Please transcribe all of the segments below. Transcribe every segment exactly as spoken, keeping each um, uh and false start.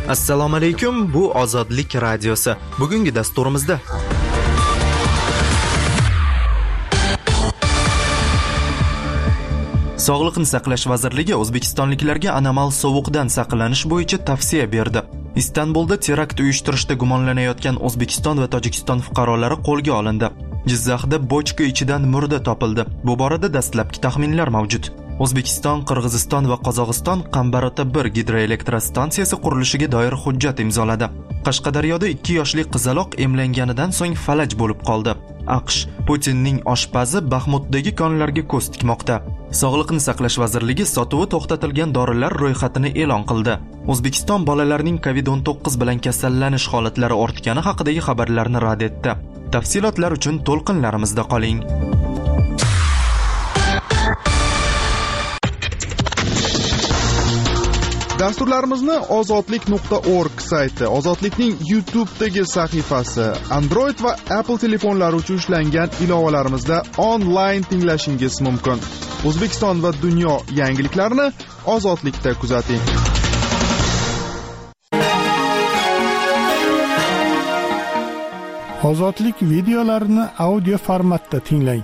Assalomu alaykum, bu Ozodlik radiosi. Bugungi dasturimizda Sog'liqni saqlash vazirligi o'zbekistonliklarga anomal sovuqdan saqlanish bo'yicha tavsiya berdi. Istanbulda terakt uyushtirishda gumonlanayotgan O'zbekiston va Tojikiston fuqarolari qo'lga olindi. Jizzaxda bochka ichidan murda topildi. Bu borada dastlabki taxminlar mavjud. O'zbekiston, Qirg'iziston va Qozog'iston Qambarota bir gidroelektrostansiyasi qurilishiga doir hujjat imzoladi. Qashqadaryoda ikki yoshli qizaloq emlanganidan so'ng falaj bo'lib qoldi. AQSh Putinning oshpazi Baxmutdagi konlarga ko'z tikmoqda. Sog'liqni saqlash vazirligi sotuvi to'xtatilgan dorilar ro'yxatini e'lon qildi. O'zbekiston bolalarning covid o'n to'qqiz bilan kasallanish holatlari ortgani haqidagi xabarlarni rad etdi. Tafsilotlar uchun to'lqinlarimizda qoling. Dasturlarimizni ozodlik nuqta org sayti, Ozodlikning YouTube'dagi sahifasi, Android va Apple telefonlari uchun ishlangan ilovalarimizda onlayn tinglashingiz mumkin. O'zbekiston va dunyo yangiliklarini Ozodlikda kuzating. Ozodlik videolarini audio formatda tinglang.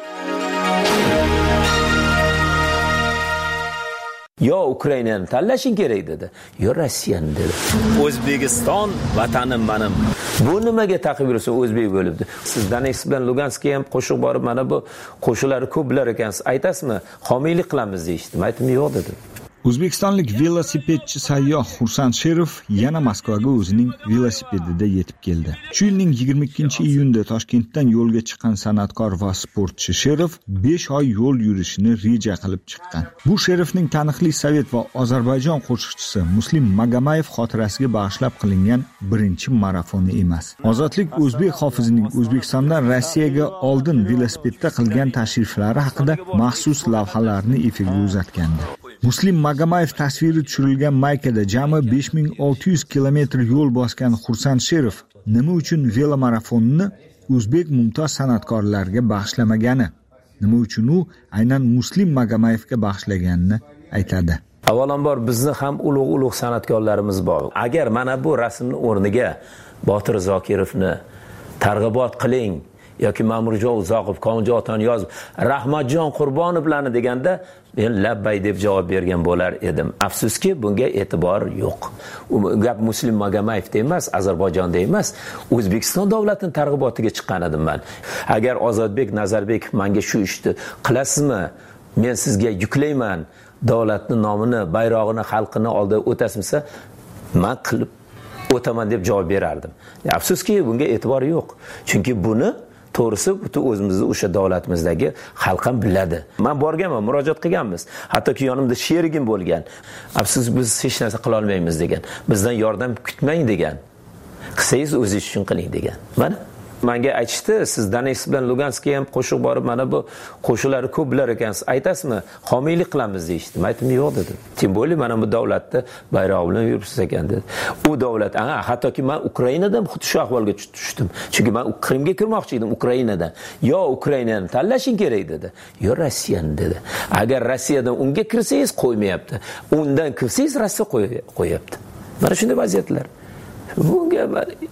Yo Ukrainani tanlashing kerak dedi, yo Rossiyani dedi. O'zbekiston vatanim menim. Bu nimaga taqib yursa o'zbek bo'libdi. Siz Donetsk bilan Luganskka ham qo'shiq borib, mana bu qo'shiqlar ko'p bilar ekansiz. Aytasizmi? Homiylik qilamiz deyishdim. Aytdim, yo'q dedim. O'zbekistonlik velosipedchi sayyoh Xursand Sherov yana Moskvaga o'zining velosipedida yetib keldi. Shu yilning yigirma ikkinchi iyunda Toshkentdan yo'lga chiqqan san'atkor va sportchi Sherov besh oy yo'l yurishini reja qilib chiqqan. Bu Sherovning taniqli Sovet va Ozarbayjon qo'shiqchisi Muslim Magamayev xotirasiga bag'ishlab qilingan birinchi marafoni emas. Ozodlik o'zbek hofizining O'zbekistondan Rossiyaga oldin velosipedda qilgan tashriflari haqida maxsus lavhalarni efirga uzatgandi. Muslim Magamayev tasviri tushirilgan maykada jami besh ming olti yuz kilometr yo'l bosgan Xursand Sherov nima uchun velomarafonni o'zbek mumtoz san'atkorlarga bag'ishlamagani, nima uchun u aynan Muslim Magamayevga bag'ishlaganini aytadi. Avvalambor bizni ham ulug'-ulug' san'atkorlarimiz bor. Agar mana bu rasmni o'rniga Botir Zokirovni targ'ibot qiling yoki Ma'murjon Uzoqov, Konjo Oton yozib, Rahmatjon Qurbonovlarni deganda men labbay deb javob bergan bo'lar edim. Afsuski bunga e'tibor yo'q. U gap Muslim Magamayevda emas, Ozarbayjonda emas, O'zbekiston davlatining targ'ibotiga chiqqan edim men. Agar Ozodbek Nazarbekov menga shu ishni qilasizmi? Men sizga yuklayman, davlatning nomini, bayrog'ini, xalqini oldida o'tasizmi? Men qilib o'taman deb javob berardim. Afsuski bunga e'tibor yo'q. Chunki buni to'g'risi butun o'zimizni o'sha davlatimizdagi xalq ham biladi. Men borganman, murojaat qilganmiz. Hattoki yonimda sherigim bo'lgan. Afsus biz hech narsa qila olmaymiz degan. Bizdan yordam kutmang degan. Qilsangiz o'zingiz uchun qiling degan. Mana menga aytishdi, siz Donetsk bilan Luganskka ham qo'shiq borib, mana bu qo'shiqlar ko'p bilar ekansiz. Aytasizmi? Homiylik qilamiz deyishdim. Aytdim, yo'q dedim. Tim bo'li mana bu davlatda bayroq bilan yuribsiz ekan dedi. U davlat, aha, hattoki men Ukrainadan xuddi shu ahvolga tushdim. Chunki men Qrimga kirmoqchi edim Ukrainadan. Yo Ukrainani tanlashing kerak dedi, yo Rossiyani dedi. Agar Rossiyadan unga kirsangiz qo'ymayapti. Undan kirsangiz Rossiya qo'yapti. Mana shunday vaziyatlar. Bunga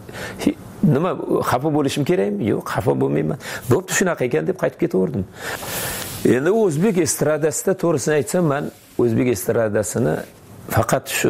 nima xafa bo'lishim kerakmi? Yo'q, xafa bo'lmayman. Bo'pti, shunaqa ekan deb qaytib ketaverdim. Endi o'zbek estradasida to'g'risini aytsam, men o'zbek estradasini faqat shu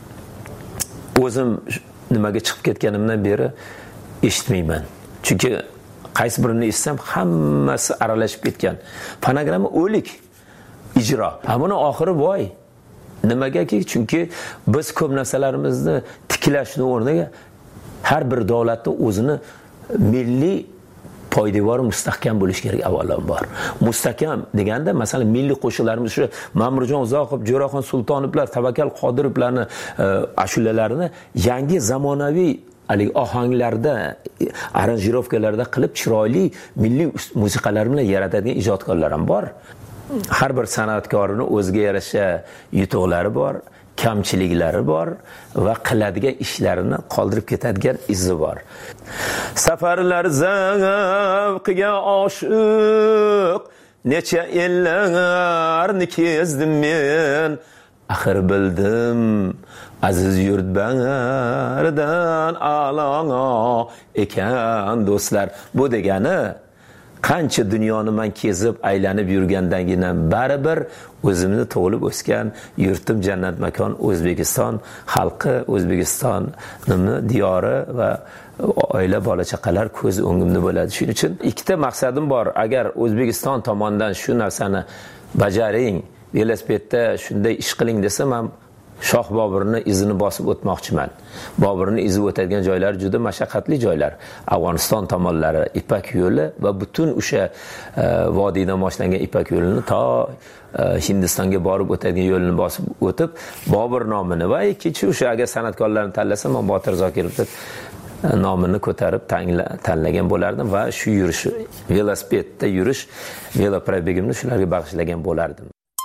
o'zim nimaga chiqib ketganimdan beri eshitmayman. Chunki qaysi birini eshitsam hammasi aralashib ketgan. Fonogramma o'lik ijro. Buni oxiri voy. Nimagaki? Chunki biz ko'p narsalarimizni tiklashni o'rniga har bir davlatning o'zini milliy poydevori mustahkam bo'lish kerak avvalambor. Mustahkam deganda, masalan, milliy qo'shiqlarimiz shu Ma'murjon Uzoqov, Jo'raxon Sultonovlar, Tavakkal Qodirovlarni ashulalarini yangi zamonaviy alik ohanglarda, aranjirovkalarda qilib chiroyli milliy musiqalar bilan yaratadigan ijodkorlar ham bor. Har bir san'atkorning o'ziga yarasha yutuqlari bor, kamchiliklari bor va qiladigan ishlarini qoldirib ketadigan izi bor. Safarlar zavqiga oshiq necha ellarni kezdim men, axir bildim aziz yurt baridan alanga ekan do'stlar. Bu degani qancha dunyoni men kezib aylanib yurgandagina baribir o'zimni tug'ilib o'sgan yurtim jannat makon O'zbekiston xalqi, O'zbekistonning diyori va oila bola chaqalar ko'z o'ngimda bo'ladi. Shuning uchun ikkita maqsadim bor. Agar O'zbekiston tomonidan shu narsani bajaring, velosipedda shunday ish qiling desam ham Shoh Boburni izini bosib o'tmoqchiman. Boburni izib o'tadigan joylar juda mashaqqatli joylar. Afg'oniston tomonlari Ipak yo'li va butun o'sha vodiydan boshlangan Ipak yo'lini to Hindistonga borib o'tadigan yo'lni bosib o'tib, Bobur nomini va ikkinchi o'sha agar san'atkorlarni tanlasam, men Botir Zokirovning nomini ko'tarib tanlagan bo'lardim va shu yurish, velosipedda yurish, veloprobegimni shularga bag'ishlagan bo'lardim.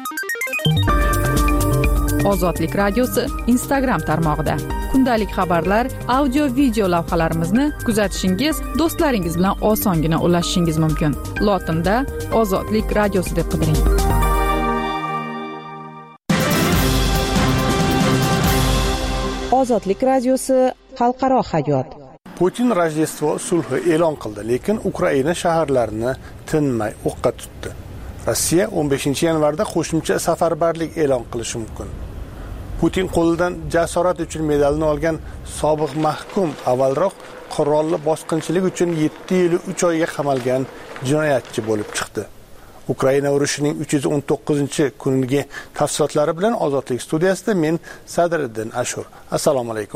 Ozodlik radiosi Instagram tarmog'ida kundalik xabarlar, audio, video lavhalarimizni kuzatishingiz, do'stlaringiz bilan osongina ulashishingiz mumkin. Lotinda Ozodlik radiosi deb qidiring. Ozodlik radiosi xalqaro hayot. Putin Rojdestvo sulhi e'lon qildi, lekin Ukraina shaharlarini tinmay o'qqa tutdi. Rossiya o'n beshinchi yanvarda qo'shimcha safarbarlik e'lon qilishi mumkin. Putin qo'lidan jasorat uchun medalini olgan sobiq mahkum avvalroq qurolli bosqinchilik uchun yetti yil uch oyga qamalgan jinoyatchi bo'lib chiqdi. Ukraina urushining uch yuz o'n to'qqizinchi kuniga tafsilotlari bilan Ozodlik studiyasida men Sadriddin Ashur. Assalomu alaykum.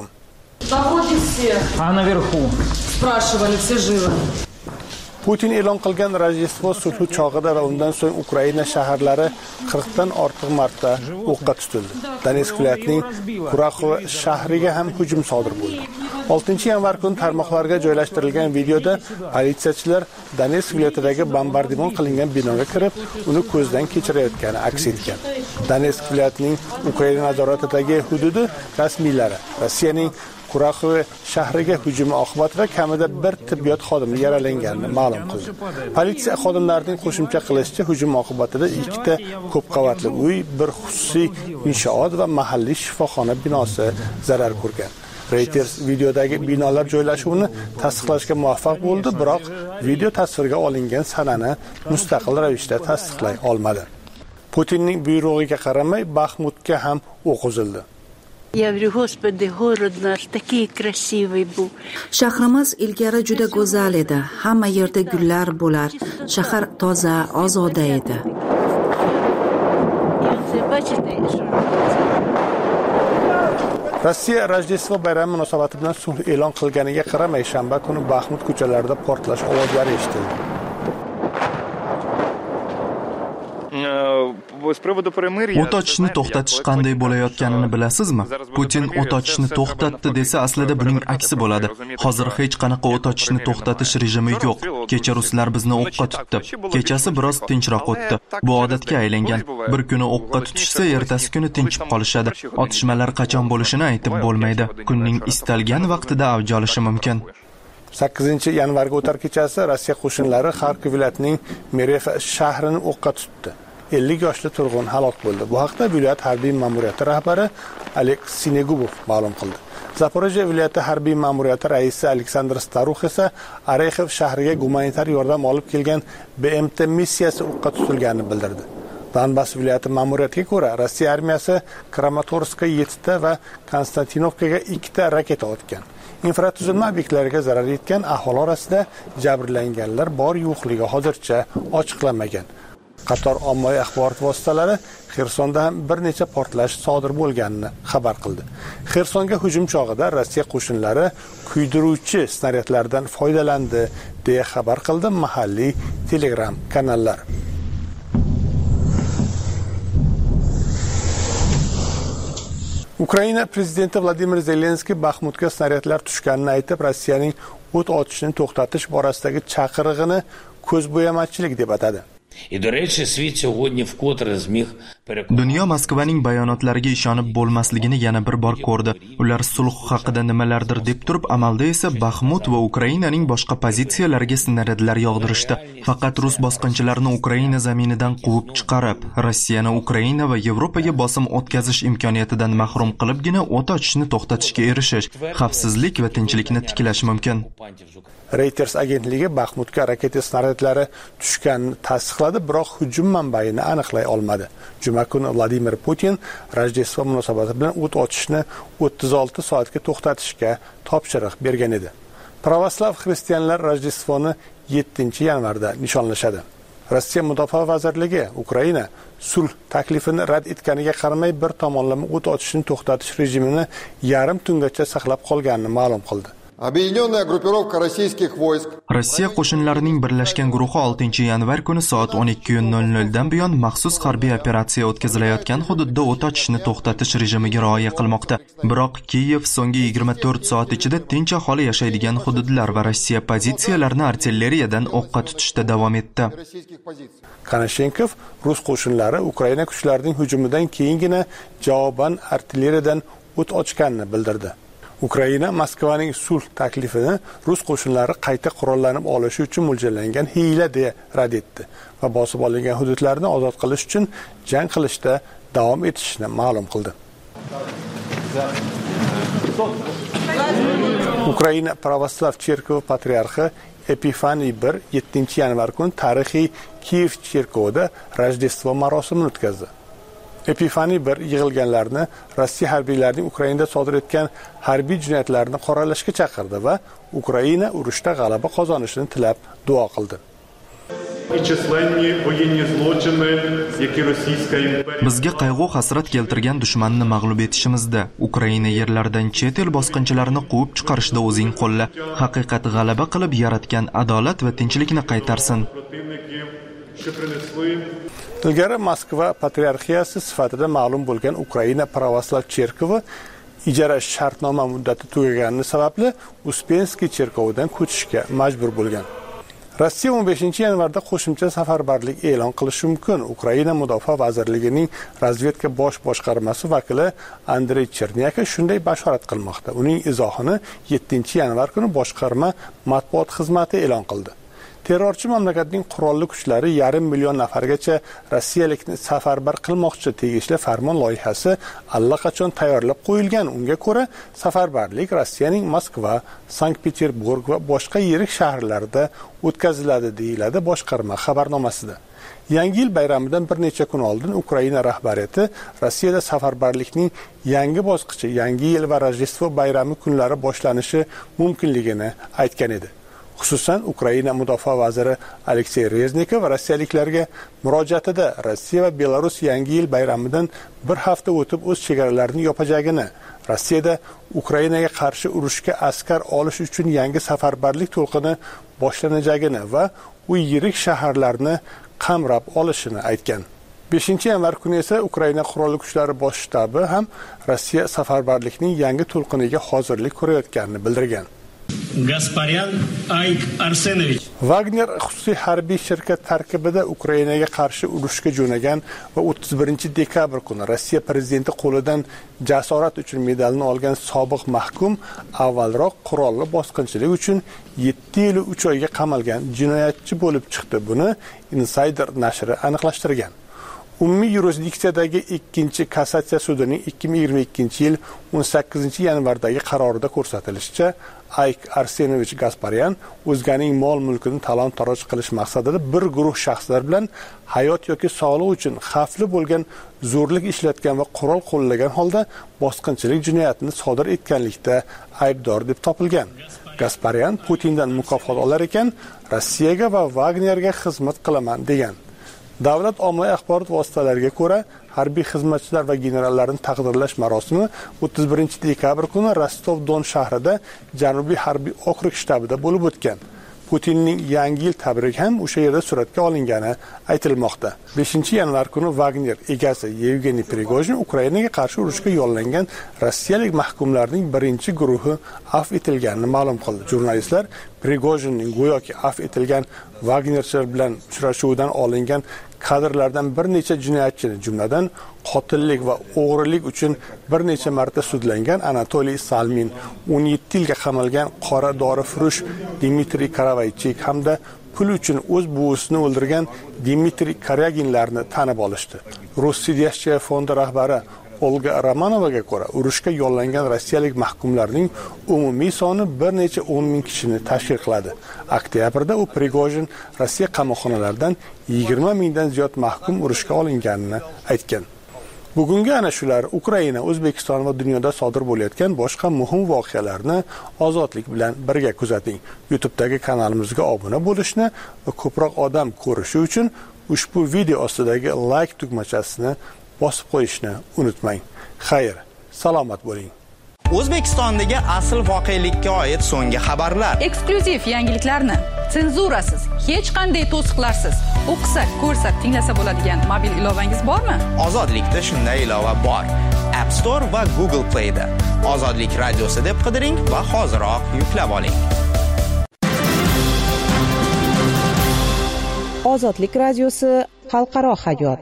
А наверху. Спрашивали, все живы. Putin e'lon qilgan Rojdestvo sulhi chog'ida va undan so'ng Ukraina shaharlari qirq dan ortiq marta o'qqa tutildi. Donetsk viloyatining Kuraxovo shahriga ham hujum sodir bo'ldi. oltinchi yanvar kuni tarmoqlarga joylashtirilgan videoda politsiyachilar Donetsk viloyatidagi bombardimon qilingan binoga kirib, uni ko'zdan kechirayotgani aks etgan. Donetsk viloyatining Ukraina nazoratidagi hududi rasmiylari Rossiyaning Kuraxovo shahriga hujum oqibatida kamida bir tibbiyot xodimi yaralanganini ma'lum qildi. Politsiya xodimlarining qo'shimcha qilishicha, hujum oqibatida ikkita ko'p qavatli uy, bir xususiy inshoot va mahalliy shifoxona binosi zarar ko'rgan. Reuters videodagi binolar joylashuvini tasdiqlashga muvaffaq bo'ldi, biroq video tasvirga olingan sanani mustaqil ravishda tasdiqlay olmadi. Putinning buyrug'iga qaramay Baxmutga ham o'q uzildi. Я говорю, Господи, город наш такой красивый был. Shahrimiz ilgari juda go'zal edi. Hamma yerda gullar bo'lar. Shahar toza, ozoda edi. Rossiya Rojdestvo bayrami munosabati bilan sulh e'lon qilganiga qaramay, shanba kuni Baxmut ko'chalarida portlash ovozlari eshitildi. O't ochishni to'xtatish qanday bo'layotganini bilasizmi? Putin o't ochishni to'xtatdi desa, aslida buning aksi bo'ladi. Hozir hech qanaqa o't ochishni to'xtatish rejimi yo'q. Kecha ruslar bizni o'qqa tutdi. Kechasi biroz tinchroq o'tdi. Bu odatga aylangan. Bir kuni o'qqa tutishsa, ertasi kuni tinchib qolishadi. Otishmalar qachon bo'lishini aytib bo'lmaydi. Kunning istalgan vaqtida avj olishi mumkin. sakkizinchi yanvarga o'tar kechasi Rossiya qo'shinlari Xarkov viloyatining Merev shahrini o'qqa tutdi. ellik yoshli turg'un halok bo'ldi. Bu haqda viloyat harbiy ma'muriyati rahbari Alek Sinegubov ma'lum qildi. Zaporojye viloyati harbiy ma'muriyati raisi Aleksandr Starux esa Arexov shahriga gumanitar yordam olib kelgan B M T missiyasi o'qqa tutilganini bildirdi. Donbass viloyati ma'muriyatiga ko'ra, Rossiya armiyasi Kramatorskka yettita va Konstantinovkaga ikkita raketa otgan. Infratuzilma obyektlariga zarar yetgan, aholi orasida jabrlanganlar bor yo'qligi hozircha ochiqlanmagan. Qator ommaviy axborot vositalari Xersonda ham bir necha portlash sodir bo'lganini xabar qildi. Xersonga hujum chog'ida Rossiya qo'shinlari kuydiruvchi snaryadlardan foydalandi, deya xabar qildi mahalliy Telegram kanallar. Ukraina prezidenti Vladimir Zelenskiy Baxmutga snaryadlar tushganini aytib, Rossiyaning o't ochishni to'xtatish borasidagi chaqirig'ini ko'zbo'yamachilik deb atadi. І, до речі, світ сьогодні вкотре зміг переконати. Dunyo Moskvaning bayonotlariga ishonib bo'lmasligini yana bir bor ko'rdi. Ular sulh haqida nimalardir deb turib, amalda esa Baxmut va Ukrainaning boshqa pozitsiyalariga snaradlar yog'dirishdi. Faqat rus bosqinchilarini Ukraina zaminidan quvib chiqarib, Rossiyani Ukraina va Yevropaga bosim o'tkazish imkoniyatidan mahrum qilibgina o't ochishni to'xtatishga erishish, xavfsizlik va tinchlikni tiklash mumkin. Reuters agentligi Baxmutga raketa snaradlari tushganini tasdiqladi, biroq hujum manbaini aniqlay olmadi. Juma kuni Vladimir Putin Rojdestvo munosabati bilan o't ochishni o'ttiz olti soatga to'xtatishga topshiriq bergan edi. Pravoslav xristianlar Rojdestvoni yettinchi yanvarda nishonlashadi. Rossiya Mudofaa vazirligi Ukraina sulh taklifini rad etganiga qaramay bir tomonlama o't ochishni to'xtatish rejimini yarim tungacha saqlab qolganini ma'lum qildi. Объединенная группировка российских войск. Rossiya qo'shinlarining birlashgan guruhi oltinchi yanvar kuni soat o'n ikki nol nol dan buyon maxsus harbiy operatsiya o'tkazilayotgan hududda o't ochishni to'xtatish rejimiga rioya qilmoqda. Biroq Kiyev so'nggi yigirma to'rt soat ichida tinch aholi yashaydigan hududlar va Rossiya pozitsiyalarini artilleriyadan o'qqa tutishda davom etdi. Konashenkov rus qo'shinlari Ukraina kuchlarining hujumidan keyingina javoban artilleriyadan o't ochganini bildirdi. Ukraina Moskvaning sulh taklifini rus qo'shinlari qayta qurollanib olishi uchun mo'ljallangan hiyla deya rad etdi va bosib olingan hududlarni ozod qilish uchun jang qilishda davom etishini ma'lum qildi. Ukraina Pravoslav Cherkovi patriarxi Epifaniy bir yettinchi yanvar kuni tarixiy Kiyev cherkovida Rojdestvo marosimini o'tkazdi. Epifaniy bir yig'ilganlarni Rossiya harbiylarining Ukrainada sodir etgan harbiy jinoyatlarni qoralashga chaqirdi va Ukraina urushda g'alaba qozonishini tilab duo qildi. Bizga qayg'u hasrat keltirgan dushmanni mag'lub etishimizda, Ukraina yerlaridan chet el bosqinchilarini quvib chiqarishda o'zing qo'lla. Haqiqat g'alaba qilib yaratgan adolat va tinchlikni qaytarsin. Ilgari Moskva patriarxiyasi sifatida ma'lum bo'lgan Ukraina Pravoslav cherkovi ijara shartnoma muddati tugagani sababli Uspensky cherkovidan ko'chishga majbur bo'lgan. Rossiya o'n beshinchi yanvarda qo'shimcha safarbarlik e'lon qilishi mumkin. Ukraina Mudofaa vazirligining razvedka bosh boshqarmasi vakili Andrey Chernyaka shunday bashorat qilmoqda. Uning izohini yettinchi yanvar kuni boshqarma matbuot xizmati e'lon qildi. Terrorchi mamlakatning qurolli kuchlari yarim million nafargacha rossiyalikni safarbar qilmoqchi tegishli farmon loyihasi allaqachon tayyorlab qo'yilgan. Unga ko'ra, safarbarlik Rossiyaning Moskva, Sankt-Peterburg va boshqa yirik shaharlarida o'tkaziladi, deyiladi boshqarma xabarnomasida. Yangi yil bayramidan bir necha kun oldin Ukraina rahbariyati Rossiyada safarbarlikning yangi bosqichi, Yangi yil va Rojdestvo bayrami kunlari boshlanishi mumkinligini aytgan edi. Xususan, Ukraina mudofaa vaziri Aleksey Reznikov rossiyaliklarga murojaatida Rossiya va Belarus Yangi yil bayramidan bir hafta o'tib o'z chegaralarini yopajagini, Rossiyada Ukrainaga qarshi urushga askar olish uchun yangi safarbarlik to'lqini boshlanajagini va u yirik shaharlarni qamrab olishini aytgan. beshinchi yanvar kuni esa Ukraina qurolli kuchlari bosh shtabi ham Rossiya safarbarlikning yangi to'lqiniga hozirlik ko'rayotganini bildirgan. Gasparyan Ayk Arsenovich Wagner xususiy harbiy shirkat tarkibida Ukrainaga qarshi urushga jo'nagan va o'ttiz birinchi dekabr kuni Rossiya prezidenti qo'lidan jasorat uchun medalini olgan sobiq mahkum avvalroq qurolli bosqinchilik uchun yetti yil uch oyga qamalgan jinoyatchi bo'lib chiqdi. Buni Insider nashri aniqlashtirgan. Umumiy yurisdiksiyadagi ikkinchi kassatsiya sudining ikki ming yigirma ikkinchi yil o'n sakkizinchi yanvardagi qarorida ko'rsatilishicha, Ayk Arsenovich Gasparyan o'zganing mol-mulkini talon-taroj qilish maqsadida bir guruh shaxslar bilan hayot yoki sog'liq uchun xavfli bo'lgan zo'rlik ishlatgan va qurol qo'llagan holda bosqinchilik jinoyatini sodir etganlikda aybdor deb topilgan. Gasparyan Putindan mukofot olar ekan, Rossiyaga va Wagnerga xizmat qilaman degan. Davlat ommaviy axborot vositalariga ko'ra, harbiy xizmatchilar va generallarni taqdirlash marosimi o'ttiz birinchi dekabr kuni Rostov-Don shahrida Janubiy harbiy okrug shtabida bo'lib o'tgan. Putinning yangi yil tabrigi ham o'sha yerda suratga olingani aytilmoqda. beshinchi yanvar kuni Wagner egasi Yevgeniy Prigojin Ukrainaga qarshi urushga yo'llangan rossiyalik mahkumlarning birinchi guruhi afv etilganini ma'lum qildi. Jurnalistlar Prigojinning go'yoki afv etilgan Wagnerchilar bilan uchrashuvdan olingan kadrlardan bir necha jinoyatchini, jumladan qotillik va o'g'rilik uchun bir necha marta sudlangan Anatoliy Salmin, o'n yetti yilga qamalgan qora dorifurush Dmitriy Karavaychik hamda pul uchun o'z buvisini o'ldirgan Dmitriy Karyaginlarni tanib olishdi. Rossiyadashchiya fondi rahbari Olga Romanovaga ko'ra, urushga yo'llangan rossiyalik mahkumlarning umumiy soni bir necha o'n ming kishini tashkil qiladi. Oktyabrda u Prigojin Rossiya qamoqxonalaridan yigirma mingdan ziyod mahkum urushga olinganini aytgan. Bugungi ana shular Ukraina, O'zbekiston va dunyoda sodir bo'layotgan boshqa muhim voqealarni ozodlik bilan birga kuzating. YouTube'dagi kanalimizga obuna bo'lishni va ko'proq odam ko'rishi uchun ushbu video ostidagi like tugmachasini bosib qo'yishni unutmang. Xayr, salomat bo'ling. O'zbekistondagi asl voqelikka oid so'nggi xabarlar, eksklyuziv yangiliklarni senzurasiz, hech qanday to'siqlarsiz o'qisa, ko'rsa, tinglasa bo'ladigan mobil ilovangiz bormi? Ozodlikda shunday ilova bor. App Store va Google Play da Ozodlik radiosi deb qidiring va hoziroq yuklab oling. Ozodlik radiosi xalqaro hayot.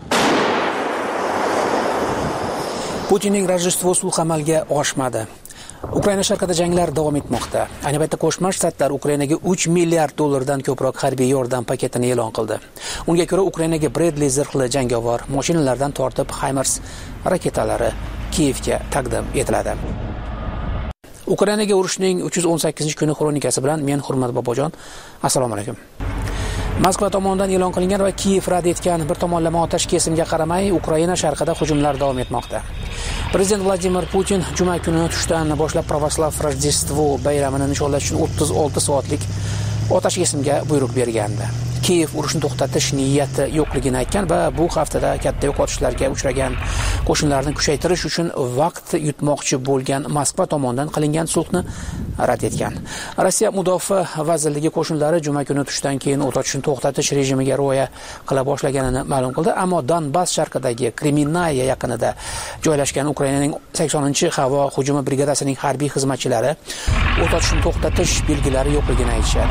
Putinning Rojdestvo sulhi amalga oshmadi. Ukraina sharqida janglar davom etmoqda. Ayni paytda Qo'shma Shtatlar Ukrainaga uch milliard dollardan ko'proq harbiy yordam paketini e'lon qildi. Unga ko'ra Ukrainaga Bradley zirhli jangovar mashinalardan tortib HIMARS raketalari Kiyevga taqdim etiladi. Ukrainaga urushning uch yuz o'n sakkizinchi kuni xronikasi bilan men Hurmat Bobojon. Assalomu alaykum. Moskva tomonidan e'lon qilingan va Kiyev rad etgan bir tomonlama otash kesimga qaramay, Ukraina sharqida hujumlar davom etmoqda. Prezident Vladimir Putin juma kuni tushdan boshlab Pravoslav Rojdestvo bayramini nishonlash uchun o'ttiz olti soatlik otash kesimga buyruq bergandi. Kiyev urushni to'xtatish niyati yo'qligini aytgan va bu haftada katta yo'qotishlarga uchragan qo'shinlarni kuchaytirish uchun vaqt yutmoqchi bo'lgan Moskva tomonidan qilingan sulhni rad etgan. Rossiya Mudofaa vazirligi qo'shinlari juma kuni tushdan keyin o't ochishni to'xtatish rejimiga rioya qila boshlaganini ma'lum qildi, ammo Donbass sharqidagi Kreminaya yaqinida joylashgan Ukrainaning saksoninchi havo hujumi brigadasining harbiy xizmatchilari o't ochishni to'xtatish belgilari yo'qligini aytishadi.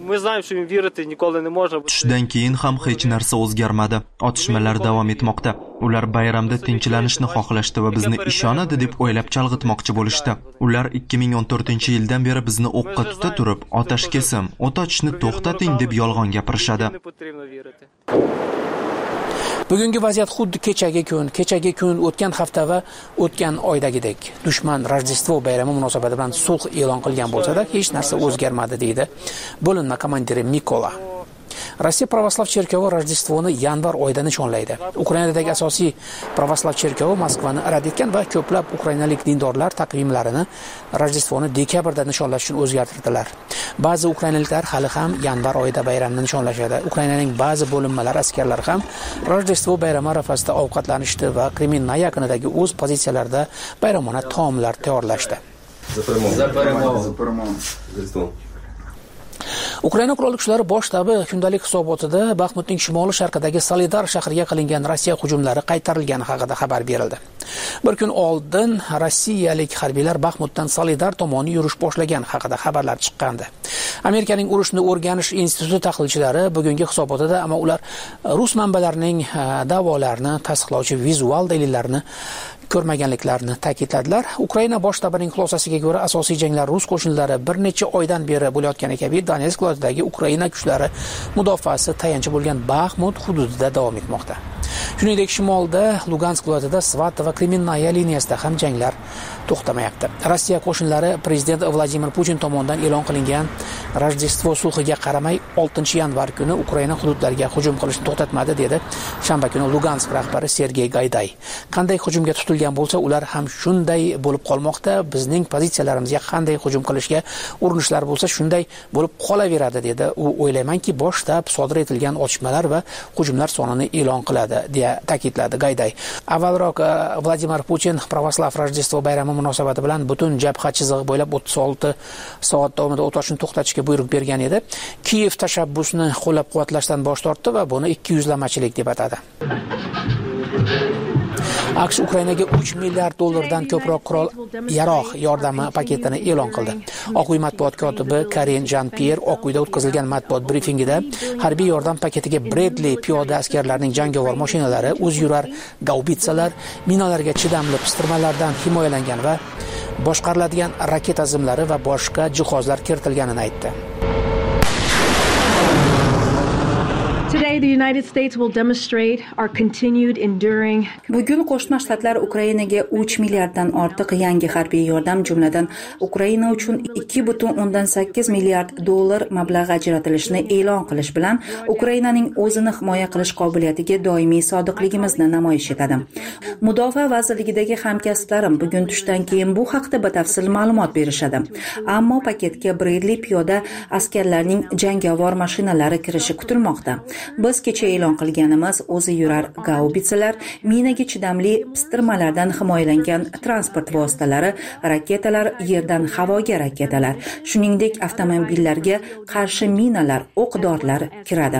Tushdan keyin ham hech narsa o'zgarmadi. Otishmalar davom etmoqda. Ular bayramda tinchlanishni xohlashdi va bizni ishonadi deb o'ylab chalg'itmoqchi bo'lishdi. Ular ikki ming o'n to'rtinchi yildan beri bizni o'qqa tuta turib, otash kesim, o't ochishni to'xtating deb yolg'on gapirishadi. Bugungi vaziyat xuddi kechagi kun, kechagi kun, o'tgan hafta va o'tgan oydagidek. Dushman Rojdestvo bayrami munosabati bilan sulh e'lon qilgan bo'lsa-da, hech narsa o'zgarmadi deydi bo'linma komandiri Mikola. Rossiya Pravoslav cherkovi Rojdestvoni yanvar oyida nishonlaydi. Ukrainadagi asosiy Pravoslav cherkovi Moskvani rad etgan va ko'plab ukrainalik dindorlar taqvimlarini Rojdestvoni dekabrda nishonlash uchun o'zgartirdilar. Ba'zi ukrainaliklar hali ham yanvar oyida bayramni nishonlashadi. Ukrainaning ba'zi bo'linmalari askarlari ham Rojdestvo bayrami arafasida ovqatlanishdi va Kreminna yaqinidagi o'z pozitsiyalarida bayramona taomlar tayyorlashdi. Ukraina qurolli kuchlari bosh shtabi kundalik hisobotida Baxmutning shimoli sharqidagi Solidar shahriga qilingan Rossiya hujumlari qaytarilgani haqida xabar berildi. Bir kun oldin rossiyalik harbiylar Baxmutdan Solidar tomon yurish boshlagan haqida xabarlar chiqqandi. Amerikaning urushni o'rganish instituti tahlilchilari bugungi hisobotida, ammo ular rus manbalarining da'volarini tasdiqlovchi vizual dalillarni ko'rmaganliklarini ta'kidladilar. Ukraina bosh shtabining xulosasiga ko'ra, asosiy janglar rus qo'shinlari bir necha oydan beri bo'layotgani kabi Donetsk viloyatidagi Ukraina kuchlari mudofaasi tayanchi bo'lgan Baxmut hududida davom etmoqda. Shuningdek, shimolda Lugansk viloyatida Svat va Kreminaya liniyasida ham janglar to'xtamayapti. Rossiya qo'shinlari prezident Vladimir Putin tomonidan e'lon qilingan Rojdestvo sulhiga qaramay oltinchi yanvar kuni Ukraina hududlariga hujum qilishni to'xtatmadi, dedi shanba kuni Lugansk rahbari Sergey Gayday. Qanday hujumga tutilgan bo'lsa, ular ham shunday bo'lib qolmoqda. Bizning pozitsiyalarimizga qanday hujum qilishga urinishlar bo'lsa, shunday bo'lib qolaveradi, dedi. U o'ylaymanki, bosh shtab sodir etilgan otishmalar va hujumlar sonini e'lon qiladi. deya ta'kidladi Gayday. Avvalroq Vladimir Putin pravoslav Rojdestvo bayrami munosabati bilan butun jabha chizig'i bo'ylab o'ttiz olti soat davomida o't ochishni to'xtatishga buyruq bergan edi. Kiyev tashabbusni qo'llab-quvvatlashdan bosh tortdi va buni ikki yuzlamachilik deb atadi. AQSh Ukrainaga uch milliard dollardan ko'proq qurol yarog' yordami paketini e'lon qildi. Oq uy matbuot kotibi Karin Jean-Pierre Oq uyda o'tkazilgan matbuot brifingida harbiy yordam paketiga Bradley piyoda askarlarining jangovar mashinalari, o'zyurar gaubitsalar, minalarga chidamli pistirmalardan himoyalangan va boshqariladigan raketa zimlari va boshqa jihozlar kiritilganini aytdi. Today the United States will demonstrate our continued enduring. Bugun Qo'shma Shtatlar Ukrainaga uch milliarddan ortiq yangi harbiy yordam, jumladan Ukraina uchun ikki butun o'ndan sakkiz milliard dollar mablag' ajratilishini e'lon qilish bilan Ukrainaning o'zini himoya qilish qobiliyatiga doimiy sodiqligimizni namoyish etadi. Mudofaa vazirligidagi hamkasblarim bugun tushdan keyin bu haqda batafsil ma'lumot berishadi. Ammo paketga Bradley piyoda askarlarning jangovar mashinalari kirishi kutilmoqda. Biz kecha e'lon qilganimiz o'zi yurar gaubitsalar, minaga chidamli pistirmalardan himoyalangan transport vositalari, raketalar, yerdan havoga raketalar, shuningdek avtomobillarga qarshi minalar, o'q-dorilar kiradi.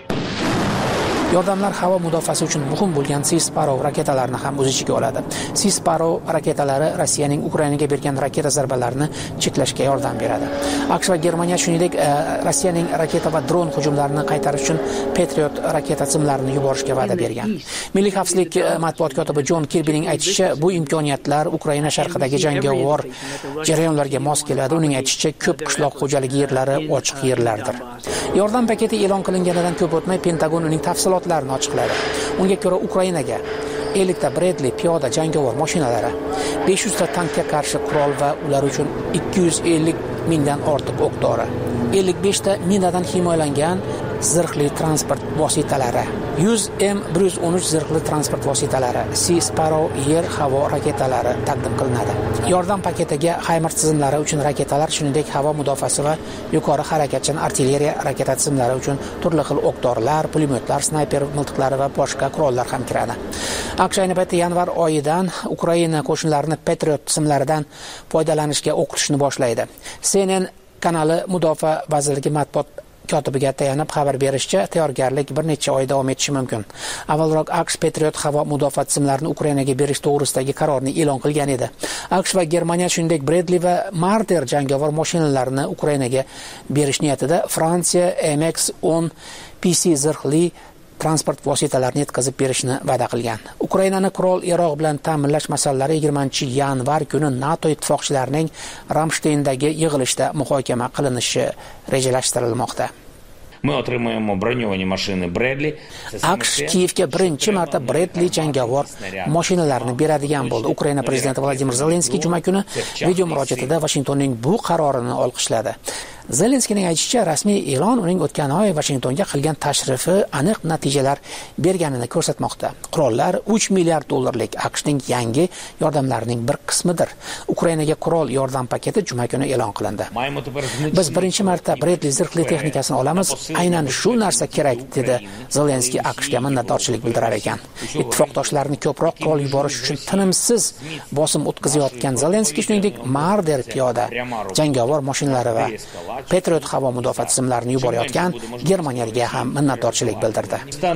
Yordamlar havo mudofaasi uchun muhim bo'lgan Sea Sparrow raketalarini ham o'z ichiga oladi. Sea Sparrow raketalari Rossiyaning Ukrainaga bergan raketa zarbalarini cheklashga yordam beradi. AQSh va Germaniya shuningdek Rossiyaning raketa va dron hujumlarini qaytarish uchun Patriot raketa simlarini yuborishga va'da bergan. Milliy xavfsizlik matbuot kotibi Jon Kirbining aytishicha, bu imkoniyatlar Ukraina sharqidagi jangovar jarayonlarga mos keladi. Uning aytishicha, ko'p qishloq xo'jaligi yerlari ochiq yerlardir. Yordam paketi e'lon qilinganidan ko'p o'tmay Pentagon uning tafsilotlarini ochiqladi. Unga ko'ra Ukrainaga ellik ta Bradley piyoda jangovar mashinalari, besh yuz ta tankga qarshi qurol va ular uchun ikki yuz ellik mingdan ortiq o'q-dori, ellik besh ta minadan himoyalangan zirhli transport vositalari, yuz M bir yuz o'n uch zirhli transport vositalari, Sea Sparrow yer-havo raketalari taqdim qilinadi. Yordam paketiga HIMARS tizimlari uchun raketalar, shuningdek havo mudofaasi va yuqori harakatchan artilleriya raketa tizimlari uchun turli xil o'q-dorilar, pulemyotlar, snayper miltiqlari va boshqa qurollar ham kiradi. AQSh ayni paytda yanvar oyidan Ukraina qo'shinlarini Patriot tizimlaridan foydalanishga o'qitishni boshlaydi. C N N kanali mudofaa vazirligi matbuot kotibiga tayanib xabar berishicha, tayyorgarlik bir necha oy davom etishi mumkin. Avvalroq AQSh Patriot havo mudofaa tizimlarini Ukrainaga berish to'g'risidagi qarorni e'lon qilgan edi. AQSh va Germaniya shuningdek Bradley va Marder jangovar mashinalarini Ukrainaga berish niyatida Fransiya M X o'n P C zirhli transport vositalarini yetkazib berishni va'da qilgan. Ukrainani qurol yarog' bilan ta'minlash masalalari yigirmanchi yanvar kuni NATO ittifoqchilarining Ramштейндagi yig'ilishda muhokama qilinishi rejalashtirilmoqda. Мы отримаємо броньовані машини Bradley. AQSh Kiyevga birinchi marta Bradley jangovar mashinalarini beradigan bo'ldi. Ukraina prezidenti Vladimir Zelenskiy juma kuni video murojaatida Washingtonning bu qarorini olqishladi. Zelenskiyning aytishicha, rasmiy e'lon uning o'tgan oy Washingtonga qilgan tashrifi aniq natijalar berganini ko'rsatmoqda. Qurollar uch milliard dollarlik AQShning yangi yordamlarining bir qismidir. Ukrainaga qurol yordam paketi juma kuni e'lon qilindi. Biz birinchi marta Bradley zirhli texnikasini olamiz. Aynan shu narsa kerak, dedi Zelenskiy AQShga minnatdorchilik bildirar ekan. Ittifoqdoshlarini ko'proq qurol yuborish uchun tinimsiz bosim o'tkazayotgan Zelenskiy shuningdek Marder piyoda jangovar mashinalari va Patriot havo mudofaa tizimlarini yuborayotgan Germaniyaga ham minnatdorchilik bildirdi.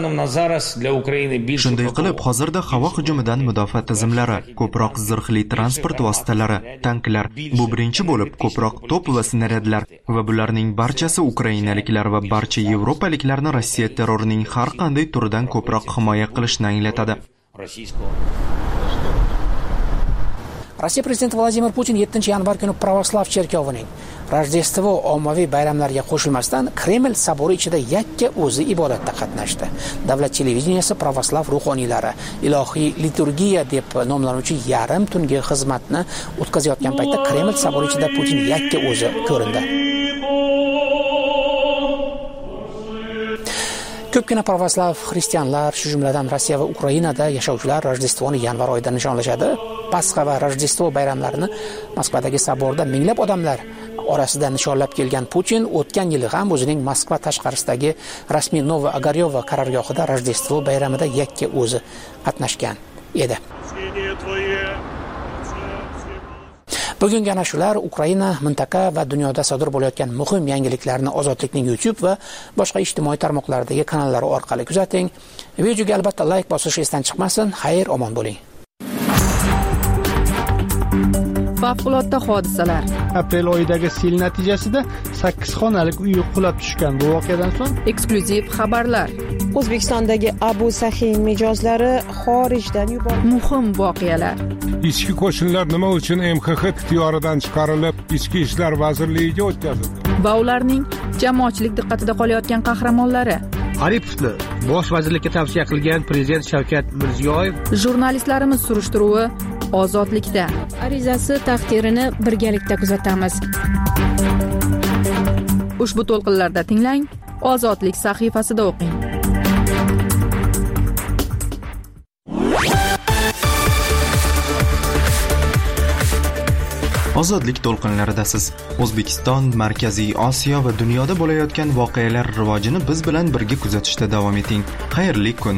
Shunday qilib, hozirda havo hujumidan mudofaa tizimlari, ko'proq zirhli transport vositalari, tanklar, bu birinchi bo'lib ko'proq to'p va snaryadlar va bularning barchasi ukrainaliklar va barcha yevropaliklarni Rossiya terrorining har qanday turidan ko'proq himoya qilishni anglatadi. Rossiya prezidenti Vladimir Putin yettinchi yanvar kuni pravoslav cherkovining Rojdestvo ommaviy bayramlariga qo'shilmasdan Kreml sabori ichida yakka o'zi ibodatda qatnashdi. Davlat televideniyasi pravoslav ruhoniylari ilohiy liturgiya deb nomlanuvchi yarim tungi xizmatni o'tkazayotgan paytda Kreml sabori ichida Putin yakka o'zi ko'rindi. Ko'pgina pravoslav xristianlar, shu jumladan Rossiya va Ukrainada yashovchilar Rojdestvoni yanvar oyida nishonlashadi. Pasxa va Rojdestvo bayramlarini Moskvadagi saborda minglab odamlar orasida nishonlab kelgan Putin o'tgan yili ham o'zining Moskva tashqarisidagi rasmiy Novo Ogaryovo qarorgohida Rojdestvo bayramida yakka o'zi qatnashgan edi. Bugungi ana shular Ukraina, mintaqa va dunyoda sodir bo'layotgan muhim yangiliklarni Ozodlikning YouTube va boshqa ijtimoiy tarmoqlardagi kanallari orqali kuzating. Videoga albatta like bosish esdan chiqmasin. Xayr, omon bo'ling. Favqulodda hodisalar. Aprel oyidagi sel natijasida sakkiz xonalik uy qulab tushgan. Bu voqeadan so'ng eksklyuziv xabarlar. O'zbekistondagi Abu Sahin mijozlari xorijdan yuborildi. Muhim voqealar. Ichki qo'shinlar nima uchun M X X ixtiyoridan chiqarilib, Ichki ishlar vazirligiga o'tkazildi? Va ularning jamoatchilik diqqatida qolayotgan qahramonlari. Aripovni bosh vazirlikka tavsiya qilgan prezident Shavkat Mirziyoyev. Jurnalistlarimiz surishtiruvi Ozodlikda. Arizasi taqdirini birgalikda kuzatamiz. Ushbu to'lqinlarda tinglang, Ozodlik sahifasida o'qing. Ozodlik to'lqinlaridasiz. O'zbekiston, Markaziy Osiyo va dunyoda bo'layotgan voqealar rivojini biz bilan birga kuzatishda davom eting. Xayrli kun.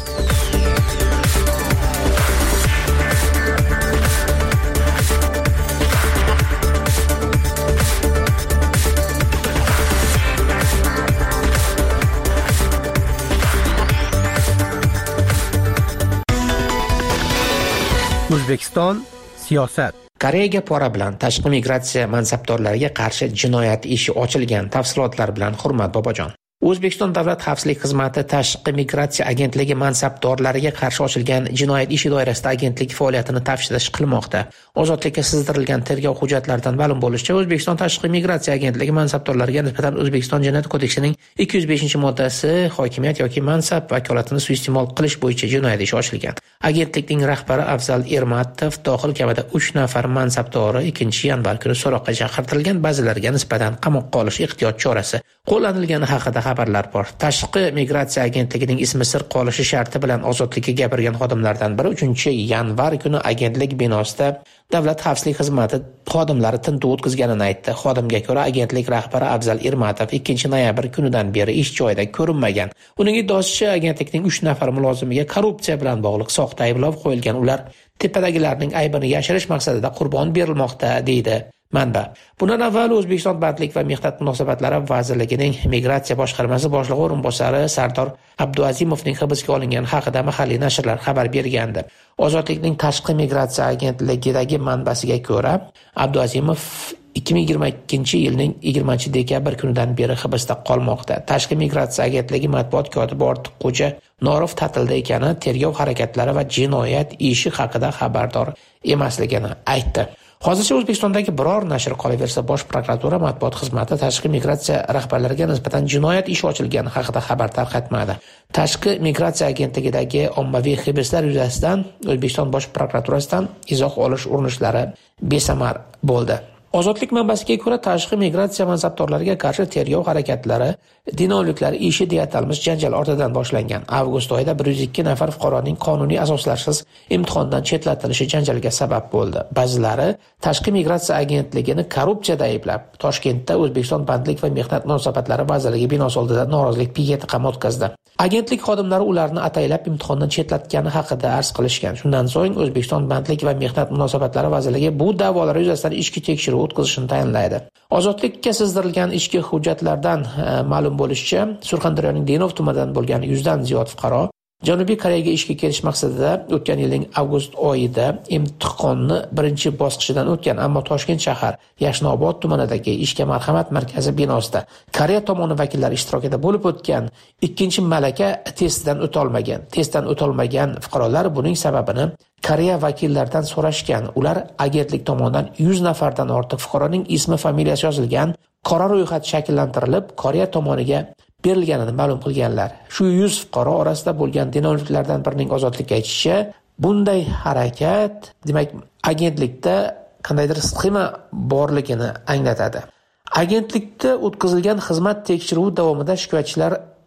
O'zbekiston siyosat. Koreyaga pora bilan tashqi migratsiya mansabdorlariga qarshi jinoyat ishi ochilgan. Tafsilotlar bilan Hurmat Bobojon. O'zbekiston Davlat xavfsizlik xizmati tashqi migratsiya agentligi mansabdorlariga qarshi ochilgan jinoyat ishi doirasida agentlik faoliyatini taftish qilmoqda. Ozodlikka sizdirilgan tergov hujjatlaridan ma'lum bo'lishicha, O'zbekiston tashqi migratsiya agentligi mansabdorlariga nisbatan O'zbekiston Jinoyat kodeksining ikki yuz beshinchi moddasi hokimiyat yoki mansab vakolatini suiiste'mol qilish bo'yicha jinoyat ishi ochilgan. Agentlikning rahbari Afzal Ermatov Tohir kamida uch nafar mansabdori ikkinchi yanvar kuni so'roqqa chaqirtirilgan, ba'zilariga nisbatan qamoqqa olish ehtiyot chorasi qo'llanilgani haqida xabarlar bor. Tashqi migratsiya agentligining ismi sir qolishi sharti bilan ozodlikka gapirgan xodimlardan biri uchinchi yanvar kuni agentlik binosida Davlat xavfsizlik xizmati xodimlari tintuv o'tkazganini aytdi. Xodimga ko'ra, agentlik rahbari Afzal Ermatov ikkinchi noyabr kunidan beri ish joyida ko'rinmagan. Uning iddaosicha, agentlikning uch nafar mulozimiga korrupsiya bilan bog'liq soxta ayblov qo'yilgan. Ular tepadagilarning aybini yashirish maqsadida qurbon berilmoqda, deydi manba. Bundan avval O'zbekiston Bandlik va mehnat munosabatlari vazirligining migratsiya boshqarmasi boshlig'i o'rinbosari Sardor Abduazimovning hibsga olingani haqida mahalliy nashrlar xabar bergandi. Ozodlikning tashqi migratsiya agentligidagi manbasiga ko'ra, Abduazimov ikki ming yigirma ikkinchi yilning yigirmanchi dekabr kunidan beri hibsda qolmoqda. Tashqi migratsiya agentligi matbuot kotibi Ortiqxo'ja Norov ta'tilda ekani, tergov harakatlari va jinoyat ishi haqida xabardor emasligini aytdi. Hozircha O'zbekistondagi biror nashr qolaversa, Bosh prokuratura matbuot xizmati tashqi migratsiya rahbarlariga nisbatan jinoyat ishi ochilgani haqida xabar tarqatmadi. Tashqi migratsiya agentligidagi ommaviy hibslar yuzasidan O'zbekiston Bosh prokuraturasidan izoh olish urinishlari besamar bo'ldi. Ozodlik manbasiga ko'ra, tashqi migratsiya mansabdorlariga qarshi tergov harakatlari dinovliklar ishi deya atalmish janjal ortidan boshlangan. Avgust oyida bir yuz ikki nafar fuqaroning qonuniy asoslarsiz imtihondan chetlatilishi janjalga sabab bo'ldi. Ba'zilari tashqi migratsiya agentligini korrupsiyada ayblab, Toshkentda O'zbekiston Bandlik va mehnat munosabatlari vazirligi binosi oldida norozilik piketi ham o'tkazdi. Agentlik xodimlari ularni ataylab imtihondan chetlatgani haqida arz qilishgan. Shundan so'ng O'zbekiston Bandlik va mehnat munosabatlari vazirligi bu da'volar yuzasidan ichki tekshiruv o'tkazishni tayinlaydi. Ozodlikka sizdirilgan ichki hujjatlardan ma'lum bo'lishicha, Surxondaryoning Denov tumanidan bo'lgan yuzdan ziyod fuqaro Janubiy Koreyaga ishga kelish maqsadida o'tgan yilning avgust oyida imtihonni birinchi bosqichidan o'tgan, ammo Toshkent shahar Yashnobod tumanidagi ishga marhamat markazi binosida Koreya tomoni vakillari ishtirokida bo'lib o'tgan ikkinchi malaka testidan o'ta olmagan. Testdan o'ta olmagan fuqarolar buning sababini Koreya vakillaridan so'rashgan. Ular agentlik tomonidan yuz nafardan ortiq fuqaroning ismi, familiyasi yozilgan qora ro'yxat shakllantirilib, Koreya tomoniga berilganini ma'lum qilganlar. Shu yuz fuqaro orasida bo'lgan dinovliklardan birining ozodlikka aytishicha, bunday harakat, demak, agentlikda qandaydir sxema borligini anglatadi. Agentlikda o'tkazilgan xizmat tekshiruvi davomida shikoyatchilar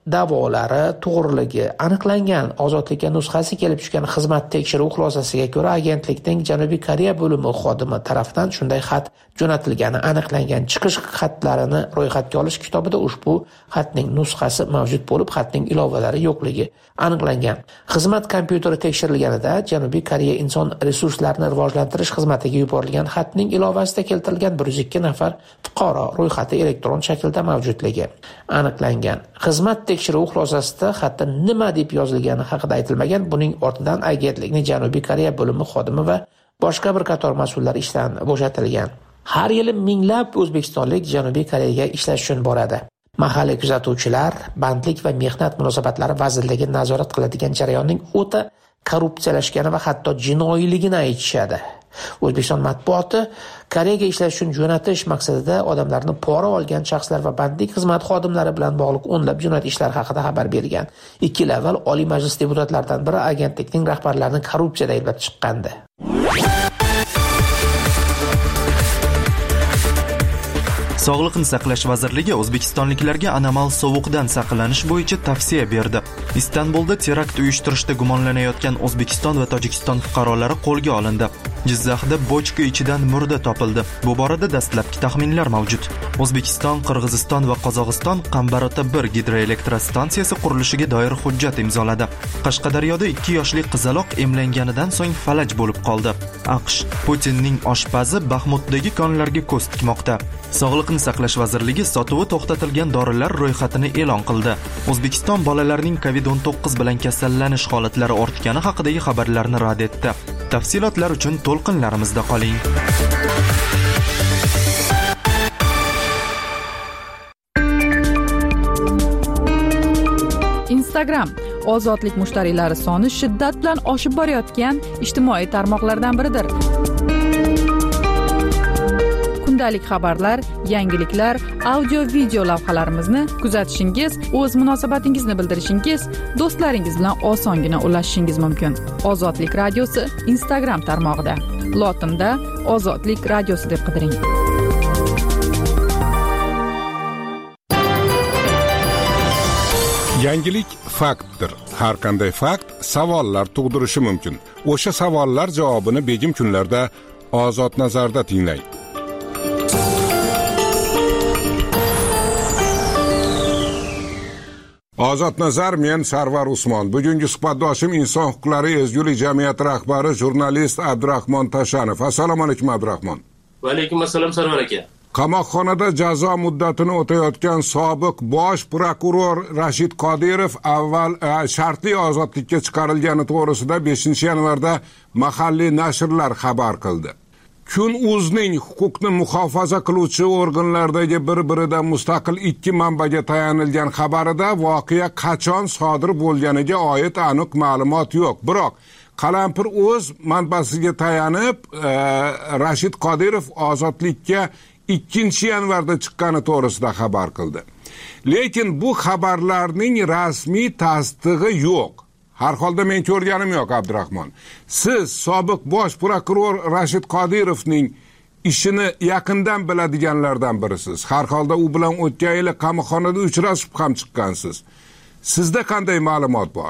da'volari to'g'riligi aniqlangan. Ozodlikka nusxasi kelib tushgan xizmat tekshiruv xulosasiga ko'ra, agentlikning Janubiy Koreya bo'limi xodimi tomonidan shunday xat jo'natilgani aniqlangan. Chiqish xatlarini ro'yxatga olish kitobida ushbu xatning nusxasi mavjud bo'lib, xatning ilovalari yo'qligi aniqlangan. Xizmat kompyuteri tekshirilganida Janubiy Koreya inson resurslarini rivojlantirish xizmatiga yuborilgan xatning ilovasida keltirilgan bir yuz ikki nafar fuqaro ro'yxati elektron shaklda mavjudligi aniqlangan. Xizmat tekshiruv xulosasida xatda nima deb yozilgani haqida aytilmagan. Buning ortidan agentlikning Janubiy Koreya bo'limi xodimi va boshqa bir qator mas'ullar ishdan bo'shatilgan. Har yili minglab o'zbekistonlik Janubiy Koreyaga ishlash uchun boradi. Mahalliy kuzatuvchilar bandlik va mehnat munosabatlari vazirligi nazorat qiladigan jarayonning o'ta korrupsiyalashgani va hatto jinoiyligini aytishadi. O'zbekiston matbuoti Koreyaga ishlash uchun jo'natish maqsadida odamlarni pora olgan shaxslar va bandlik xizmat xodimlari bilan bog'liq o'nlab jinoyat ishlari haqida xabar bergan. ikki yil avval Oliy Majlis deputatlaridan biri agentlikning rahbarlarini korrupsiyada ayblab chiqqandi. Sog'liqni saqlash vazirligi o'zbekistonliklarga anomal sovuqdan saqlanish bo'yicha tavsiya berdi. Istanbulda terakt uyushtirishda gumonlanayotgan O'zbekiston va Tojikiston fuqarolari qo'lga olindi. Jizzaxda bochka ichidan murda topildi. Bu borada dastlabki taxminlar mavjud. O'zbekiston, Qirg'iziston va Qozog'iston Qambarota bir gidroelektrostansiyasi qurilishiga doir hujjat imzoladi. Qashqadaryoda ikki yoshli qizaloq emlanganidan so'ng falaj bo'lib qoldi. AQSh Putinning oshpazi Baxmutdagi konlarga ko'z tikmoqda. Sog'liqni saqlash vazirligi sotuvi to'xtatilgan dorilar ro'yxatini e'lon qildi. O'zbekiston bolalarning kovid o'n to'qqiz bilan kasallanish holatlari ortgani haqidagi xabarlarni rad etdi. Tafsilotlar uchun to'lqinlarimizda qoling. Instagram ozodlik mushtariylari soni shiddat bilan oshib borayotgan ijtimoiy tarmoqlardan biridir. Kundalik xabarlar, yangiliklar, audio-video lavhalarimizni kuzatishingiz, o'z munosabatingizni bildirishingiz, do'stlaringiz bilan osongina ulashishingiz mumkin. Ozodlik radiosi Instagram tarmog'ida. Lotinda Ozodlik radiosi deb qidiring. Yangilik faktdir. Har qanday fakt savollar tug'dirishi mumkin. O'sha savollar javobini begim kunlarda Ozod nazarda tinglang. Ozod nazar, men Sarvar Usmon. Bugungi suhbatdoshim inson huquqlari ezgulik jamiyati rahbari jurnalist Abdurahmon Tashanov. Assalomu alaykum Abdurahmon. Va alaykum assalom Sarvar aka. Qamoqxonada jazo muddatini o'tayotgan sobiq bosh prokuror Rashid Qodirov avval shartli ozodlikka chiqarilgani to'g'risida beshinchi yanvarda mahalliy nashrlar xabar qildi. Kun.uzning huquqni muhofaza qiluvchi organlardagi bir-biridan mustaqil ikki manbaga tayanilgan xabarida voqea qachon sodir bo'lganiga oid aniq ma'lumot yo'q. Biroq Qalampir o'z manbasiga tayanib, e, Rashid Qodirov ozodlikka ikkinchi yanvarda chiqqani to'g'risida xabar qildi. Lekin bu xabarlarning rasmiy tasdig'i yo'q. Har holda men ko'rganim yo'q Abdurahmon. Siz sobiq bosh prokuror Rashid Qodirovning ishini yaqindan biladiganlardan birisiz. Har holda u bilan o'tgan yili qamoqxonada uchrashib ham chiqqansiz. Sizda qanday ma'lumot bor?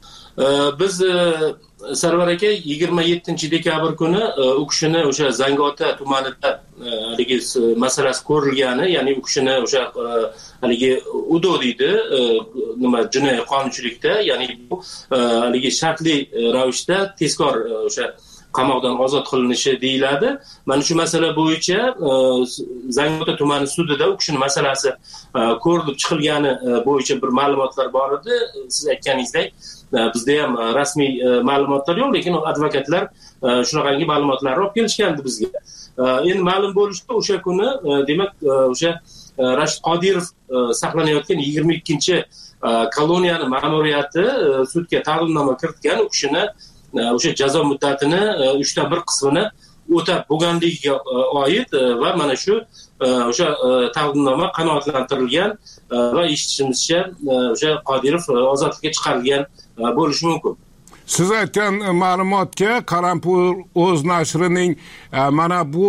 Biz Sarvar aka yigirma yettinchi dekabr kuni u kishini o'sha Zangiota tumanida haligi masalasi ko'rilgani, ya'ni u kishini o'sha haligi udo deydi, nima jinoiy qonunchilikda, ya'ni bu haligi shartli ravishda tezkor o'sha qamoqdan ozod qilinishi deyiladi. Mana shu masala bo'yicha Zangiota tumani sudida u kishini masalasi ko'rilib chiqilgani bo'yicha bir ma'lumotlar bor edi. Siz aytganingizdek, bizda ham rasmiy ma'lumotlar yo'q, lekin advokatlar shunaqangi ma'lumotlarni olib kelishgandi bizga. Endi ma'lum bo'lishicha o'sha kuni, demak, o'sha Rashid Qodirov saqlanayotgan yigirma ikkinchi koloniyani ma'muriyati sudga taqdimnoma kiritgan, u kishini o'sha jazo muddatini uchdan bir qismini o'tab bo'lganligiga oid va mana shu o'sha taqdimnoma qanoatlantirilgan va eshitishimizcha o'sha Qodirov ozodlikka chiqarilgan bo'lishi mumkin. Siz aytgan ma'lumotga Qalampir o'z nashrining mana bu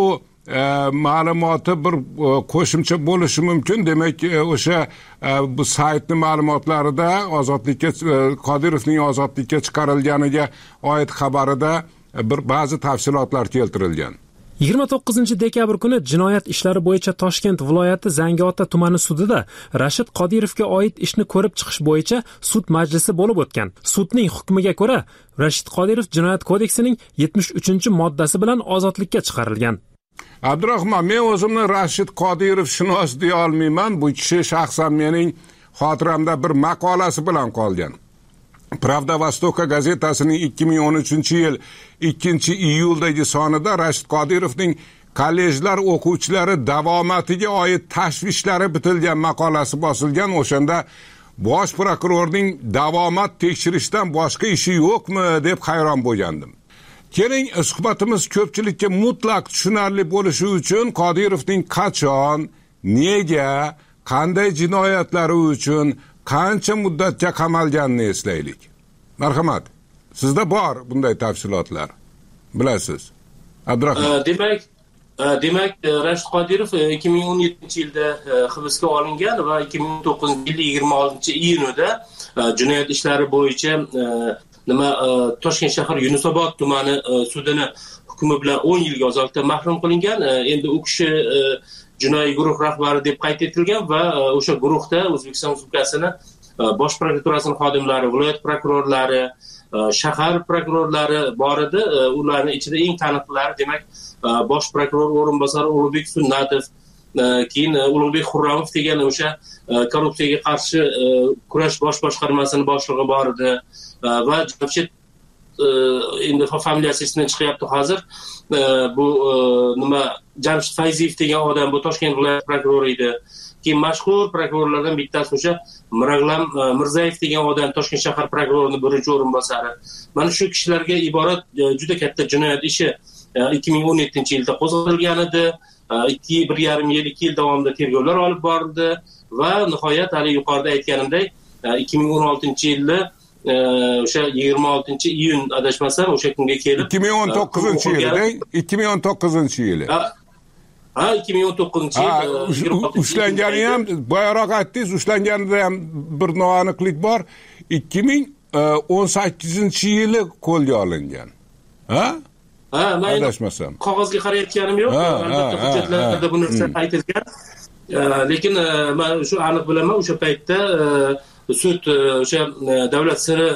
ma'lumoti bir qo'shimcha bo'lishi mumkin. Demak, o'sha bu saytning ma'lumotlarida ozodlikka Qodirovning ozodlikka chiqarilganiga oid xabarida bir ba'zi tafsilotlar keltirilgan. yigirma to'qqizinchi dekabr kuni jinoyat ishlari bo'yicha Toshkent viloyati Zangiota tumani sudida Rashid Qodirovga oid ishni ko'rib chiqish bo'yicha sud majlisi bo'lib o'tgan. Sudning hukmiga ko'ra, Rashid Qodirov Jinoyat kodeksining yetmish uchinchi moddasi bilan ozodlikka chiqarilgan. Abdurahmon, men o'zimni Rashid Qodirov shunos deya olmayman. Bu kishi shaxsan mening xotiramda bir maqolasi bilan qolgan. Pravda Vostoka gazetasining ikki ming o'n uchinchi yil ikkinchi iyuldagi sonida Rashid Qodirovning kollejlar o'quvchilari davomatiga oid tashvishlari bitilgan maqolasi bosilgan. O'shanda bosh prokurorning davomat tekshirishdan boshqa ishi yo'qmi deb hayron bo'lgandim. Keling, suhbatimiz ko'pchilikka mutlaq tushunarli bo'lishi uchun Qodirovning qachon, nega, qanday jinoyatlari uchun qancha muddatga qamalganini eslaylik. Marhamat. Sizda bor bunday tafsilotlar. Bilasiz. Abdurahmon. Demak, demak Rashid Qodirov ikki ming o'n yettinchi yilda hibsga olingan va ikki ming o'n to'qqizinchi yil yigirma oltinchi iyunida jinoyat ishlari bo'yicha nima Toshkent shahar Yunusobod tumani sudini hukmi bilan o'n yilga ozodlikdan mahrum qilingan. Endi u kishi jinoiy guruh rahbari deb qayd etilgan va o'sha guruhda O'zbekiston Respublikasining bosh prokuraturasining xodimlari, viloyat prokurorlari, shahar prokurorlari bor edi. Ularning ichida eng taniqlilari demak bosh prokuror o'rinbosari Ulug'bek Sunnatov, keyin Ulug'bek Xurramov degan o'sha korrupsiyaga qarshi kurash bosh boshqarmasining boshlig'i bor edi va Jamshid endi familiyasi esimdan chiqyapti hozir. Bu nima Jamshid Fayziyev degan odam bu Toshkent viloyat prokurori edi. Keyin mashhur prokurorlardan bittasi o'sha Mirag'lam Mirzayev degan odam Toshkent shahar prokurorining birinchi o'rinbosari. Mana shu kishilarga iborat juda katta jinoyat ishi ikki ming o'n yettinchi yilda qo'zg'atilgan edi. ikki bir yarim yil, ikki yil davomida tergovlar olib borildi va nihoyat hali yuqorida aytganimdek ikki ming o'n oltinchi yilda o'sha yigirma oltinchi iyun adashmasam o'sha kunga kelib ikki ming o'n to'qqizinchi yilda ikki ming o'n to'qqizinchi yili ha ikki ming o'n to'qqizinchi yil ushlangani ham boyaroq aytdingiz, ushlanganida ham bir noaniqlik bor. ikki ming o'n sakkizinchi yili qo'lga olingan. Ha? Ha, men adashmasam. Qog'ozga qarayotganim yo'q. Albatta hujjatlarda bu narsa aytilgan. Lekin men shu aniq bilaman, o'sha paytda sud o'sha davlat siri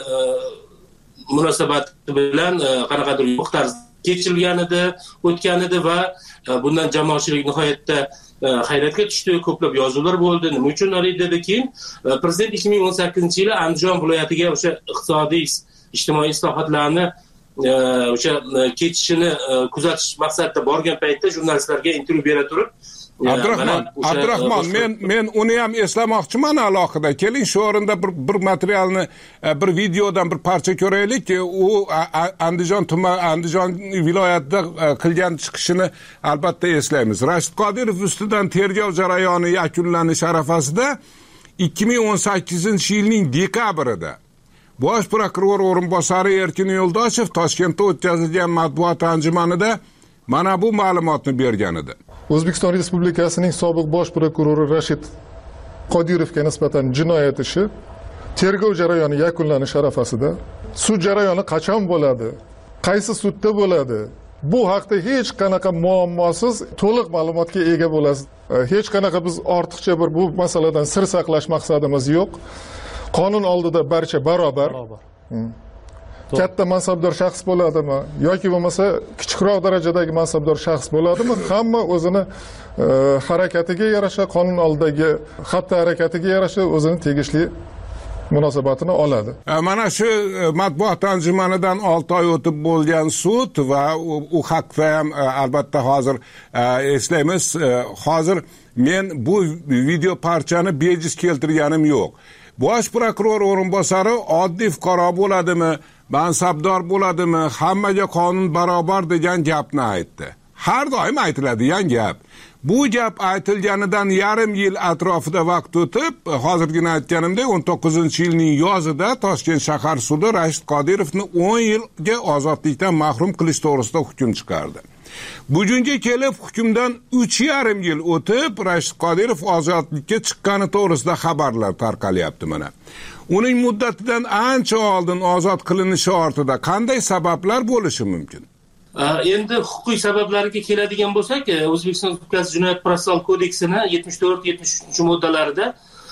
munosabati bilan qanaqadir yo'q tarzda kechirilgan edi, o'tgan edi va bundan jamoatchilik nihoyatda hayratga tushdi. Ko'plab yozuvlar bo'ldi. Nima uchun hali dedi? Keyin prezident ikki ming o'n sakkizinchi yili Andijon viloyatiga o'sha iqtisodiy ijtimoiy islohotlarni o'sha ketishini kuzatish maqsadida borgan paytda jurnalistlarga intervyu bera turib Abdurahmon, Abdurahmon, men men uni ham eslamoqchiman alohida. Keling, shu o'rinda bir bir materialni, bir videodan bir parcha ko'raylik. U Andijon tuman, Andijon viloyatida qilgan chiqishini albatta eslaymiz. Rashid Qodirov ustidan tergov jarayoni yakunlanish arafasida ikki ming o'n sakkizinchi yilning dekabrida bosh prokuror o'rinbosari Erkin Yo'ldoshev Toshkentda o'tkazilgan matbuot anjumanida mana bu ma'lumotni bergan edi. O'zbekiston Respublikasining sobiq bosh prokurori Rashid Qodirovga nisbatan jinoyat ishi tergov jarayoni yakunlanish arafasida sud jarayoni qachon bo'ladi, qaysi sudda bo'ladi, bu haqda hech qanaqa muammosiz to'liq ma'lumotga ega bo'lasiz. Hech qanaqa biz ortiqcha bir bu masaladan sir saqlash maqsadimiz yo'q. Qonun oldida barcha barobar. Katta mansabdor shaxs bo'ladimi yoki bo'lmasa kichikroq darajadagi mansabdor shaxs bo'ladimi, hamma o'zini harakatiga yarasha, qonun oldidagi xatti harakatiga yarasha o'zini tegishli munosabatini oladi. Mana shu matbuot anjumanidan olti oy o'tib bo'lgan sud va u haqda ham albatta hozir eslaymiz. Hozir men bu video parchani bejiz keltirganim yo'q. Bosh prokuror o'rinbosari oddiy fuqaro bo'ladimi, mansabdor bo'ladimi, hammaga qonun barobar degan gapni aytdi. Har doim aytiladigan gap. Bu gap aytilganidan yarim yil atrofida vaqt o'tib, hozirgina aytganimdek o'n to'qqizinchi yilning yozida Toshkent shahar sudi Rashid Qodirovni o'n yilga ozodlikdan mahrum qilish to'g'risida hukm chiqardi. bugunga kelib hukmdan uch yarim yil o'tib Rashid Qodirov ozodlikka chiqqani to'g'risida xabarlar tarqalyapti mana. Uning muddatidan ancha oldin ozod qilinishi ortida qanday sabablar bo'lishi mumkin? Endi huquqiy sabablariga keladigan bo'lsak, O'zbekiston Respublikasi Jinoyat protsessual kodeksini yetmish to'rt yetmish uchinchi moddalarida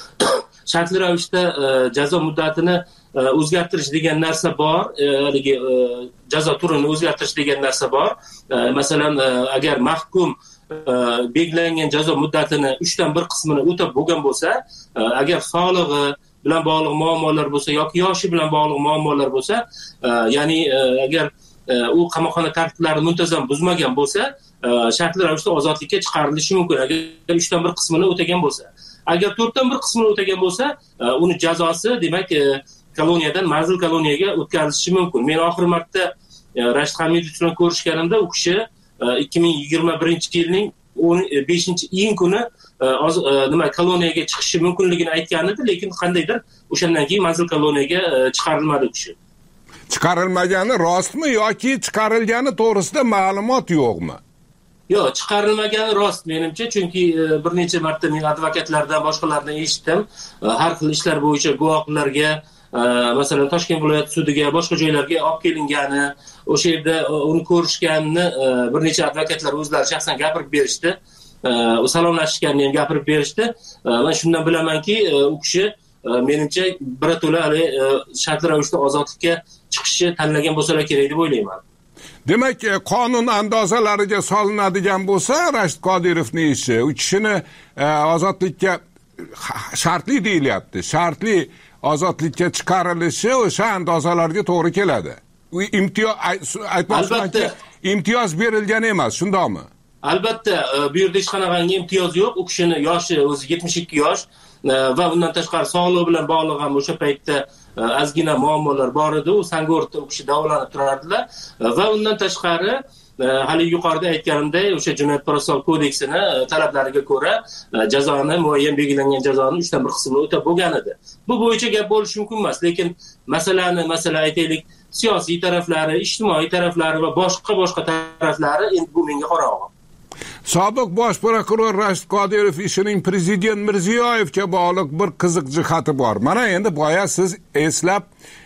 shartli ravishda jazo muddatini o'zgartirish degan narsa bor, haligi jazo turini o'zgartirish degan narsa bor. Masalan, agar mahkum belgilangan jazo muddatini uchdan bir qismini o'tab bo'lgan bo'lsa, agar sog'lig'i bilan bog'liq muammolar bo'lsa yoki yoshi bilan bog'liq muammolar bo'lsa, ya'ni agar u qamoqxona tartiblari muntazam buzmagan bo'lsa, shartli ravishda ozodlikka chiqarilishi mumkin, agar uchdan bir qismini o'tagan bo'lsa. Agar to'rtdan bir qismini o'tagan bo'lsa, uni jazosi, demak, koloniyadan manzil koloniyaga o'tkazilishi mumkin. Men oxirgi marta Rashid Hamidov bilan ko'rishganimda u kishi ikki ming yigirma birinchi yilning o'n beshinchi iyun kuni nima koloniyaga chiqishi mumkinligini aytgan edi, lekin qandaydir o'shandan keyin manzil koloniyaga chiqarilmadi u kishi. Chiqarilmagani rostmi yoki chiqarilgani to'g'risida ma'lumot yo'qmi? Yo'q, chiqarilmagani rost menimcha, chunki bir necha marta men advokatlardan, boshqalardan eshitdim, har xil ishlar bo'yicha guvohlarga, masalan, Toshkent viloyat sudiga, boshqa joylarga olib kelingani, o'sha yerda uni ko'rishganini bir necha advokatlar o'zlari shaxsan gapirib berishdi. Salomlashishganini ham gapirib berishdi. Men shundan bilamanki, u kishi menimcha birato'la hali shartli ravishda ozodlikka chiqishni tanlagan bo'lsalar kerak deb o'ylayman. Demak, qonun andozalariga solinadigan bo'lsa, Rashid Qodirovning ishi, u kishini ozodlikka shartli deyilyapti. Shartli ozodlikka chiqarilishi o'sha andozalarga to'g'ri keladi. U imtiyoz aytmoqchimanki, imtiyoz berilgan emas, shundaqmi? Albatta, bu yerda hech qanaqangi imtiyoz yo'q. U kishini yoshi o'zi yetmish ikki yosh va undan tashqari sog'lig'i bilan bog'liq ham o'sha paytda ozgina muammolar bor edi. U Sangorda u kishi davolanib turardilar va undan tashqari hali yuqorida aytganimdek, o'sha Jinoyat protsessual kodeksini talablariga ko'ra jazoni, muayyan belgilangan jazoni uchdan bir qismini o'tab bo'lgan edi. Bu bo'yicha gap bo'lishi mumkin emas, lekin masalani, masalan, aytaylik, siyosiy taraflari, ijtimoiy taraflari va boshqa boshqa taraflari endi bu menga qorong'i. Sobiq bosh prokuror Rashid Qodirov ishining prezident Mirziyoyevga bog'liq bir qiziq jihati bor. Mana endi boya siz eslab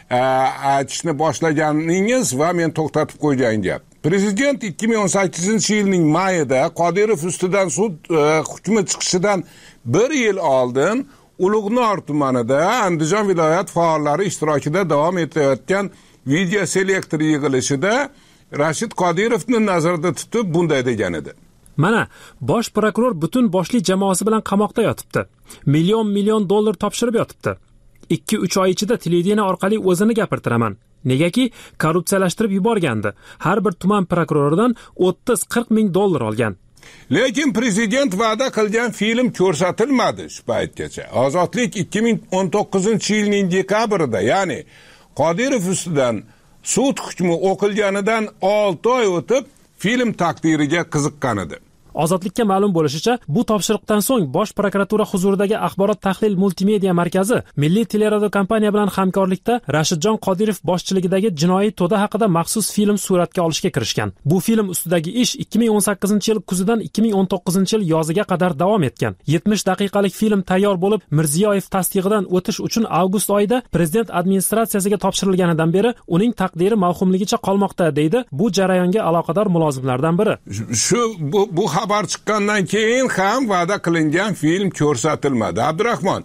aytishni boshlaganingiz va men to'xtatib qo'ygan gap. Prezident ikki ming o'n sakkizinchi yilning mayida Qodirov ustidan sud hukmi chiqishidan bir yil oldin Ulug'nor tumanida Andijon viloyat faollari ishtirokida davom etayotgan video selektor yig'ilishida Rashid Qodirovni nazarda tutib bunday degan edi. Mana, bosh prokuror butun boshli jamoasi bilan qamoqda yotibdi. Million million dollar topshirib yotibdi. ikki uch oy ichida televideniya orqali o'zini gapirtiraman. Negaki, korrupsiyalashtirib yuborgandi. Har bir tuman prokuroridan o'ttiz qirq ming dollar olgan. Lekin prezident va'da qilgan film ko'rsatilmadi shu paytgacha. Ozodlik ikki ming o'n to'qqizinchi yilning dekabrida, ya'ni Qodirov ustidan sud hukmi o'qilganidan olti oy o'tib film taqdiriga qiziqqan edi. Ozodlikka ma'lum bo'lishicha, bu topshiriqdan so'ng Bosh prokuratura huzuridagi axborot tahlil multimedia markazi Milliy teleradio kompaniya bilan hamkorlikda Rashidjon Qodirov boshchiligidagi jinoiy to'da haqida maxsus film suratga olishga kirishgan. Bu film ustidagi ish ikki ming o'n sakkizinchi yil kuzidan ikki ming o'n to'qqizinchi yil yoziga qadar davom etgan. yetmish daqiqalik film tayyor bo'lib, Mirziyoyev tasdig'idan o'tish uchun avgust oyida prezident administratsiyasiga topshirilganidan beri uning taqdiri mavhumligicha qolmoqda, deydi bu jarayonga aloqador mulozimlardan biri. Shu bu, bu xabar chiqqandan keyin ham va'da qilingan film ko'rsatilmadi. Abdurahmon,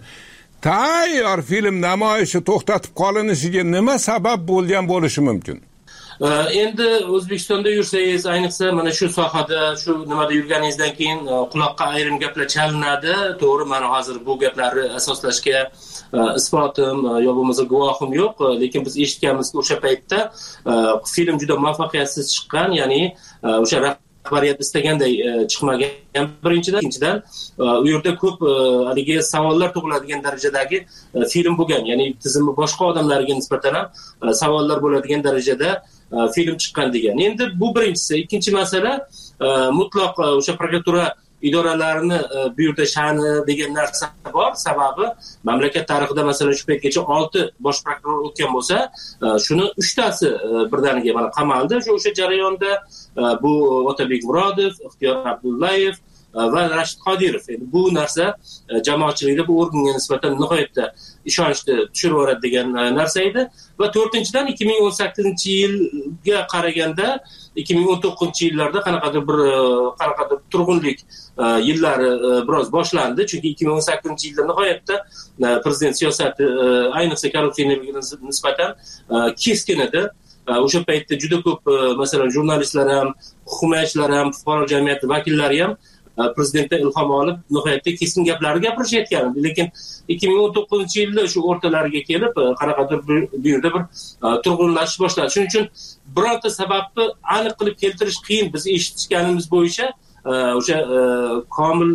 tayyor film namoyishi to'xtatib qolinishiga nima sabab bo'lgan bo'lishi mumkin? Endi O'zbekistonda yursangiz, ayniqsa mana shu sohada, shu nimada yurganingizdan keyin quloqqa ayrim gaplar chalinadi. To'g'ri, mana hozir bu gaplarni asoslashga isbotim yo bo'lmasa guvohim yo'q, lekin biz eshitganmiz o'sha paytda film juda muvaffaqiyatsiz chiqqan, ya'ni o'sha rahbariyat istaganday chiqmagan. Birinchidan, ikkinchidan u yerda ko'p haligi savollar tug'iladigan darajadagi film bo'lgan, ya'ni tizimi boshqa odamlarga nisbatan ham savollar bo'ladigan darajada film chiqqan degan. Endi bu birinchisi. Ikkinchi masala, mutlaq o'sha prokuratura idoralarini bu yerda sha'ni degan narsa bor. Sababi mamlakat tarixida masalan shu paytgacha olti bosh prokuror o'tgan bo'lsa, shuni uchtasi birdaniga mana qamaldi. O'sha jarayonda bu Otabek Murodov, Ixtiyor Abdullayev va Rashid Qodirov. Bu narsa jamoatchilikda bu organga nisbatan nihoyatda ishonchni tushirib yuboradi degan narsa edi. Va to'rtinchidan ikki ming o'n sakkizinchi yilga qaraganda ikki ming o'n to'qqizinchi yillarda qanaqadir bir qanaqadir turg'unlik yillari biroz boshlandi. Chunki ikki ming o'n sakkizinchi yilda nihoyatda prezident siyosati ayniqsa korrupsiyaga nisbatan keskin edi. O'sha paytda juda ko'p masalan jurnalistlar ham, huquq himoyachilar ham, fuqaro jamiyati vakillari ham prezidentdan ilhom olib nihoyatda keskin gaplarni gapirishayotgan edi. Lekin ikki ming o'n to'qqizinchi yilda shu o'rtalariga kelib qanaqadir bu yerda bir turg'unlashish boshladi. Shuning uchun birorta sababni aniq qilib keltirish qiyin. Biz eshitganimiz bo'yicha o'sha Komil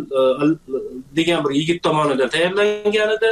degan bir yigit tomonidan tayyorlangan edi,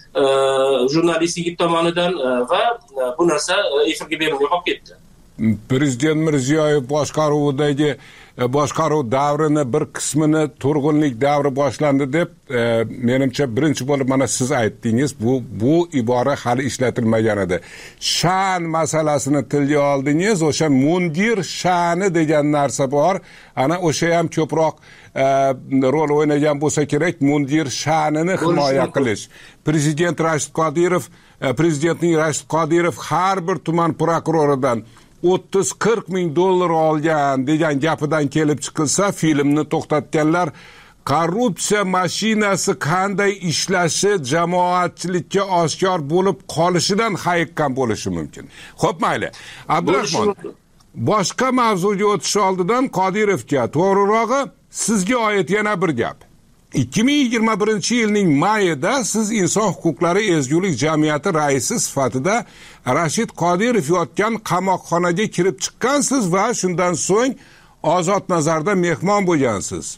jurnalist yigit tomonidan, va bu narsa efirga berilmay qolib ketdi. Prezident Mirziyoyev boshqaruvidagi boshqaruv davrini bir qismini turg'unlik davri boshlandi deb e, menimcha birinchi bo'lib mana siz aytdingiz. Bu bu ibora hali ishlatilmagan edi. Sha'an masalasini tilga oldingiz. O'sha mundir sha'ni degan narsa bor. Ana o'sha ham ko'proq e, rol o'ynagan bo'lsa kerak. Mundir sha'nini himoya qilish. Prezident Rashid Qodirov, e, prezidentning Rashid Qodirov har bir tuman prokuroridan o'ttiz qirq ming dollar olgan degan gapidan kelib chiqilsa, filmni to'xtatganlar korrupsiya mashinasi qanday ishlashi jamoatchilikka oshkor bo'lib qolishidan hayiqqan bo'lishi mumkin. Xo'p, mayli. Abdurahmon, boshqa mavzuga o'tish oldidan Qodirovga, to'g'rirog'i sizga oid yana bir gap. ikki ming yigirma birinchi yilning mayida siz Inson huquqlari ezgulik jamiyati raisi sifatida Rashid Qodirov yotgan qamoqxonaga kirib chiqqansiz va shundan so'ng ozod nazarda mehmon bo'lgansiz.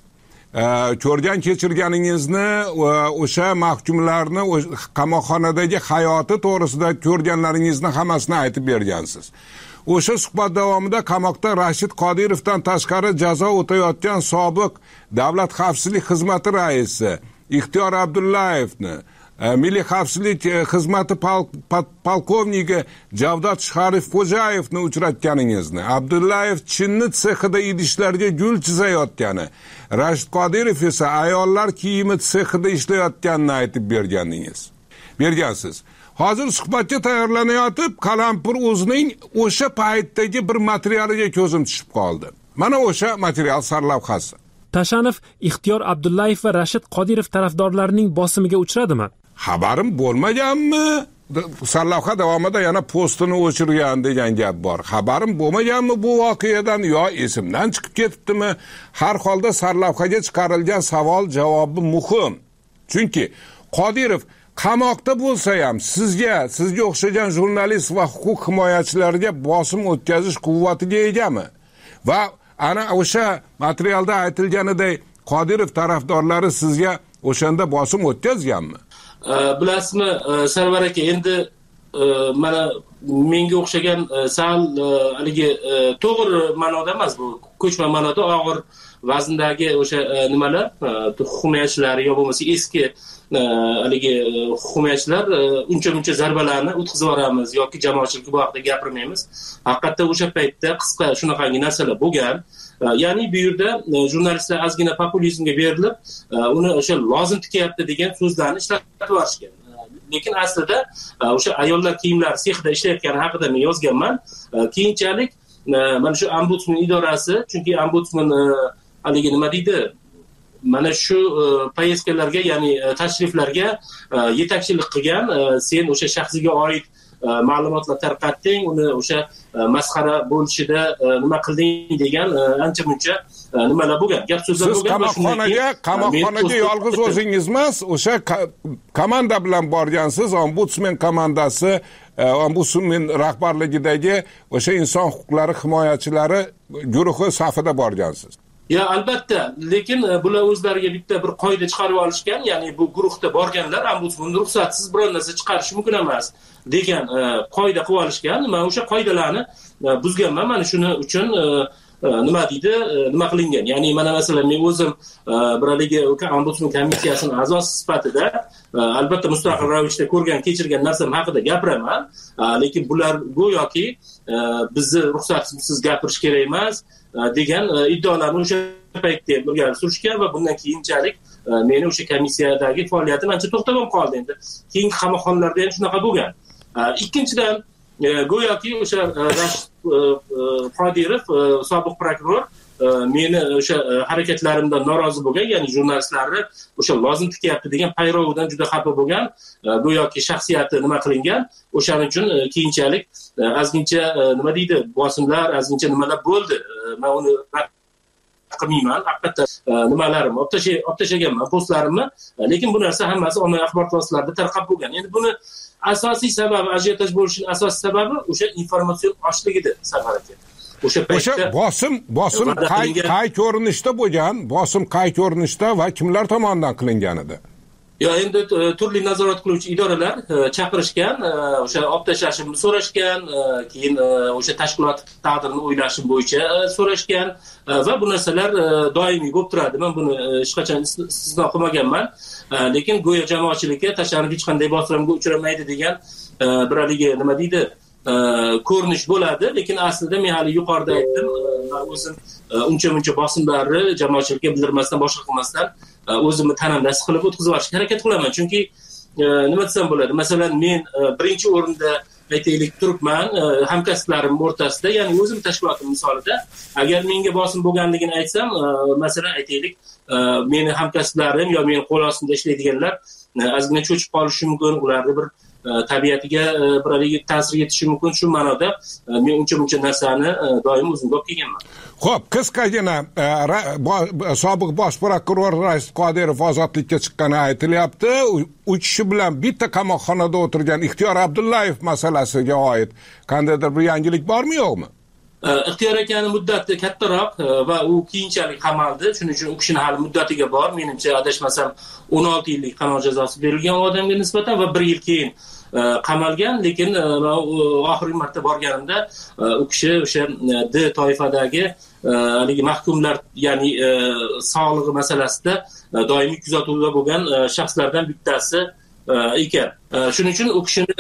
Ko'rgan kechirganingizni, o'sha mahkumlarni qamoqxonadagi hayoti to'g'risida ko'rganlaringizni hammasini aytib bergansiz. O'sha suhbat davomida qamoqda Rashid Qodirovdan tashqari jazo o'tayotgan sobiq Davlat xavfsizlik xizmati raisi Ixtiyor Abdullayevni, Milliy xavfsizlik xizmati polkovniki Javdot Sharifxo'jayevni uchratganingizni, Abdullayev chinni sexida idishlarga gul chizayotgani, Rashid Qodirov esa ayollar kiyimi sexida ishlayotganini aytib berganingiz. Bergansiz. Hozir suhbatga tayyorlanayotib, Qalampir o'zining o'sha paytdagi bir materialiga ko'zim tushib qoldi. Mana o'sha material sarlavhasi. Tashanov Ixtiyor Abdullayev va Rashid Qodirov tarafdorlarining bosimiga uchradimi? Xabarim bo'lmaganmi? Sarlavha davomida yana postini o'chirgan degan gap bor. Xabarim bo'lmaganmi bu voqeadan yo esimdan chiqib ketibdimi? Har holda sarlavhaga chiqarilgan savol javobi muhim. Chunki Qodirov qamoqda bo'lsa ham sizga, sizga o'xshagan jurnalist va huquq himoyachilarga bosim o'tkazish quvvatiga egami? Va ana o'sha materialda aytilganidek Qodirov tarafdorlari sizga o'shanda bosim o'tkazganmi? Bilasizmi, Sarvar aka, endi mana menga o'xshagan sal haligi to'g'ri ma'noda emas, bu ko'chma ma'noda og'ir vazndagi o'sha nimalar, huquq himoyachilari yo bo'lmasa eski haligi huquq himoyachilar uncha-muncha zarbalarni o'tkazib yuboramiz yoki jamoatchilikka bu haqida gapirmaymiz. Haqiqatda o'sha paytda qisqa shunaqangi narsalar bo'lgan. Ya'ni bu yerda jurnalistlar ozgina populizmga berilib, uni o'sha lozim tikyapti degan so'zlarni ishlatib yuborishgan. Lekin aslida o'sha ayollar kiyimlari sexida ishlayotgani haqida men yozganman. Keyinchalik mana shu ombudsman idorasi, chunki ombudsman haligi nima deydi, mana shu poyezdkalarga, ya'ni tashriflarga yetakchilik qilgan, sen o'sha shaxsiga oid ma'lumotlar tarqatding, uni o'sha masxara bo'lishida nima qilding degan ancha muncha nimalar bo'lgan, gap so'zlar bo'lgan. Siz qamoqxonaga, qamoqxonaga yolg'iz o'zingiz emas, o'sha komanda bilan borgansiz, ombudsman komandasi, ombudsman rahbarligidagi o'sha inson huquqlari himoyachilari guruhi safida borgansiz. Ya albatta, lekin bular o'zlariga bitta bir qoida chiqarib olishgan, ya'ni bu guruhda borganlar ombudsman ruxsatsiz biror narsa chiqarish mumkin emas degan qoida qilib olishgan. Men o'sha qoidalarni buzganman. Mana shuning uchun nima deydi nima qilingan, ya'ni mana masalan men o'zim bir haligi ombudsman komissiyasining a'zosi sifatida albatta mustaqil ravishda ko'rgan kechirgan narsam haqida gapiraman, lekin bular go'yoki bizni ruxsatimizsiz gapirish kerak emas degan iddaolarni o'sha paytda ilgari surishgan va bundan keyinchalik meni o'sha komissiyadagi faoliyatim ancha to'xtab qoldi. Endi keyingi qamoqxonalarda ham shunaqa bo'lgan. Ikkinchidan go'yoki o'sha Rashid Qodirov sobiq prokuror meni o'sha harakatlarimdan norozi bo'lgan, ya'ni jurnalistlarni o'sha lozim tikyapti degan payrovidan juda xafa bo'lgan, go'yoki shaxsiyati nima qilingan, o'shaning uchun keyinchalik ozgincha nima deydi bosimlar, ozgincha nimalar bo'ldi. Men uni qilmayman, albatta nimalarimni olib tashlaganman, postlarimni, lekin bu narsa hammasi ommaviy axborot vositalarida tarqab bo'lgan. Endi buni asosiy sababi, ajiotaj bo'lishining asosiy sababi o'sha informatsion ochligidir safarga. O'sha paytda o'sha bosim bosim qay qay ko'rinishda bo'lgan, bosim qay ko'rinishda va kimlar tomonidan qilingan edi? Yo, endi turli nazorat qiluvchi idoralar chaqirishgan, o'sha olib tashlashimni so'rashgan, keyin o'sha tashkilot taqdirini o'ylashim bo'yicha so'rashgan va bu narsalar doimiy bo'lib turadi. Men buni hech qachon istisno qilmaganman, lekin go'yo jamoatchilikka tashlanib hech qanday bosimga uchramaydi degan bir haligi nima deydi ko'rinish bo'ladi, lekin aslida men hali yuqorida aytdim, men o'zim uncha-muncha bosimlarni jamoatchilikka bildirmasdan, boshqa qilmasdan o'zimni tanamda his qilib o'tkazib olishga harakat qilaman. Chunki nima desam bo'ladi, masalan men birinchi o'rinda aytaylik turibman hamkasblarim o'rtasida, ya'ni o'zim tashkilotim misolida agar menga bosim bo'lganligini aytsam, masalan aytaylik meni hamkasblarim yo meni qo'l ostida ishlaydiganlar ozgina cho'chib qolishi mumkin, ularni bir tabiatiga bir haligi ta'sir yetishi mumkin. Shu ma'noda men uncha-muncha narsani doim o'zimga olib kelganman. Xo'p, qisqagina sobiq bosh prokuror Rashid Qodirov ozodlikka chiqqani aytilyapti. Uch kishi bilan bitta qamoqxonada o'tirgan Ixtiyor Abdullayev masalasiga oid qandaydir bir yangilik bormi, yo'qmi? Ixtiyor akani muddati kattaroq va u keyinchalik qamaldi. Shuning uchun u kishini hali muddatiga bor. Menimcha adashmasam o'n olti yillik qamoq jazosi berilgan odamga nisbatan va bir yil keyin qamalgan, lekin oxirgi marta borganimda u kishi o'sha D toifadagi haligi mahkumlar, ya'ni sog'lig'i masalasida doimiy kuzatuvda bo'lgan shaxslardan bittasi ekan. Shuning uchun u kishini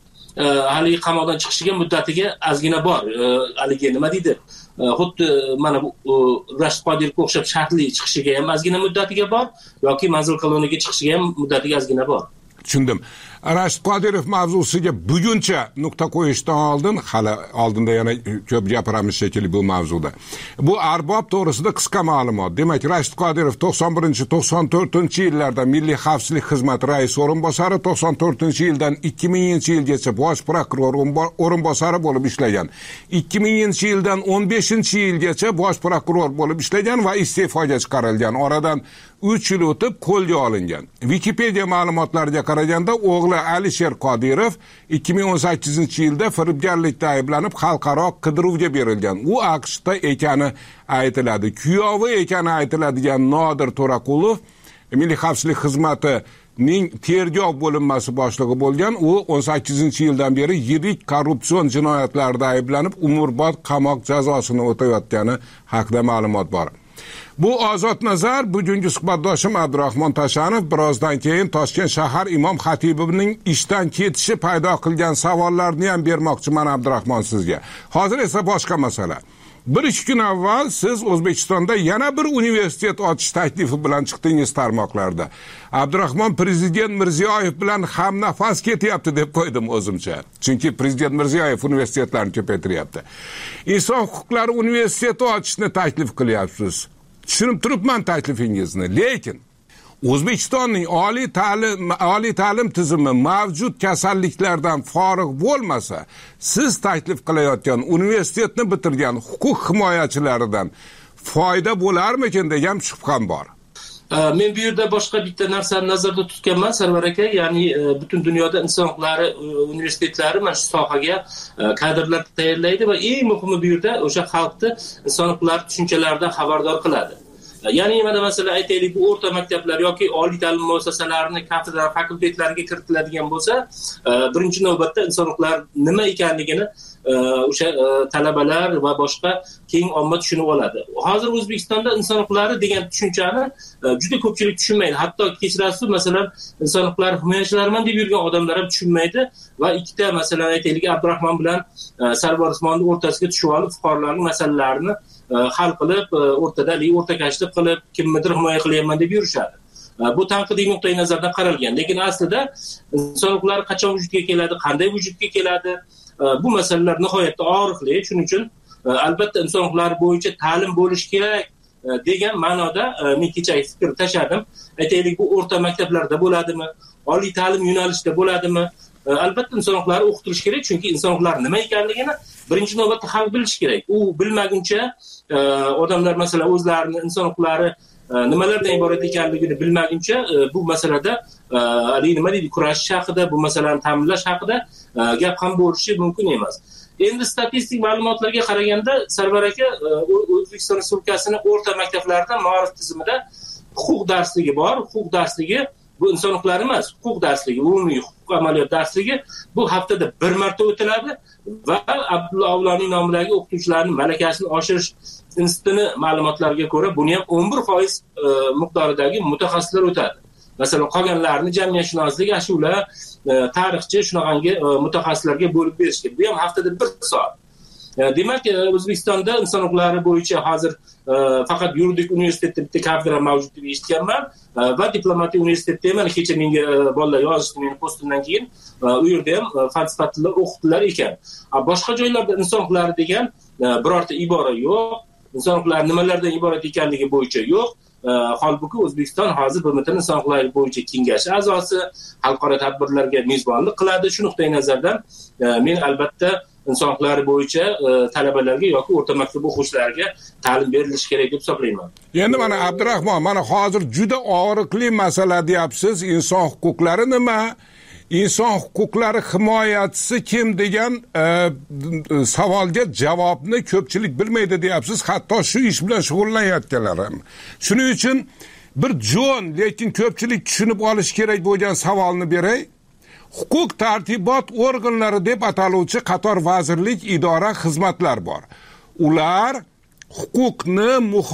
haligi qamoqdan chiqishiga muddatiga ozgina bor. Haligi nima deydi? Xuddi mana bu Rashid Qodirovga o'xshab shartli chiqishiga ham ozgina muddatiga bor yoki manzil koloniyaga chiqishiga ham muddatiga ozgina bor. Tushundim. Rashid Qodirov mavzusiga buguncha nuqta qo'yishdan oldin, hali oldinda yana ko'p gapiramiz shekilli bu mavzuda. Bu arbob to'g'risida qisqa ma'lumot. Demak, Rashid Qodirov to'qson birinchi to'qson to'rtinchi yillarda Milliy xavfsizlik xizmati rais o'rinbosari, to'qson to'rtinchi yildan ikki minginchi yilgacha bosh prokuror o'rinbosari bo'lib ishlagan. ikki minginchi yildan o'n beshinchi yilgacha bosh prokuror bo'lib ishlagan va iste'foga chiqarilgan. Oradan uch yil o'tib qo'lga olingan. Wikipedia ma'lumotlariga qaraganda o'g'li Alisher Qodirov ikki ming o'n sakkizinchi yilda firibgarlikda ayblanib xalqaro qidiruvga berilgan. U AQShda ekani aytiladi. Kuyovi ekani aytiladigan Nodir To'raqulov Milliy xavfsizlik xizmatining tergov bo'linmasi boshlig'i bo'lgan. U o'n sakkizinchi yildan beri yirik korrupsion jinoyatlarda ayblanib umrbod qamoq jazosini o'tayotgani haqida ma'lumot bor. Bu Ozod Nazar, bugungi suhbatdoshim Abdurahmon Tashanov. Birozdan keyin Toshkent shahar imom xatibining ishdan ketishi paydo qilgan savollarni ham bermoqchiman Abdurahmon sizga. Hozir esa boshqa masala. Bir ikki kun avval siz O'zbekistonda yana bir universitet ochish taklifi bilan chiqdingiz tarmoqlarda. Abdurahmon Prezident Mirziyoyev bilan hamnafas ketyapti deb qo'ydim o'zimcha. Chunki Prezident Mirziyoyev universitetlarni ko'paytiryapti. Inson huquqlari universiteti ochishni taklif qilyapsiz. Tushunib turibman taklifingizni, lekin O'zbekistonning oliy ta'lim oliy ta'lim tizimi mavjud kasalliklardan forig' bo'lmasa, siz taklif qilayotgan universitetni bitirgan huquq himoyachilaridan foyda bo'larmikin degan shubham bor. Men bu yerda boshqa bitta narsani nazarda tutganman, Sarvar aka, ya'ni butun dunyoda inson huquqlari universitetlari mana shu sohaga kadrlar tayyorlaydi va eng muhimi bu yerda o'sha xalqni inson huquqlari tushunchalaridan xabardor qiladi. Ya'ni mana masalan aytaylik, bu o'rta maktablar yoki oliy ta'lim muassasalarining kafedra fakultetlariga kiritiladigan bo'lsa, birinchi navbatda inson huquqlari nima ekanligini o'sha talabalar va boshqa keng omma tushunib oladi. Hozir O'zbekistonda inson huquqlari degan tushunchani juda ko'pchilik tushunmaydi. Hatto kechirasiz, masalan, inson huquqlari himoyachilarman deb yurgan odamlar ham tushunmaydi va ikkita, masalan, aytaylik, Abdurahmon bilan Sarvar Usmonning o'rtasiga tushib olib, fuqarolarning masalalarini hal qilib, o'rtada o'rtakashlik qilib, kimnidir himoya qilyapman deb yurishadi. Bu tanqidiy nuqtai nazardan qaralgan, lekin aslida inson huquqlari qachon vujudga keladi, qanday vujudga keladi, bu masalalar nihoyatda og'riqli. Shuning uchun albatta inson huquqlari bo'yicha ta'lim bo'lishi kerak degan ma'noda men kecha fikr tashladim. Aytaylik, bu o'rta maktablarda bo'ladimi, oliy ta'lim yo'nalishida bo'ladimi? Albatta inson huquqlari o'qitilishi kerak, chunki inson huquqlari nima ekanligini birinchi navbatda xalq bilishi kerak. U bilmaguncha odamlar, masalan, o'zlarini inson huquqlari nimalardan iborat ekanligini bilmaguncha bu masalada nima deydi, kurashish haqida, bu masalani ta'minlash haqida gap ham bo'lishi mumkin emas. Endi statistik ma'lumotlarga qaraganda, Sarvar aka, O'zbekiston Respublikasining o'rta maktablarida ma'rif tizimida huquq darsligi bor. Huquq darsligi bu inson huquqlari emas, huquq darsligi, umumiy huquq amaliyot darsligi bu haftada bir marta o'tiladi va Abdulla Avloniy nomidagi o'qituvchilarning malakasini oshirish institutining ma'lumotlariga ko'ra, buni ham o'n bir foiz miqdoridagi mutaxassislar o'tadi. Masalan, qolganlarni jamiyatshunoslik, ashula, tarixchi, shunaqangi mutaxassislarga bo'lib berishgan. Bu ham haftada bir soat. Demak, O'zbekistonda inson huquqlari bo'yicha hozir faqat yuridik universitetda bitta kafedra mavjud deb eshitganman va diplomatik universitetda ham kecha menga bolalar yozishdi meni postimdan keyin, u yerda ham fan sifatida o'qitdilar ekan. Boshqa joylarda inson huquqlari degan birorta ibora yo'q. Inson huquqlari nimalardan iborat ekanligi bo'yicha yo'q. Holbuki O'zbekiston hozir B M T inson huquqlari bo'yicha kengashi a'zosi, xalqaro tadbirlarga mezbonlik qiladi. Shu nuqtai nazardan men albatta inson huquqlari bo'yicha talabalarga yoki o'rta maktab o'quvchilariga ta'lim berilishi kerak deb hisoblayman. Endi mana Abdurahmon, mana hozir juda og'riqli masala deyapsiz. Inson huquqlari nima? Inson huquqlari himoyachisi kim degan e, savolga javobni ko'pchilik bilmaydi deyapsiz. Hatto shu ish bilan shug'ullanayotganlar ham. Shuning uchun bir jo'n, lekin ko'pchilik tushunib olishi kerak bo'lgan savolni beray. Huquq tartibot organlari deb ataluvchi qator vazirlik, idora, xizmatlar bor. Ular huquqni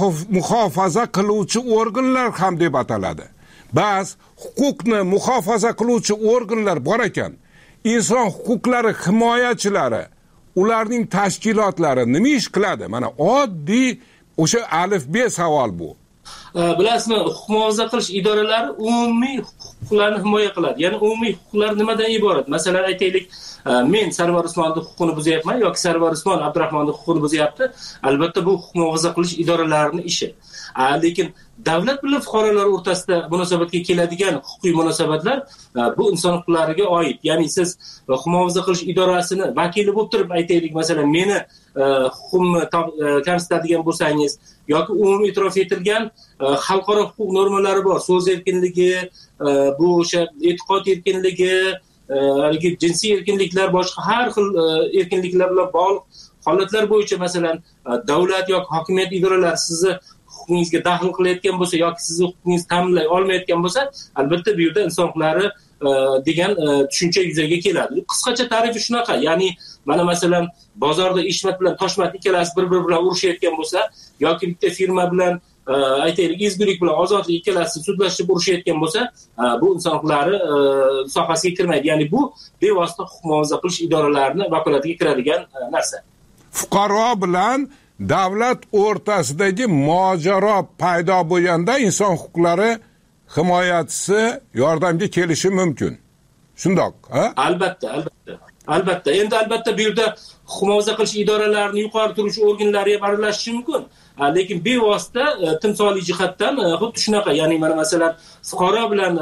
muhofaza qiluvchi organlar ham deb ataladi. Ba'z huquqni muhofaza qiluvchi organlar bor ekan. Inson huquqlari himoyachilari, ularning tashkilotlari nima ish qiladi? Mana oddiy o'sha alif be savol bu. Bilasizmi, huquq muhofaza qilish idoralari umumiy huquqlarni himoya qiladi. Ya'ni umumiy huquqlar nimadan iborat? Masalan, aytaylik, men Sarvar Usmonning huquqini buzyapman yoki Sarvar Usmon Abdurahmonning huquqini buzyapti. Albatta bu huquq muhofaza qilish idoralarining ishi. Lekin davlat bilan fuqarolar o'rtasida munosabatga keladigan huquqiy munosabatlar bu inson huquqlariga oid. Ya'ni siz huquq muhofaza qilish idorasini vakili bo'lib turib, aytaylik, masalan, meni huquqimni kamsitadigan bo'lsangiz yoki umumiy e'tirof etilgan xalqaro huquq normalari bor. So'z erkinligi, bu o'sha e'tiqod erkinligi, haligi jinsiy erkinliklar, boshqa har xil erkinliklar bilan bog'liq holatlar bo'yicha, masalan, davlat yoki hokimiyat idoralari sizni huquqingizga daxl qilayotgan bo'lsa yoki sizni huquqingizni ta'minlay olmayotgan bo'lsa, albatta bu yerda inson huquqlari degan tushuncha yuzaga keladi. Qisqacha ta'rifi shunaqa. Ya'ni mana masalan bozorda Ishmat bilan Toshmat ikkalasi bir-biri bilan urushayotgan bo'lsa yoki bitta firma bilan aytaylik ezgulik bilan ozodlik ikkalasi sudlashib urushayotgan bo'lsa, bu inson huquqlari sohasiga kirmaydi. Ya'ni bu bevosita huquq muhofaza qilish idoralarining vakolatiga kiradigan narsa. Fuqaro bilan davlat o'rtasidagi mojaro paydo bo'lganda inson huquqlari himoyachisi yordamga kelishi mumkin. Shundoq, ha? Albatta, albatta. Albatta. Endi albatta bu yerda huquq muhofaza qilish idoralarining yuqori turuvchi organlari ham aralashishi mumkin. Lekin bevosita timsoliy jihatdan xuddi shunaqa, ya'ni mana masalan fuqaro bilan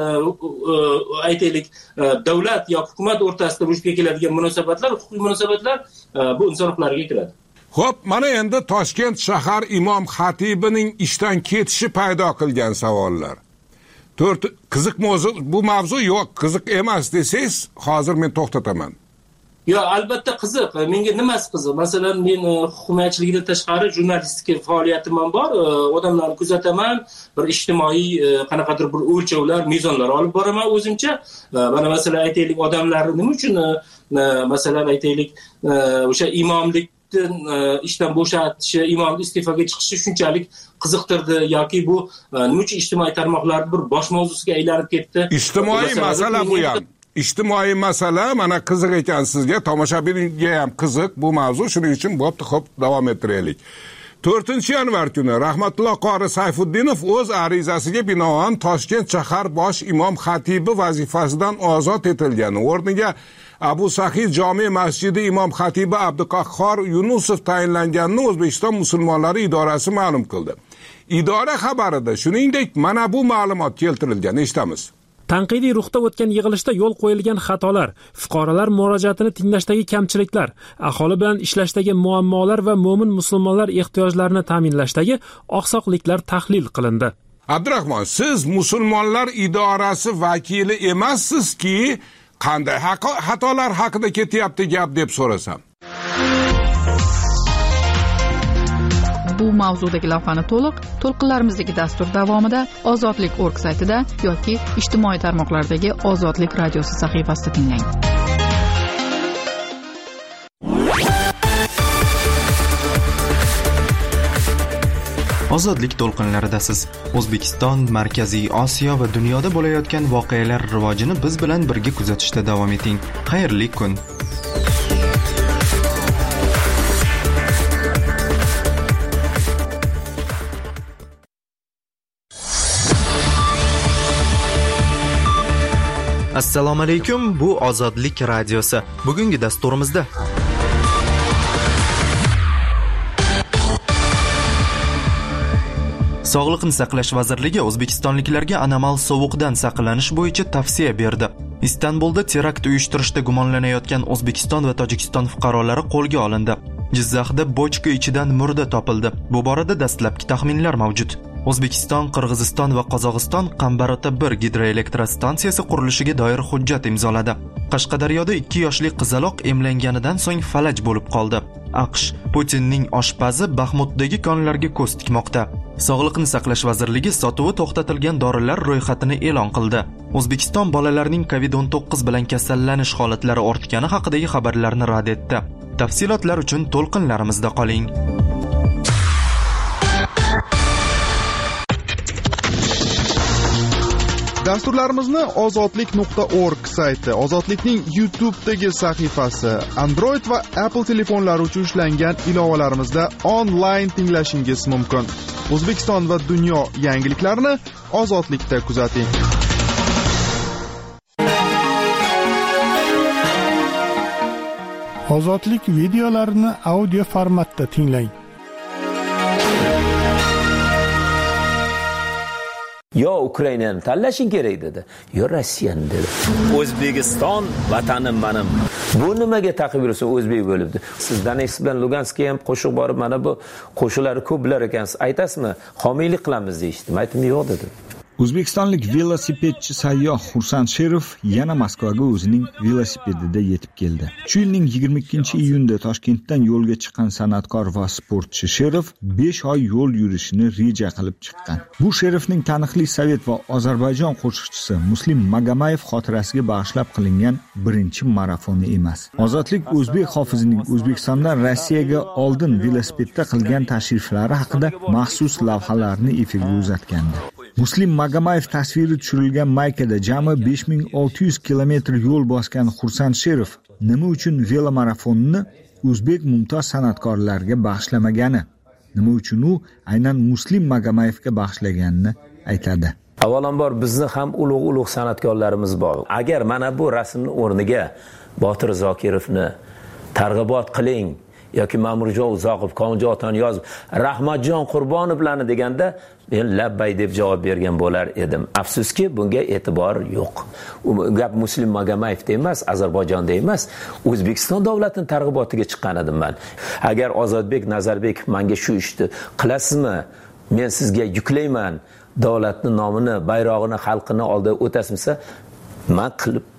aytaylik davlat yoki hukumat o'rtasida vujudga keladigan munosabatlar, huquqiy munosabatlar bu inson huquqlariga kiradi. Xo'p, mana endi Toshkent shahar imom xatibining ishdan ketishi paydo qilgan savollar. To'rt qiziq mavzu, bu mavzu yo'q, qiziq emas desangiz, hozir men to'xtataman. Yo, albatta qiziq. Menga nimasi qiziq? Masalan, men hukumatchilikdan tashqari jurnalistika faoliyatim ham bor. Odamlarni kuzataman, bir ijtimoiy qanaqadir bir o'lchovlar, mezonlar olib boraman o'zimcha. Mana masalan aytaylik, odamlarni nima uchun masalan aytaylik, o'sha imomlik ishdan bo'shatishi, imomning iste'foga chiqishi shunchalik qiziqtirdi yoki bu nima uchun ijtimoiy tarmoqlar bir bosh mavzusiga aylanib ketdi? Ijtimoiy masala bu ham. Ijtimoiy masala mana qiziq ekan sizga, tomoshabinga ham qiziq bu mavzu, shuning uchun bo'pti, xo'p, davom ettiraylik. to'rtinchi yanvar kuni Rahmatulloh qori Sayfuddinov o'z arizasiga binoan Toshkent shahar bosh imom xatibi vazifasidan ozod etilgani o'rniga Abu Sahiy jome masjidi imom xatibi Abduqahhor Yunusov tayinlanganini O'zbekiston musulmonlari idorasi ma'lum qildi. Idora xabarida shuningdek mana bu ma'lumot keltirilgan, eshitamiz. Tanqidiy ruhda o'tgan yig'ilishda yo'l qo'yilgan xatolar, fuqarolar murojaatini tinglashdagi kamchiliklar, aholi bilan ishlashdagi muammolar va mo'min musulmonlar ehtiyojlarini ta'minlashdagi oqsoqliklar tahlil qilindi. Abdurahmon, siz musulmonlar idorasi vakili emassiz-ki, qanday xatolar haqida ketyapti gap deb so'rasam. Bu mavzudagi lavhani to'liq to'lqinlarimizdagi dastur davomida ozodlik nokta org saytida yoki ijtimoiy tarmoqlardagi Ozodlik radiosi sahifasida tinglang. Ozodlik to'lqinlaridasiz. O'zbekiston, Markaziy Osiyo va dunyoda bo'layotgan voqealar rivojini biz bilan birga kuzatishda davom eting. Xayrli kun. Assalomu alaykum, bu Ozodlik radiosi. Bugungi dasturimizda Sog'liqni saqlash vazirligi o'zbekistonliklarga anomal sovuqdan saqlanish bo'yicha tavsiya berdi. Istanbulda terakt uyushtirishda gumonlanayotgan O'zbekiston va Tojikiston fuqarolari qo'lga olindi. Jizzaxda bochka ichidan murda topildi. Bu borada dastlabki taxminlar mavjud. O'zbekiston, Qirg'iziston va Qozog'iston Qambarota bir gidroelektrostansiyasi qurilishiga doir hujjat imzoladi. Qashqadaryoda ikki yoshli qizaloq emlanganidan so'ng falaj bo'lib qoldi. AQSh Putinning oshpazi Baxmutdagi konlarga ko'z tikmoqda. Sog'liqni saqlash vazirligi sotuvi to'xtatilgan dorilar ro'yxatini e'lon qildi. O'zbekiston bolalarning covid o'n to'qqiz bilan kasallanish holatlari ortgani haqidagi xabarlarni rad etdi. Tafsilotlar uchun to'lqinlarimizda qoling. Dasturlarimizni ozodlik nokta org sayti, Ozodlikning YouTube'dagi sahifasi, Android va Apple telefonlari uchun ishlangan ilovalarimizda onlayn tinglashingiz mumkin. O'zbekiston va dunyo yangiliklarini Ozodlikda kuzating. Ozodlik videolarini audio formatda tinglang. Yo Ukrainani tanlashing kerak dedi, yo Rossiyani dedi. O'zbekiston vatanim menim. Bu nimaga taqib yursa o'zbek bo'libdi. Siz Donetsk bilan Luganskka ham qo'shiq borib, mana bu qo'shiqlari ko'p bilar ekansiz. Aytasizmi? Homiylik qilamiz deyishdi. Men aytdim, yo'q dedim. O'zbekistonlik velosipedchi sayyoh Xursand Sherov yana Moskvaga o'zining velosipedida yetib keldi. Shu yilning yigirma ikkinchi iyunda Toshkentdan yo'lga chiqqan san'atkor va sportchi Sherov besh oy yo'l yurishini reja qilib chiqqan. Bu Sherovning taniqli Sovet va Ozarbayjon qo'shiqchisi Muslim Magamayev xotirasiga bag'ishlab qilingan birinchi marafoni emas. Ozodlik o'zbek hofizining O'zbekistondan Rossiyaga oldin velosipedda qilgan tashriflari haqida maxsus lavhalarni efirga uzatgandi. Muslim Magamayev tasviri tushirilgan maykada jami besh ming olti yuz kilometr yo'l bosgan Xursand Sherov nima uchun velomarafonni o'zbek mumtoz san'atkorlarga bag'ishlamagani, nima uchun u aynan Muslim Magamayevga bag'ishlaganini aytadi. Avvalambor bizni ham ulug'-ulug' san'atkorlarimiz bor. Agar mana bu rasmning o'rniga Botir Zokirovni targ'ibot qiling yoki Ma'murjon Uzoqov, Konjotani yozib, Rahmatjon Qurbonovlarni deganda men labbay deb javob bergan bo'lar edim. Afsuski bunga e'tibor yo'q. U gap Muslim Magamayevda emas, Ozarbayjonda emas, O'zbekiston davlatining targ'ibotiga chiqqan edim men. Agar Ozodbek Nazarbekov menga shu ishni qilasizmi? Men sizga yuklayman, davlatning nomini, bayrog'ini, xalqini oldi o'tasizmi? Men qilib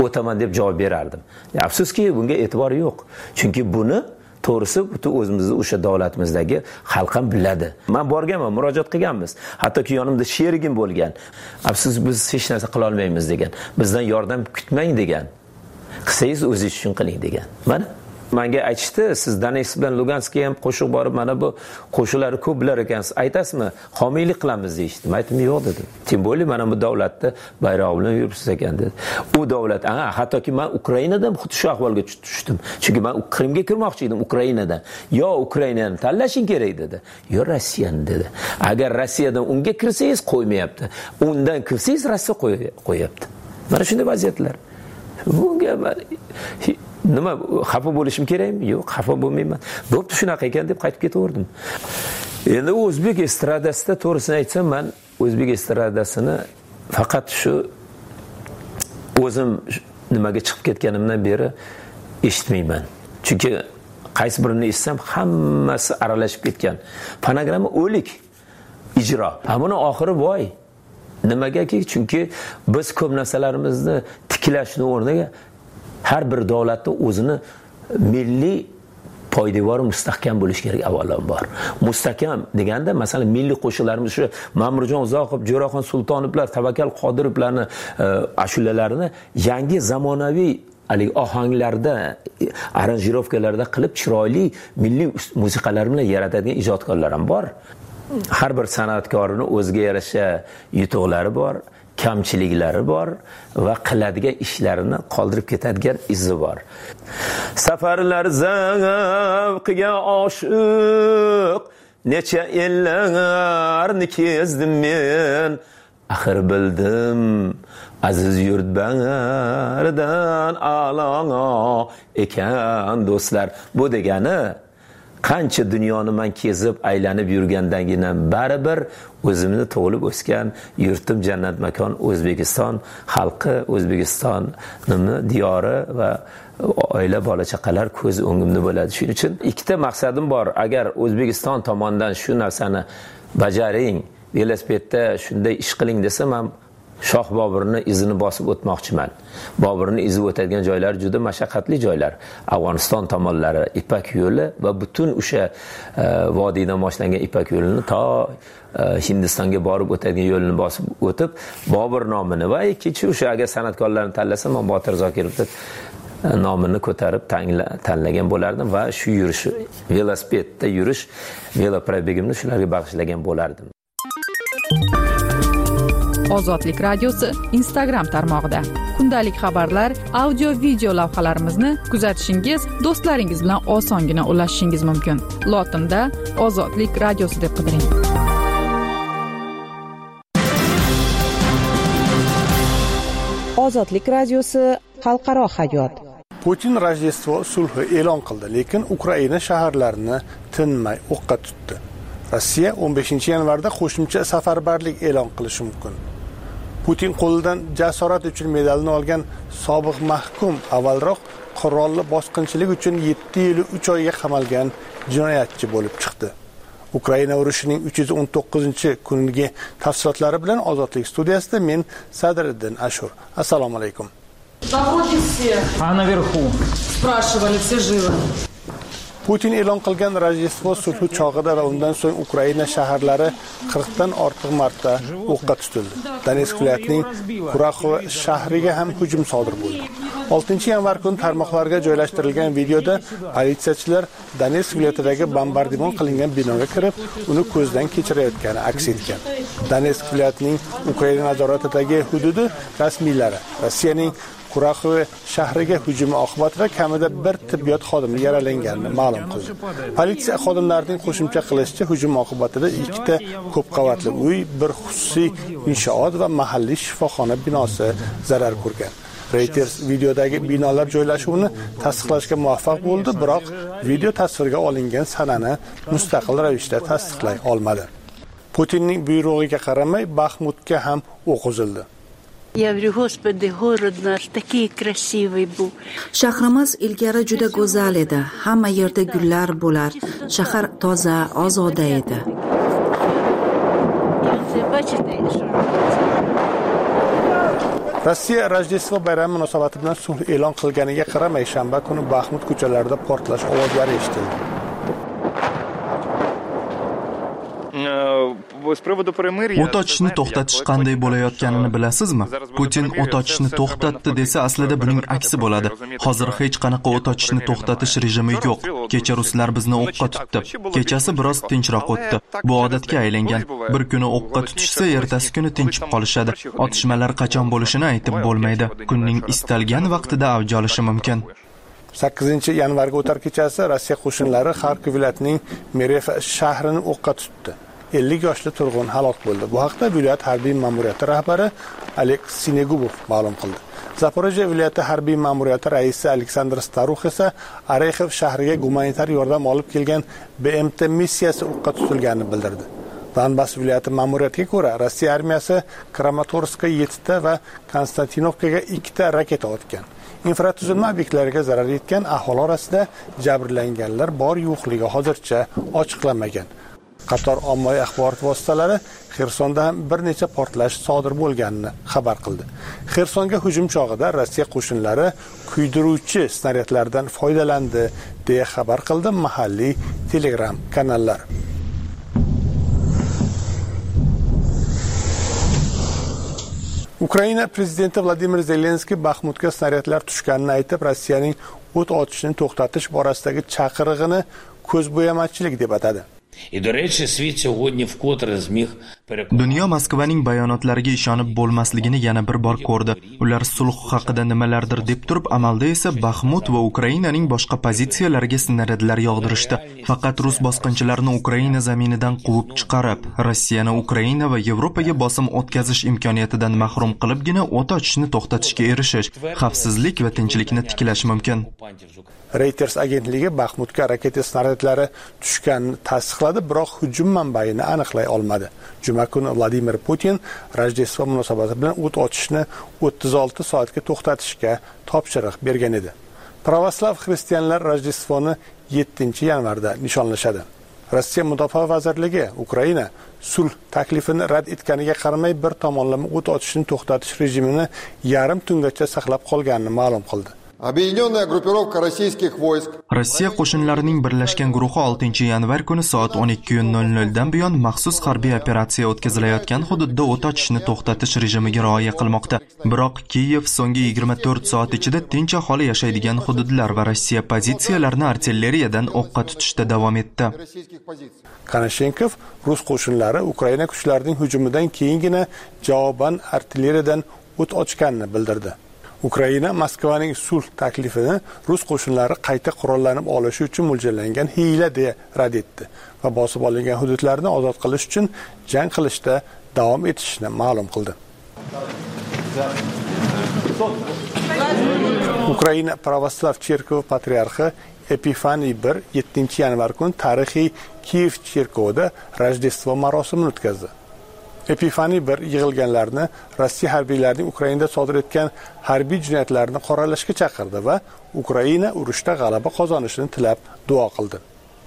o'taman deb javob berardim. Afsuski bunga e'tibor yo'q. Chunki buni to'g'risi butun o'zimizni o'sha davlatimizdagi xalq ham biladi. Men borganman, murojaat qilganmiz. Hattoki yonimda sherigim bo'lgan. Afsus biz hech narsa qila olmaymiz degan. Bizdan yordam kutmang degan. Qilsangiz o'zingiz uchun qiling degan. Mana menga aytishdi, siz Donetsk bilan Luganskga ham qo'shiq borib, mana bu qo'shiqlarni ko'p bilar ekansiz. Aytasizmi? Homiylik qilamiz deyishdi. Men aytdim, yo'q dedim. Tim bo'li mana bu davlatda bayrog'i bilan yuribsiz ekan dedi. U davlat, ha, hattoki men Ukrainadan xuddi shu ahvolga tushdim. Chunki men Qrimga kirmoqchi edim Ukrainadan. Yo Ukrainani tanlashing kerak dedi. Yo Rossiyani dedi. Agar Rossiyadan unga kirsangiz qo'ymayapti. Undan kirsangiz Rossiya qo'yapti. Mana shunday vaziyatlar. Bunga nima xafa bo'lishim kerakmi? Yo'q, xafa bo'lmayman. Bo'pti, shunaqa ekan deb qaytib ketaverdim. Endi o'zbek estradasida to'g'risini aytsam, men o'zbek estradasini faqat shu o'zim nimaga chiqib ketganimdan beri eshitmayman. Chunki qaysi birini eshitsam, hammasi aralashib ketgan. Fonogramma o'lik ijro. Buni oxiri voy. Nimagaki? Chunki biz ko'p narsalarimizni tiklashning o'rniga har bir davlatda o'zini milliy poydevori mustahkam bo'lish kerak avvalambor. Mustahkam deganda, masalan, milliy qo'shiqlarimiz shu Ma'murjon Uzoqov, Jo'raxon Sultonovlar, Tavakkal Qodirovlarni ashulalarini yangi zamonaviy hali ohanglarda, aranjirovkalarda qilib chiroyli milliy musiqalar bilan yaratadigan ijodkorlar ham bor. Har bir san'atkorning o'ziga yarasha yutuqlari bor, kamchiliklari bor va qiladigan ishlarini qoldirib ketadigan izi bor. Safarlar zavqiga oshiq, necha ellarni kezdim men, axir bildim aziz yurt baridan a'lo ekan do'stlar. Bu degani qancha dunyoni men kezib aylanib yurgandagina baribir o'zimni tug'ilib o'sgan yurtim jannat makon O'zbekiston xalqi, O'zbekiston nima diyori va oila bola chaqalar ko'z o'ngimda bo'ladi. Shuning uchun ikkita maqsadim bor. Agar O'zbekiston tomonidan shu narsani bajaring, velosipedda shunday ish qiling desam, ham Shoh Boburni izini bosib o'tmoqchiman. Boburni izib o'tadigan joylar juda mashaqqatli joylar. Afg'oniston tomonlari, Ipak yo'li va butun o'sha vodiydan boshlangan Ipak yo'lini to Hindistonga borib o'tadigan yo'lni bosib o'tib, Bobur nomini va ikkinchi o'sha agar san'atkorlarni tanlasam, men Botir Zokirovni nomini ko'tarib tanlagan bo'lardim va shu yurish, velosipedda yurish, veloprobegimni shularga bag'ishlagan bo'lardim. Ozodlik radiosi Instagram tarmog'ida kundalik xabarlar, audio video lavhalarimizni kuzatishingiz, do'stlaringiz bilan osongina ulashishingiz mumkin. Lotinda Ozodlik radiosi deb qidiring. Ozodlik radiosi xalqaro hayot. Putin Rojdestvo sulhi e'lon qildi, lekin Ukraina shaharlarini tinmay o'qqa tutdi. Rossiya o'n beshinchi yanvarda qo'shimcha safarbarlik e'lon qilishi mumkin. Putin qo'lidan jasorat uchun medalini olgan sobiq mahkum avvalroq qurolli bosqinchilik uchun yetti yil uch oyga qamalgan jinoyatchi bo'lib chiqdi. Ukraina urushining uch yuz o'n to'qqizinchi kuniga tafsilotlari bilan Ozodlik studiyasida men Sadriddin Ashur. Assalomu alaykum. А наверху спрашивали, все живы. Putin e'lon qilgan Rojdestvo sulhi chog'ida va undan so'ng Ukraina shaharlari qirqdan ortiq marta o'qqa tutildi. Donetsk viloyatining Kuraxova shahriga ham hujum sodir bo'ldi. oltinchi yanvar kuni tarmoqlarga joylashtirilgan videoda politsiyachilar Donetsk viloyatidagi bombardimon qilingan binoga kirib, uni ko'zdan kechirayotgani aks etgan. Donetsk viloyatining Ukraina nazoratidagi hududi rasmiylari Rossiyaning Kuraxova shahriga hujumi oqibatida kamida bir tibbiyot xodimi yaralanganini ma'lum qildi. Politsiya xodimlarining qo'shimcha qilishicha, hujum oqibatida ikkita ko'p qavatli uy, bir xususiy inshoot va mahalliy shifoxona binosi zarar ko'rgan. Reuters videodagi binolar joylashuvini tasdiqlashga muvaffaq bo'ldi, biroq video tasvirga olingan sanani mustaqil ravishda tasdiqlay olmadi. Putinning buyrug'iga qaramay Baxmutga ham o'q uzildi. Я говорю, Господи, город наш такой красивый был. Shahrimiz ilgari juda go'zal edi. Hamma yerda gullar bo'lar. Shahar toza, ozoda edi. Rossiya Rojdestvo bayrami munosabati bilan sulh e'lon qilganiga qaramay, shanba kuni Baxmut ko'chalarida portlash ovozlari eshitildi. O't ochishni to'xtatish qanday bo'layotganini bilasizmi? Putin o't ochishni to'xtatdi desa, aslida buning aksi bo'ladi. Hozir hech qanaqa o't ochishni to'xtatish rejimi yo'q. Kecha ruslar bizni o'qqa tutdi. Kechasi biroz tinchroq o'tdi. Bu odatga aylangan. Bir kuni o'qqa tutishsa, ertasi kuni tinchib qolishadi. Otishmalar qachon bo'lishini aytib bo'lmaydi. Kunning istalgan vaqtida avj olishi mumkin. sakkizinchi yanvarga o'tar kechasi Rossiya qo'shinlari Xarkov viloyatining Merefa shahrini o'qqa tutdi. ellik yoshli turg'un halok bo'ldi. Bu haqda viloyat harbiy ma'muriyati rahbari Oleg Sinegubov ma'lum qildi. Zaporojye viloyati harbiy ma'muriyati raisi Aleksandr Starux esa Arexov shahriga gumanitar yordam olib kelgan B M T missiyasi o'qqa tutilganini bildirdi. Donbass viloyati ma'muriyatiga ko'ra, Rossiya armiyasi Kramatorskka yettita va Konstantinovkaga ikkita raketa otgan. Infratuzilma obyektlariga zarar yetgan, aholi orasida jabrlanganlar bor yo'qligi hozircha ochiqlanmagan. Qator ommaviy axborot vositalari Xersonda ham bir necha portlash sodir bo'lganini xabar qildi. Xersonga hujum chog'ida Rossiya qo'shinlari kuydiruvchi snaryadlardan foydalandi, deya xabar qildi mahalliy Telegram kanallar. Ukraina prezidenti Vladimir Zelenskiy Baxmutga snaryadlar tushganini aytib, Rossiyaning o't ochishni to'xtatish borasidagi chaqirig'ini ko'zbo'yamachilik deb atadi. Dunyo Moskvaning bayonotlariga ishonib bo'lmasligini yana bir bor ko'rdi. Ular sulh haqida nimalardir deb turib, amalda esa Baxmut va Ukrainaning boshqa pozitsiyalariga snaryadlar yog'dirishdi. Faqat rus bosqinchilarini Ukraina zaminidan quvib chiqarib, Rossiyani Ukraina va Yevropaga bosim o'tkazish imkoniyatidan mahrum qilibgina o't ochishni to'xtatishga erishish, xavfsizlik va tinchlikni tiklash mumkin. Reuters agentligi Baxmutga raketa snaryadlari tushganini tasdiqladi, biroq hujum manbaini aniqlay olmadi. Juma kuni Vladimir Putin Rojdestvo munosabati bilan o't ochishni o'ttiz olti soatga to'xtatishga topshiriq bergan edi. Pravoslav xristianlar Rojdestvoni yettinchi yanvarda nishonlashadi. Rossiya Mudofaa vazirligi Ukraina sulh taklifini rad etganiga qaramay bir tomonlama o't ochishni to'xtatish rejimini yarim tungacha saqlab qolganini ma'lum qildi. Rossiya qo'shinlarining birlashgan guruhi oltinchi yanvar kuni soat o'n ikki nol nol dan buyon maxsus harbiy operatsiya o'tkazilayotgan hududda o't ochishni to'xtatish rejimiga rioya qilmoqda. Biroq Kiyev so'nggi yigirma to'rt soat ichida tinch aholi yashaydigan hududlar va Rossiya pozitsiyalarini artilleriyadan o'qqa tutishda davom etdi. Konashenkov rus qo'shinlari Ukraina kuchlarining hujumidan keyingina javoban artilleriyadan o't ochganini bildirdi. Ukraina Moskvaning sulh taklifini rus qo'shinlari qayta qurollanib olishi uchun mo'ljallangan hiyla deya rad etdi va bosib olingan hududlarni ozod qilish uchun jang qilishda davom etishini ma'lum qildi. Ukraina Pravoslav cherkovi patriarxi Epifaniy bir yettinchi yanvar kuni tarixiy Kiyev cherkovida Rojdestvo marosimini o'tkazdi. Epifaniy bir yig'ilganlarni Rossiya harbiylarining Ukrainada sodir etgan harbiy jinoyatlarni qoralashga chaqirdi va Ukraina urushda g'alaba qozonishini tilab duo qildi.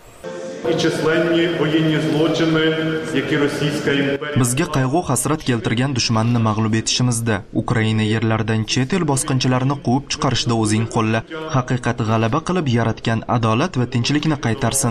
Bizga qayg'u hasrat keltirgan dushmanni mag'lub etishimizda, Ukraina yerlaridan chet el bosqinchilarini quvib chiqarishda o'zing qo'lla, haqiqat g'alaba qilib yaratgan adolat va tinchlikni qaytarsin.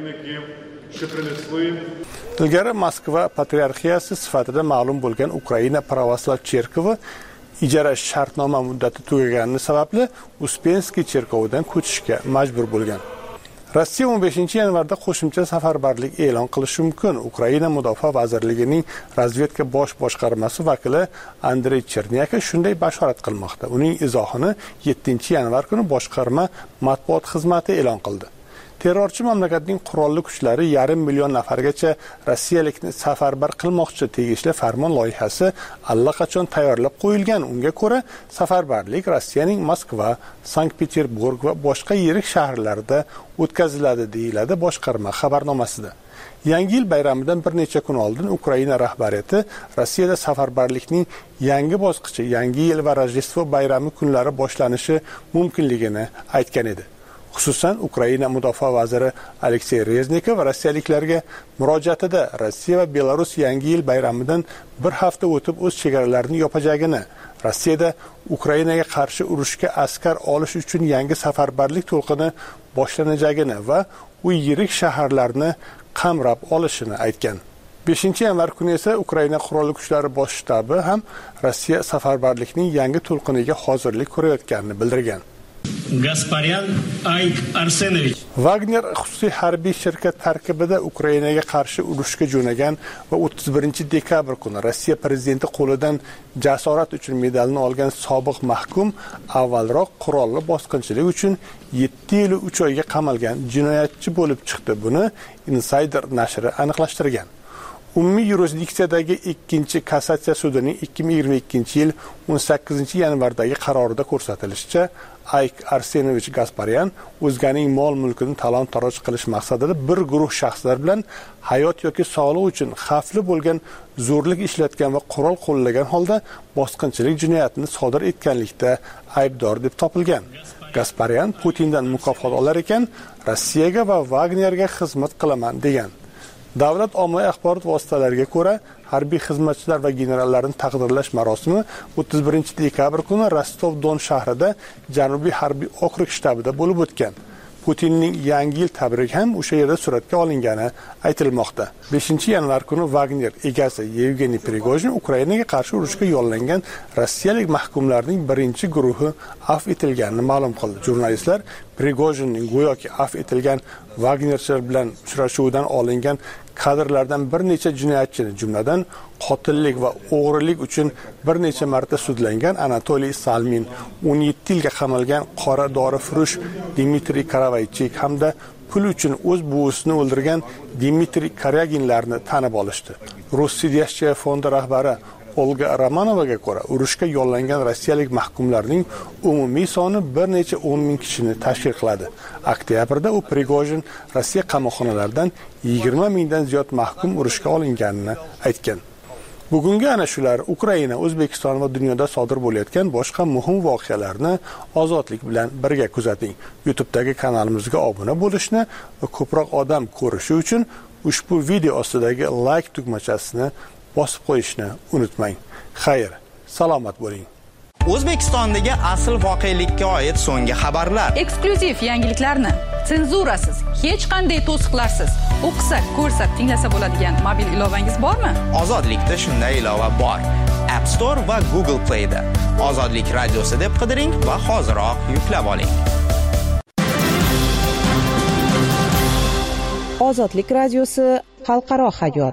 Ilgari Moskva patriarxiyasi sifatida ma'lum bo'lgan Ukraina Pravoslav cherkovi ijara shartnoma muddati tugagani sababli Uspenskiy cherkovidan ko'chishga majbur bo'lgan. Rossiya o'n beshinchi yanvarda qo'shimcha safarbarlik e'lon qilishi mumkin. Ukraina Mudofaa vazirligining razvedka bosh boshqarmasi vakili Andrey Chernyaka shunday bashorat qilmoqda. Uning izohini yettinchi yanvar kuni boshqarma matbuot xizmati e'lon qildi. Terrorchi mamlakatning qurolli kuchlari yarim million nafargacha rossiyalikni safarbar qilmoqchi tegishli farmon loyihasi allaqachon tayyorlab qo'yilgan. Unga ko'ra, safarbarlik Rossiyaning Moskva, Sankt-Peterburg va boshqa yirik shaharlarida o'tkaziladi, deyiladi boshqarma xabarnomasida. Yangi yil bayramidan bir necha kun oldin Ukraina rahbariyati Rossiyada safarbarlikning yangi bosqichi Yangi yil va Rojdestvo bayrami kunlari boshlanishi mumkinligini aytgan edi. Xususan, Ukraina mudofaa vaziri Aleksey Reznikov rossiyaliklarga murojaatida Rossiya va Belarus yangi yil bayramidan bir hafta o'tib o'z chegaralarini yopajagini, Rossiyada Ukrainaga qarshi urushga askar olish uchun yangi safarbarlik to'lqini boshlanajagini va u yirik shaharlarni qamrab olishini aytgan. beshinchi yanvar kuni esa Ukraina qurolli kuchlari bosh shtabi ham Rossiya safarbarlikning yangi to'lqiniga hozirlik ko'rayotganini bildirgan. Gasparyan Ayk Arsenovich Wagner xususiy harbiy shirkat tarkibida Ukrainaga qarshi urushga jo'nagan va o'ttiz birinchi dekabr kuni Rossiya prezidenti qo'lidan jasorat uchun medalni olgan sobiq mahkum avvalroq qurolli bosqinchilik uchun yetti yil uch oyga qamalgan jinoyatchi bo'lib chiqdi. Buni Insider nashri aniqlashtirgan. Umumiy yurisdiksiyadagi ikkinchi kassatsiya sudining ikki ming yigirma ikkinchi yil o'n sakkizinchi yanvardagi qarorida ko'rsatilishicha, Ayk Arsenovich Gasparyan o'zganing mol-mulkini talon-taroj qilish maqsadida bir guruh shaxslar bilan hayot yoki sog'liq uchun xavfli bo'lgan zo'rlik ishlatgan va qurol qo'llagan holda bosqinchilik jinoyatini sodir etganlikda aybdor deb topilgan. Gasparyan Putindan mukofot olar ekan, Rossiyaga va Wagnerga xizmat qilaman degan. Davlat ommaviy axborot vositalariga ko'ra, harbiy xizmatchilar va generallarni taqdirlash marosimi o'ttiz birinchi dekabr kuni Rostov-Don shahrida Janubiy harbiy okrug shtabida bo'lib o'tgan. Putinning yangi yil tabrigi ham o'sha yerda suratga olingani aytilmoqda. beshinchi yanvar kuni Wagner egasi Yevgeniy Prigozhin Ukrainaga qarshi urushga yollangan rossiyalik mahkumlarning birinchi guruhi afv etilganini ma'lum qildi. Jurnalistlar Prigozhinning go'yoki afv etilgan Wagnerchilar bilan uchrashuvidan olingan kadrlardan bir necha jinoyatchini, jumladan qotillik va o'g'rilik uchun bir necha marta sudlangan Anatoliy Salmin, o'n yetti yilga qamalgan qora dorifurush Dmitriy Karavaychik hamda pul uchun o'z buvisini o'ldirgan Dmitriy Karyaginlarni tanib olishdi. Rossiya fondi rahbari Olga Romanovaga ko'ra, urushga yollangan rossiyalik mahkumlarning umumiy soni bir necha o'n ming kishini tashkil qiladi. Oktyabrda u Prigozhin Rossiya qamoqxonalaridan yigirma mingdan ziyod mahkum urushga olinganini aytgan. Bugungi ana shular Ukraina, O'zbekiston va dunyoda sodir bo'layotgan boshqa muhim voqealarni ozodlik bilan birga kuzating. YouTube'dagi kanalimizga obuna bo'lishni va ko'proq odam ko'rishi uchun ushbu video ostidagi like tugmachasini bosib qo'yishni unutmang. Xayr, salomat bo'ling. O'zbekistondagi asl voqelikka oid so'nggi xabarlar, eksklyuziv yangiliklarni senzurasiz, hech qanday to'siqlarsiz o'qisak, ko'rsak, tinglasa bo'ladigan mobil ilovangiz bormi? Ozodlikda shunday ilova bor. App Store va Google Play da. Ozodlik radiosi deb qidiring va hoziroq yuklab oling. Ozodlik radiosi xalqaro hayot.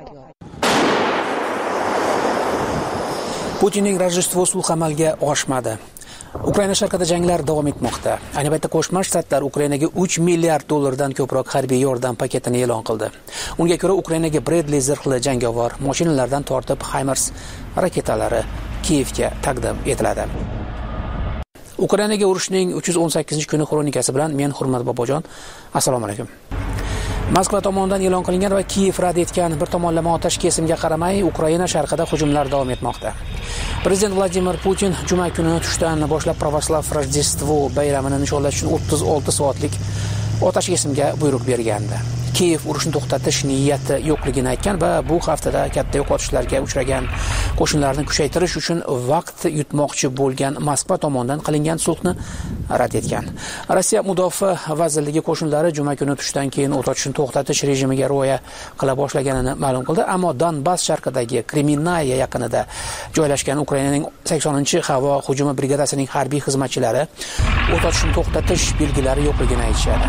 Putinning Rojdestvo sulhi amalga oshmadi. Ukraina sharqida janglar davom etmoqda. Ayni paytda Qo'shma Shtatlar Ukrainaga uch milliard dollardan ko'proq harbiy yordam paketini e'lon qildi. Unga ko'ra Ukrainaga Bradley zirhli jangovar mashinalardan tortib HIMARS raketalari Kiyevga taqdim etiladi. Ukrainaga urushning uch yuz o'n sakkizinchi kuni xronikasi bilan men Hurmat Bobojon. Assalomu alaykum. Moskva tomonidan e'lon qilingan va Kiyev rad etgan bir tomonlama otash kesimga qaramay, Ukraina sharqida hujumlar davom etmoqda. Prezident Vladimir Putin juma kuni tushdan boshlab Pravoslav Rojdestvo bayramini nishonlash uchun o'ttiz olti soatlik otash kesimga buyruq bergandi. Kiyev urushni to'xtatish niyati yo'qligini aytgan va bu haftada katta yo'qotishlarga uchragan qo'shinlarni kuchaytirish uchun vaqt yutmoqchi bo'lgan Moskva tomonidan qilingan sulhni rad etgan. Rossiya Mudofaa vazirligi qo'shinlari juma kuni tushdan keyin o't ochishni to'xtatish rejimiga rioya qila boshlaganini ma'lum qildi, ammo Donbass sharqidagi Kreminaya yaqinida joylashgan Ukrainaning saksoninchi havo hujumi brigadasining harbiy xizmatchilari o't ochishni to'xtatish belgilari yo'qligini aytishadi.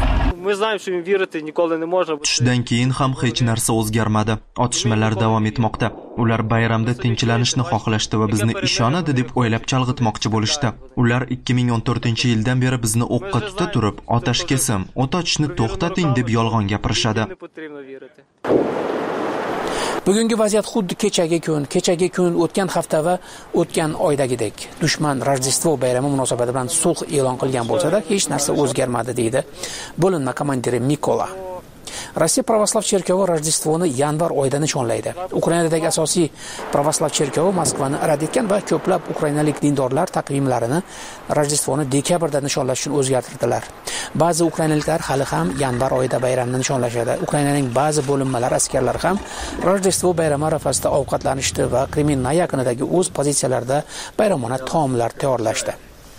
Tushdan keyin ham hech narsa o'zgarmadi. Otishmalar davom etmoqda. Ular bayramda tinchlanishni xohlashdi va bizni ishonadi deb o'ylab chalg'itmoqchi bo'lishdi. Ular ikki ming o'n to'rtinchi yildan beri bizni o'qqa tuta turib, otash kesim, o't ochishni to'xtating deb yolg'on gapirishadi. Bugungi vaziyat xuddi kechagi kun, kechagi kun, o'tgan hafta va o'tgan oydagidek. Dushman Rojdestvo bayrami munosabati bilan sulh e'lon qilgan bo'lsa-da, hech narsa o'zgarmadi deydi bo'linma komandiri Mikola. Rossiya Pravoslav cherkovi Rojdestvoni yanvar oyida nishonlaydi. Ukrainadagi asosiy Pravoslav cherkovi Moskvani rad etgan va ko'plab ukrainalik dindorlar taqvimlarini Rojdestvoni dekabrda nishonlash uchun o'zgartirdilar. Ba'zi ukrainaliklar hali ham yanvar oyida bayramni nishonlashadi. Ukrainaning ba'zi bo'linmalari askarlari ham Rojdestvo bayrami arafasida ovqatlanishdi va Kreminna yaqinidagi o'z pozitsiyalarida bayramona taomlar tayyorlashdi.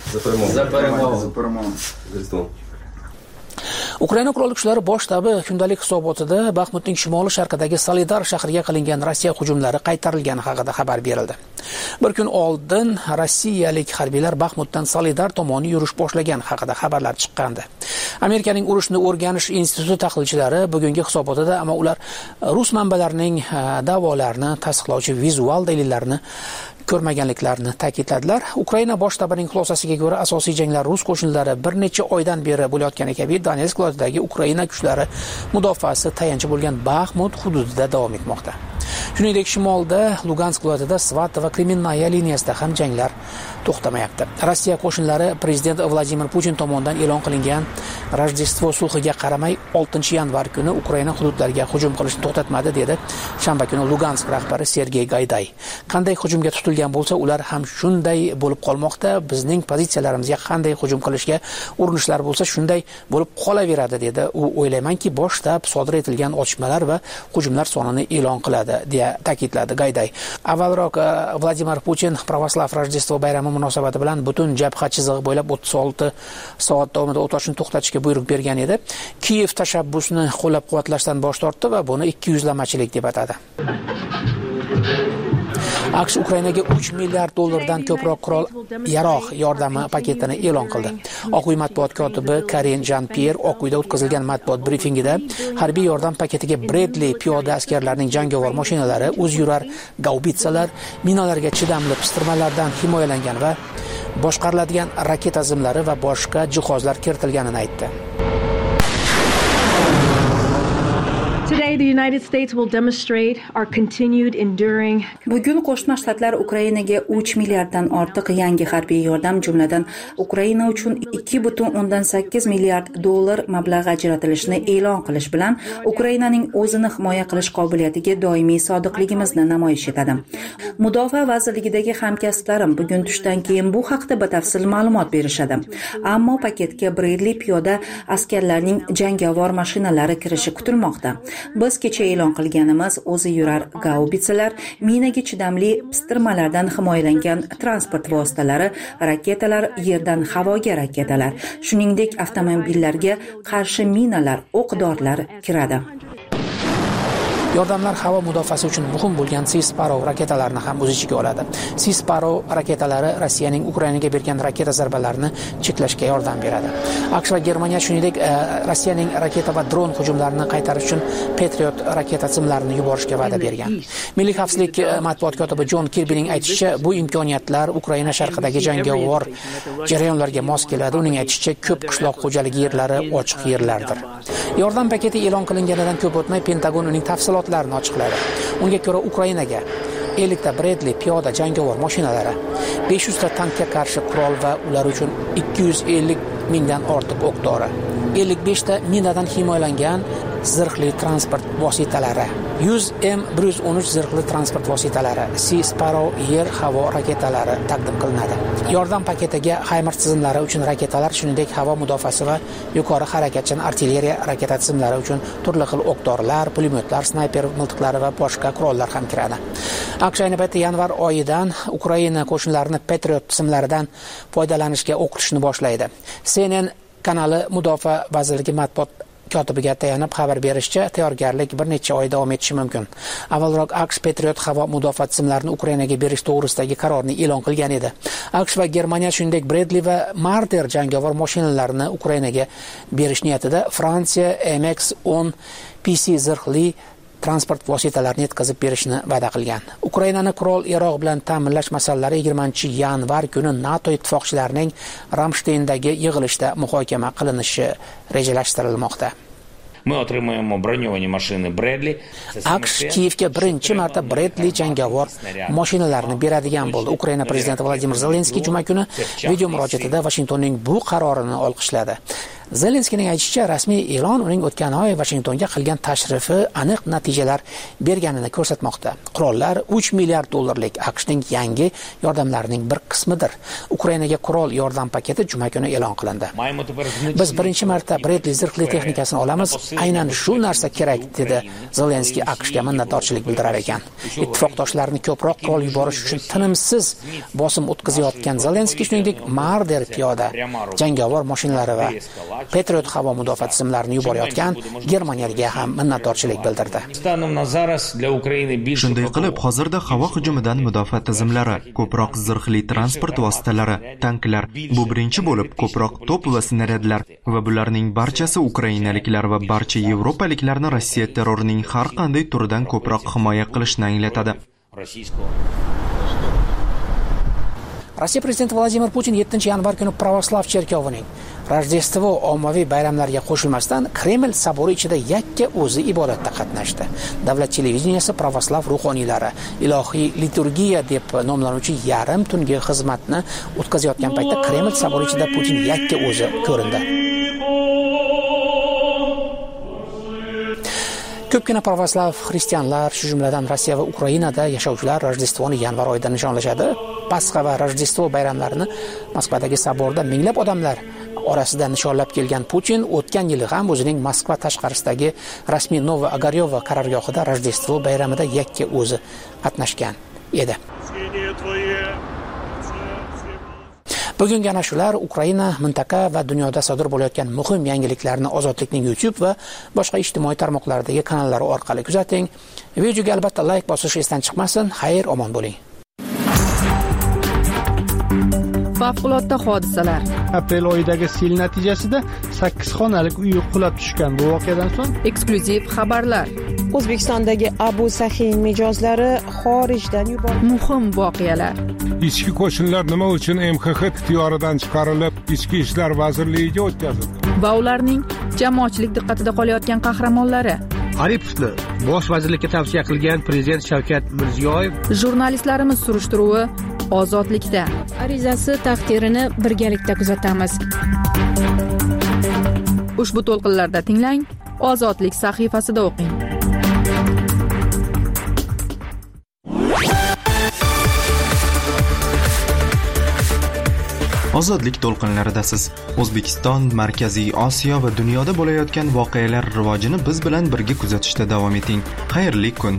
Ukraina qurolli kuchlari bosh shtabi kundalik hisobotida Baxmutning shimoli sharqidagi Solidar shahriga qilingan Rossiya hujumlari qaytarilgani haqida xabar berildi. Bir kun oldin rossiyalik harbiylar Baxmutdan Solidar tomoni yurish boshlagan haqida xabarlar chiqqandi. Amerikaning urushni o'rganish instituti tahlilchilari bugungi hisobotida, ammo ular rus manbalarining da'volarini tasdiqlovchi vizual dalillarni ko'rmaganliklarini ta'kidladilar. Ukraina bosh shtabining xulosasiga ko'ra, asosiy janglar rus qo'shinlari bir necha oydan beri bo'layotgani kabi Donetsk viloyatidagi Ukraina kuchlari mudofaasi tayanchi bo'lgan Baxmut hududida davom etmoqda. Shuningdek, shimolda Lugansk viloyatida Svat va Kreminaya liniyasida ham janglar to'xtamayapti. Rossiya qo'shinlari prezident Vladimir Putin tomonidan e'lon qilingan Rojdestvo sulhiga qaramay oltinchi yanvar kuni Ukraina hududlariga hujum qilishni to'xtatmadi, dedi shanba kuni Lugansk rahbari Sergey Gayday. Qanday hujumga tutilgan bo'lsa, ular ham shunday bo'lib qolmoqda. Bizning pozitsiyalarimizga qanday hujum qilishga urinishlar bo'lsa, shunday bo'lib qolaveradi, dedi. U o'ylaymanki, bosh shtab sodir etilgan otishmalar va hujumlar sonini e'lon qiladi, deya ta'kidladi Gayday. Avvalroq Vladimir Putin Pravoslav Rojdestvo bayrami munosabati bilan butun jabha chizig'i bo'ylab o'ttiz olti soat davomida o't ochishni to'xtatishga buyruq bergan edi. Kiyev tashabbusni qo'llab-quvvatlashdan bosh tortdi va buni ikki yuzlamachilik deb atadi. AQSh Ukrainaga uch milliard dollardan ko'proq qurol yarog' yordami paketini e'lon qildi. Oq uy matbuot kotibi Karin Jean-Pierre Oq uyda o'tkazilgan matbuot brifingida harbiy yordam paketiga Bradley piyoda askarlarining jangovar mashinalari, o'zyurar gaubitsalar, minalarga chidamli pistirmalardan himoyalangan va boshqariladigan raketa zimlari va boshqa jihozlar kiritilganini aytdi. Today, the United States will demonstrate our continued enduring. Bugun Qo'shma Shtatlar Ukrainaga uch milliarddan ortiq yangi harbiy yordam, jumladan Ukraina uchun ikki butun o'ndan sakkiz milliard dollar mablag' ajratilishini e'lon qilish bilan Ukrainaning o'zini himoya qilish qobiliyatiga doimiy sodiqligimizni namoyish etadi. Mudofaa vazirligidagi hamkasblarim bugun tushdan keyin bu haqda batafsil ma'lumot berishadi. Ammo paketga Bradley piyoda askarlarning jangovar mashinalari kirishi kutilmoqda. Biz kecha e'lon qilganimiz o'zi yurar gaubitsalar, minaga chidamli pistirmalardan himoyalangan transport vositalari, raketalar, yerdan havoga raketalar, shuningdek avtomobillarga qarshi minalar, o'q-dorilar kiradi. Yordamlar havo mudofaasi uchun muhim bo'lgan Sea-Sparrow raketalarini ham o'z ichiga oladi. Sea-Sparrow raketalari Rossiyaning Ukrainaga bergan raketa zarbalarini cheklashga yordam beradi. AQSh va Germaniya shuningdek Rossiyaning raketa va dron hujumlarini qaytarish uchun Patriot raketa simlarini yuborishga va'da bergan. Milliy xavfsizlik matbuot kotibi Jon Kirbining aytishicha, bu imkoniyatlar Ukraina sharqidagi jangovar jarayonlarga mos keladi. Uning aytishicha, ko'p qishloq xo'jaligi yerlari ochiq yerlardir. Yordam paketi e'lon qilinganidan ko'p o'tmay Pentagon uning tafsilotlarini ochiqladi. Unga ko'ra, Ukrainaga ellik ta Bradley piyoda jangovar mashinalari, besh yuz ta tankga qarshi qurol va ular uchun ikki yuz ellik mingdan ortiq o'q-dori, ellik besh ta minadan himoyalangan zirhli transport vositalari, yuz M bir yuz o'n uch zirhli transport vositalari, Sea-Sparrow yer-havo raketalari taqdim qilinadi. Yordam paketiga HIMARS tizimlari uchun raketalar, shuningdek havo mudofaasi va yuqori harakatchan artilleriya raketa tizimlari uchun turli xil o'q-dorilar, pulemyotlar, snayper miltiqlari va boshqa qurollar ham kiradi. AQSh ayni paytda yanvar oyidan Ukraina qo'shinlarini Patriot tizimlaridan foydalanishga o'qitishni boshlaydi. C N N kanali mudofaa vazirligi matbuot kotibiga tayanib xabar berishicha, tayyorgarlik bir necha oy davom etishi mumkin. Avvalroq AQSh Patriot havo mudofaa tizimlarini Ukrainaga berish to'g'risidagi qarorni e'lon qilgan edi. AQSh va Germaniya shuningdek Bradley va Marder jangovar mashinalarini Ukrainaga berish niyatida. Fransiya M X o'n P C zirhli transport vositalarini yetkazib berishni va'da qilgan. Ukrainani qurol yarog' bilan ta'minlash masalalari yigirmanchi yanvar kuni NATO ittifoqchilarining Ramштейндagi yig'ilishda muhokama qilinishi rejalashtirilmoqda. Мы отримаємо броньовані машини Bradley. AQSh Kiyevga birinchi marta Bradley jangovar mashinalarini beradigan bo'ldi. Ukraina prezidenti Vladimir Zelenskiy juma kuni video murojaatida Washingtonning bu qarorini olqishladi. Zelenskiyning aytishicha, rasmiy e'lon uning o'tgan oy Washingtonga qilgan tashrifi aniq natijalar berganini ko'rsatmoqda. Qurollar uch milliard dollarlik AQShning yangi yordamlarining bir qismidir. Ukrainaga qurol yordam paketi juma kuni e'lon qilindi. Biz birinchi marta Bradley zirhli texnikasini olamiz. Aynan shu narsa kerak, dedi Zelenskiy AQShga minnatdorchilik bildirar ekan. Ittifoqdoshlarini ko'proq qurol yuborish uchun tinimsiz bosim o'tkazayotgan Zelenskiy shuningdek Marder piyoda jangovar mashinalari va Patriot havo mudofaa tizimlarini yuborayotgan Germaniyaga ham minnatdorchilik bildirdi. Shunday qilib, hozirda havo hujumidan mudofaa tizimlari, ko'proq zirhli transport vositalari, tanklar, bu birinchi bo'lib ko'proq to'p va snaryadlar va bularning barchasi ukrainaliklar va barcha yevropaliklarni Rossiya terrorining har qanday turidan ko'proq himoya qilishni anglatadi. Rossiya prezidenti Vladimir Putin yettinchi yanvar kuni Pravoslav cherkovining Rojdestvo ommaviy bayramlariga qo'shilmasdan Kreml sabori ichida yakka o'zi ibodatda qatnashdi. Davlat televideniyasi Pravoslav ruhoniylari ilohiy liturgiya deb nomlanuvchi yarim tungi xizmatni o'tkazayotgan paytda Kreml sabori ichida Putin yakka o'zi ko'rindi. Ko'pgina pravoslav xristianlar, shu jumladan Rossiya va Ukrainada yashovchilar Rojdestvoni yanvar oyida nishonlashadi. Pasxa va Rojdestvo bayramlarini Moskvadagi saborda minglab odamlar orasida nishonlab kelgan Putin o'tgan yili ham o'zining Moskva tashqarisidagi rasmiy Nova Ogaryova qarorgohida Rojdestvo bayramida yakka o'zi qatnashgan edi. Bugungi ana shular Ukraina, mintaqa va dunyoda sodir bo'layotgan muhim yangiliklarni Ozodlikning YouTube va boshqa ijtimoiy tarmoqlardagi kanallari orqali kuzating. Videoga albatta like bosish esdan chiqmasin. Xayr, omon bo'ling. Favqulodda hodisalar. Aprel oyidagi sel natijasida sakkiz xonalik uy qulab tushgan. Bu voqeadan so'ng eksklyuziv xabarlar. O'zbekistondagi Abu Sahiy mijozlari xorijdan yuborildi. Muhim voqealar. Ichki qo'shinlar nima uchun M X X ixtiyoridan chiqarilib, Ichki ishlar vazirligiga o'tkazildi? Va ularning jamoatchilik diqqatida qolayotgan qahramonlari. Aripovni bosh vazirlikka tavsiya qilgan prezident Shavkat Mirziyoyev. Jurnalistlarimiz surishtiruvi Ozodlikda. Arizasi taqdirini birgalikda kuzatamiz. Ushbu to'lqinlarda tinglang, Ozodlik sahifasida o'qing. Ozodlik to'lqinlaridasiz. O'zbekiston, Markaziy Osiyo va dunyoda bo'layotgan voqealar rivojini biz bilan birga kuzatishda davom eting. Xayrli kun.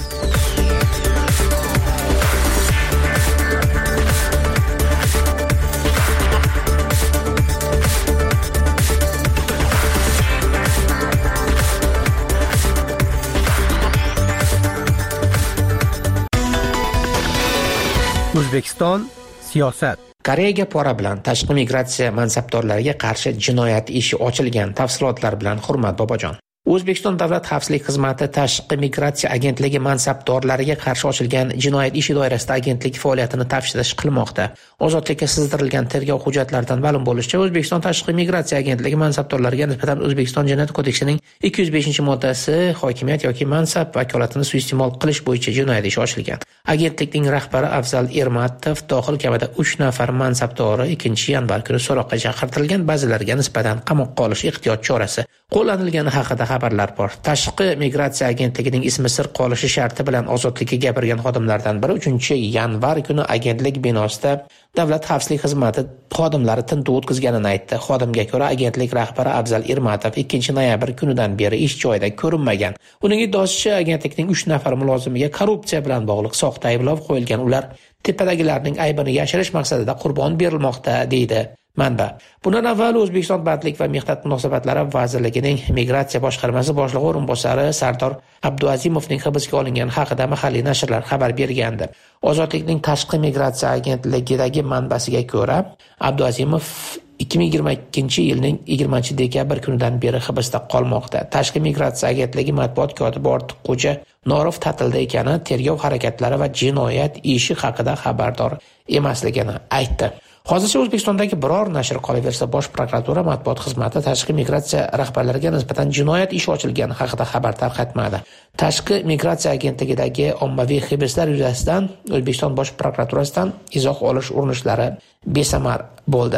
O'zbekiston siyosat. Koreyaga pora bilan tashqi migratsiya mansabdorlariga qarshi jinoyat ishi ochilgan. Tafsilotlar bilan Hurmat Bobojon. O'zbekiston Davlat xavfsizlik xizmati tashqi migratsiya agentligi mansabdorlariga qarshi ochilgan jinoyat ishi doirasida agentlik faoliyatini taftish qilmoqda. Ozodlikka sizdirilgan tergov hujjatlaridan ma'lum bo'lishicha, O'zbekiston tashqi migratsiya agentligi mansabdorlariga nisbatan O'zbekiston Jinoyat kodeksining ikki yuz beshinchi moddasi hokimiyat yoki mansab vakolatini suiiste'mol qilish bo'yicha jinoyat ishi ochilgan. Agentlikning rahbari Afzal Ermatov dohil kamida uch nafar mansabdori ikkinchi yanvar kuni so'roqqa chaqirtirilgan, ba'zilariga nisbatan qamoqqa olish ehtiyot chorasi qo'llanilgani haqida xabarlar bor. Tashqi migratsiya agentligining ismi sir qolishi sharti bilan ozodlikka gapirgan xodimlardan biri uchinchi yanvar kuni agentlik binosida Davlat xavfsizlik xizmati xodimlari tintuv o'tkazganini aytdi. Xodimga ko'ra, agentlik rahbari Afzal Ermatov ikkinchi noyabr kunidan beri ish joyida ko'rinmagan. Uning iddaosicha, agentlikning uch nafar mulozimiga korrupsiya bilan bog'liq soxta ayblov qo'yilgan. Ular tepadagilarning aybini yashirish maqsadida qurbon berilmoqda, deydi manba. Bundan avval O'zbekiston Bandlik va mehnat munosabatlari vazirligining migratsiya boshqarmasi boshlig'i o'rinbosari Sardor Abduazimovning hibsga olingani haqida mahalliy nashrlar xabar bergandi. Ozodlikning tashqi migratsiya agentligidagi manbasiga ko'ra, Abduazimov ikki ming yigirma ikkinchi yilning yigirmanchi dekabr kunidan beri hibsda qolmoqda. Tashqi migratsiya agentligi matbuot kotibi Ortiqxo'ja Norov ta'tilda ekani, tergov harakatlari va jinoyat ishi haqida xabardor emasligini aytdi. Hozircha O'zbekistondagi biror nashr qolaversa, Bosh prokuratura matbuot xizmati tashqi migratsiya rahbarlariga nisbatan jinoyat ishi ochilgani haqida xabar tarqatmadi. Tashqi migratsiya agentligidagi ommaviy hibslar yuzasidan O'zbekiston Bosh prokuraturasidan izoh olish urinishlari besamar bo'ldi.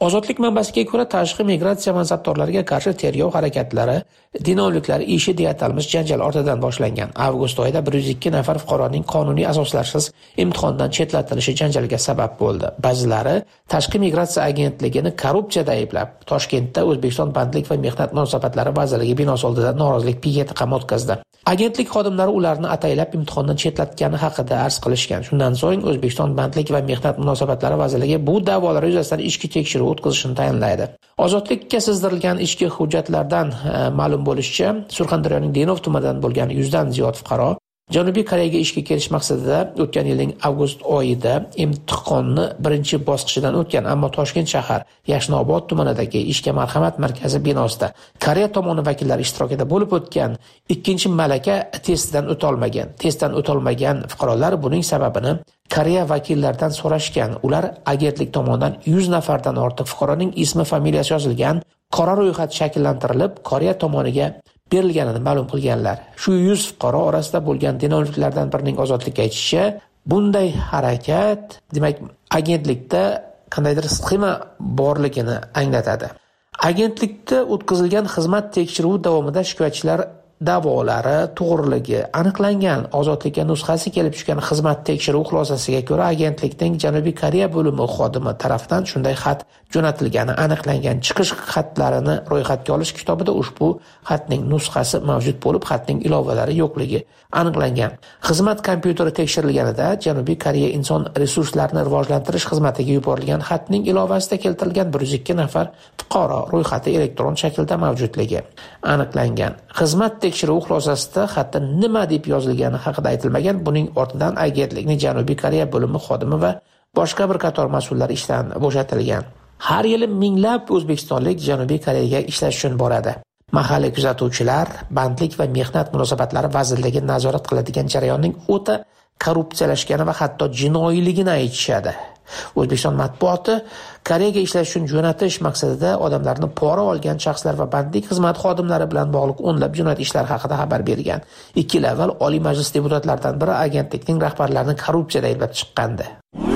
Ozodlik manbasiga ko'ra, tashqi migratsiya mansabdorlariga qarshi tergov harakatlari dinovliklar ishi deya atalmish janjal ortidan boshlangan. Avgust oyida bir yuz ikki nafar fuqaroning qonuniy asoslarsiz imtihondan chetlatilishi janjalga sabab bo'ldi. Ba'zilari tashqi migratsiya agentligini korrupsiyada ayblab, Toshkentda O'zbekiston Bandlik va mehnat munosabatlari vazirligi binosi oldida norozilik piketi ham o'tkazdi. Agentlik xodimlari ularni ataylab imtihondan chetlatgani haqida arz qilishgan. Shundan so'ng O'zbekiston Bandlik va mehnat munosabatlari vazirligi bu da'volar yuzasidan ishki tekshiruv o'tkazishni tayinlaydi. Ozodlikka sizdirilgan ishki hujjatlardan ma'lum bo'lishicha, Surxondaryoning Denov tumanidan bo'lgan yuzdan ziyod fuqaro Janubiy Koreyaga ishga kelish maqsadida o'tgan yilning avgust oyida imtihonni birinchi bosqichidan o'tgan, ammo Toshkent shahar Yashnobod tumanidagi ishga marhamat markazi binosida Koreya tomoni vakillari ishtirokida bo'lib o'tgan ikkinchi malaka testidan o'ta olmagan. Testdan o'ta olmagan fuqarolar buning sababini Koreya vakillaridan so'rashgan. Ular agentlik tomonidan yuz nafardan ortiq fuqaroning ismi, familiyasi yozilgan qora ro'yxat shakllantirilib, Koreya tomoniga berilganini ma'lum qilganlar. Shu yuz fuqaro orasida bo'lgan dinovliklardan birining ozodlikka aytishicha, bunday harakat, demak, agentlikda qandaydir sxema borligini anglatadi. Agentlikda o'tkazilgan xizmat tekshiruvi davomida shikoyatchilar da'volari to'g'riligi aniqlangan. Ozodlikka nusxasi kelib tushgan xizmat tekshiruvi xulosasiga ko'ra, agentlikning Janubiy Koreya bo'limi xodimi tomonidan shunday xat jo'natilgani aniqlangan. Chiqish xatlarini ro'yxatga olish kitobida ushbu xatning nusxasi mavjud bo'lib, xatning ilovalari yo'qligi aniqlangan. Xizmat kompyuteri tekshirilganida Janubiy Koreya inson resurslarini rivojlantirish xizmatiga yuborilgan xatning ilovasida keltirilgan bir yuz ikki nafar fuqaro ro'yxati elektron shaklda mavjudligi aniqlangan. Xizmat tekshiruv xulosasida xatda nima deb yozilgani haqida aytilmagan. Buning ortidan agentlikning Janubiy Koreya bo'limi xodimi va boshqa bir qator mas'ullar ishdan bo'shatilgan. Har yili minglab o'zbekistonlik Janubiy Koreyaga ishlash uchun boradi. Mahalliy kuzatuvchilar Bandlik va mehnat munosabatlari vazirligi nazorat qiladigan jarayonning o'ta korrupsiyalashgani va hatto jinoiyligini aytishadi. O'zbekiston matbuoti Koreyaga ishlash uchun jo'natish maqsadida odamlarni pora olgan shaxslar va bandlik xizmat xodimlari bilan bog'liq o'nlab jinoyat ishlar haqida xabar bergan. ikki yil avval Oliy Majlis deputatlaridan biri agentlikning rahbarlarini korrupsiyada ayblab chiqqandi.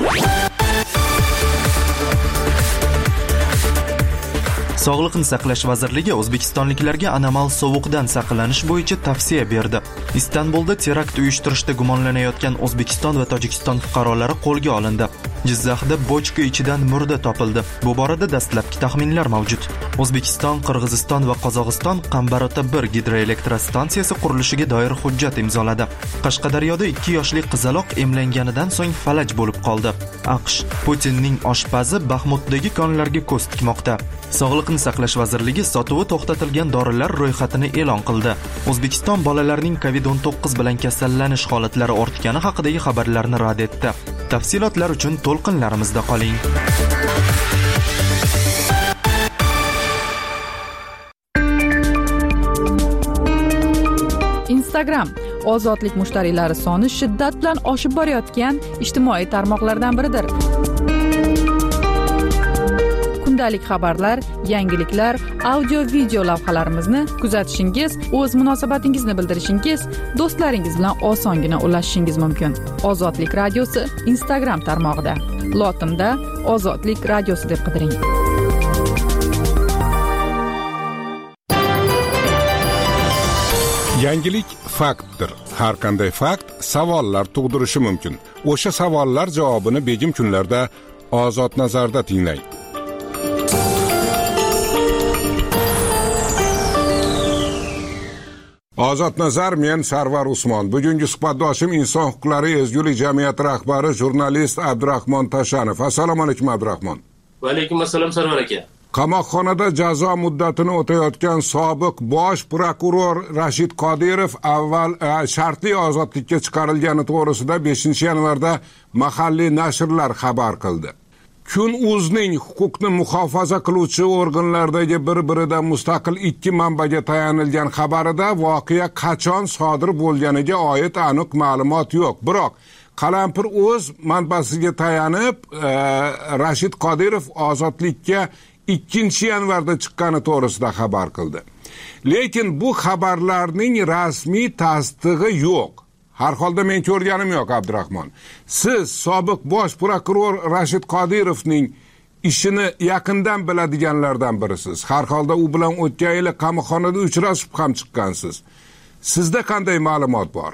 Sog'liqni saqlash vazirligi o'zbekistonliklarga anomal sovuqdan saqlanish bo'yicha tavsiya berdi. Istanbulda terakt uyushtirishda gumonlanayotgan O'zbekiston va Tojikiston fuqarolari qo'lga olindi. Jizzaxda bochka ichidan murda topildi. Bu borada dastlabki taxminlar mavjud. O'zbekiston, Qirg'iziston va Qozog'iston Qambarota bir gidroelektrostansiyasi qurilishiga doir hujjat imzoladi. Qashqadaryoda ikki yoshli qizaloq emlanganidan so'ng falaj bo'lib qoldi. AQSh Putinning oshpazi Baxmutdagi konlarga ko'z tikmoqda. Sog'liqni saqlash vazirligi sotuvi to'xtatilgan dorilar ro'yxatini e'lon qildi. O'zbekiston bolalarning covid o'n to'qqiz bilan kasallanish holatlari ortgani haqidagi xabarlarni rad etdi. Tafsilotlar uchun to'lqinlarimizda qoling. Instagram ozodlik mushtariylari soni shiddat bilan oshib borayotgan ijtimoiy tarmoqlardan biridir. Kundalik xabarlar, yangiliklar, audio video lavhalarimizni kuzatishingiz, o'z munosabatingizni bildirishingiz, do'stlaringiz bilan osongina ulashishingiz mumkin. Ozodlik radiosi Instagram tarmog'ida. Lotinda Ozodlik radiosi deb qidiring. Yangilik faktdir. Har qanday fakt savollar tug'dirishi mumkin. O'sha savollar javobini begim kunlarda Ozod nazarda tinglang. Ozod nazar, men Sarvar Usmon. Bugungi suhbatdoshim inson huquqlari ezgulik jamiyati rahbari jurnalist Abdurahmon Tashanov. Assalomu alaykum Abdurahmon. Va alaykum assalom Sarvar aka. Qamoqxonada jazo muddatini o'tayotgan sobiq bosh prokuror Rashid Qodirov avval shartli ozodlikka chiqarilgani to'g'risida beshinchi yanvarda mahalliy nashrlar xabar qildi. Kun.uzning huquqni muhofaza qiluvchi organlardagi bir-biridan mustaqil ikki manbaga tayanilgan xabarida voqea qachon sodir bo'lganiga oid aniq ma'lumot yo'q. Biroq Qalampir o'z manbasiga tayanib, e, Rashid Qodirov ozodlikka ikkinchi yanvarda chiqqani to'g'risida xabar qildi. Lekin bu xabarlarning rasmiy tasdig'i yo'q. Har holda men ko'rganim yo'q Abdurahmon. Siz sobiq bosh prokuror Rashid Qodirovning ishini yaqindan biladiganlardan birisiz. Har holda u bilan o'tgan yili qamoqxonada uchrashib ham chiqqansiz. Sizda qanday ma'lumot bor?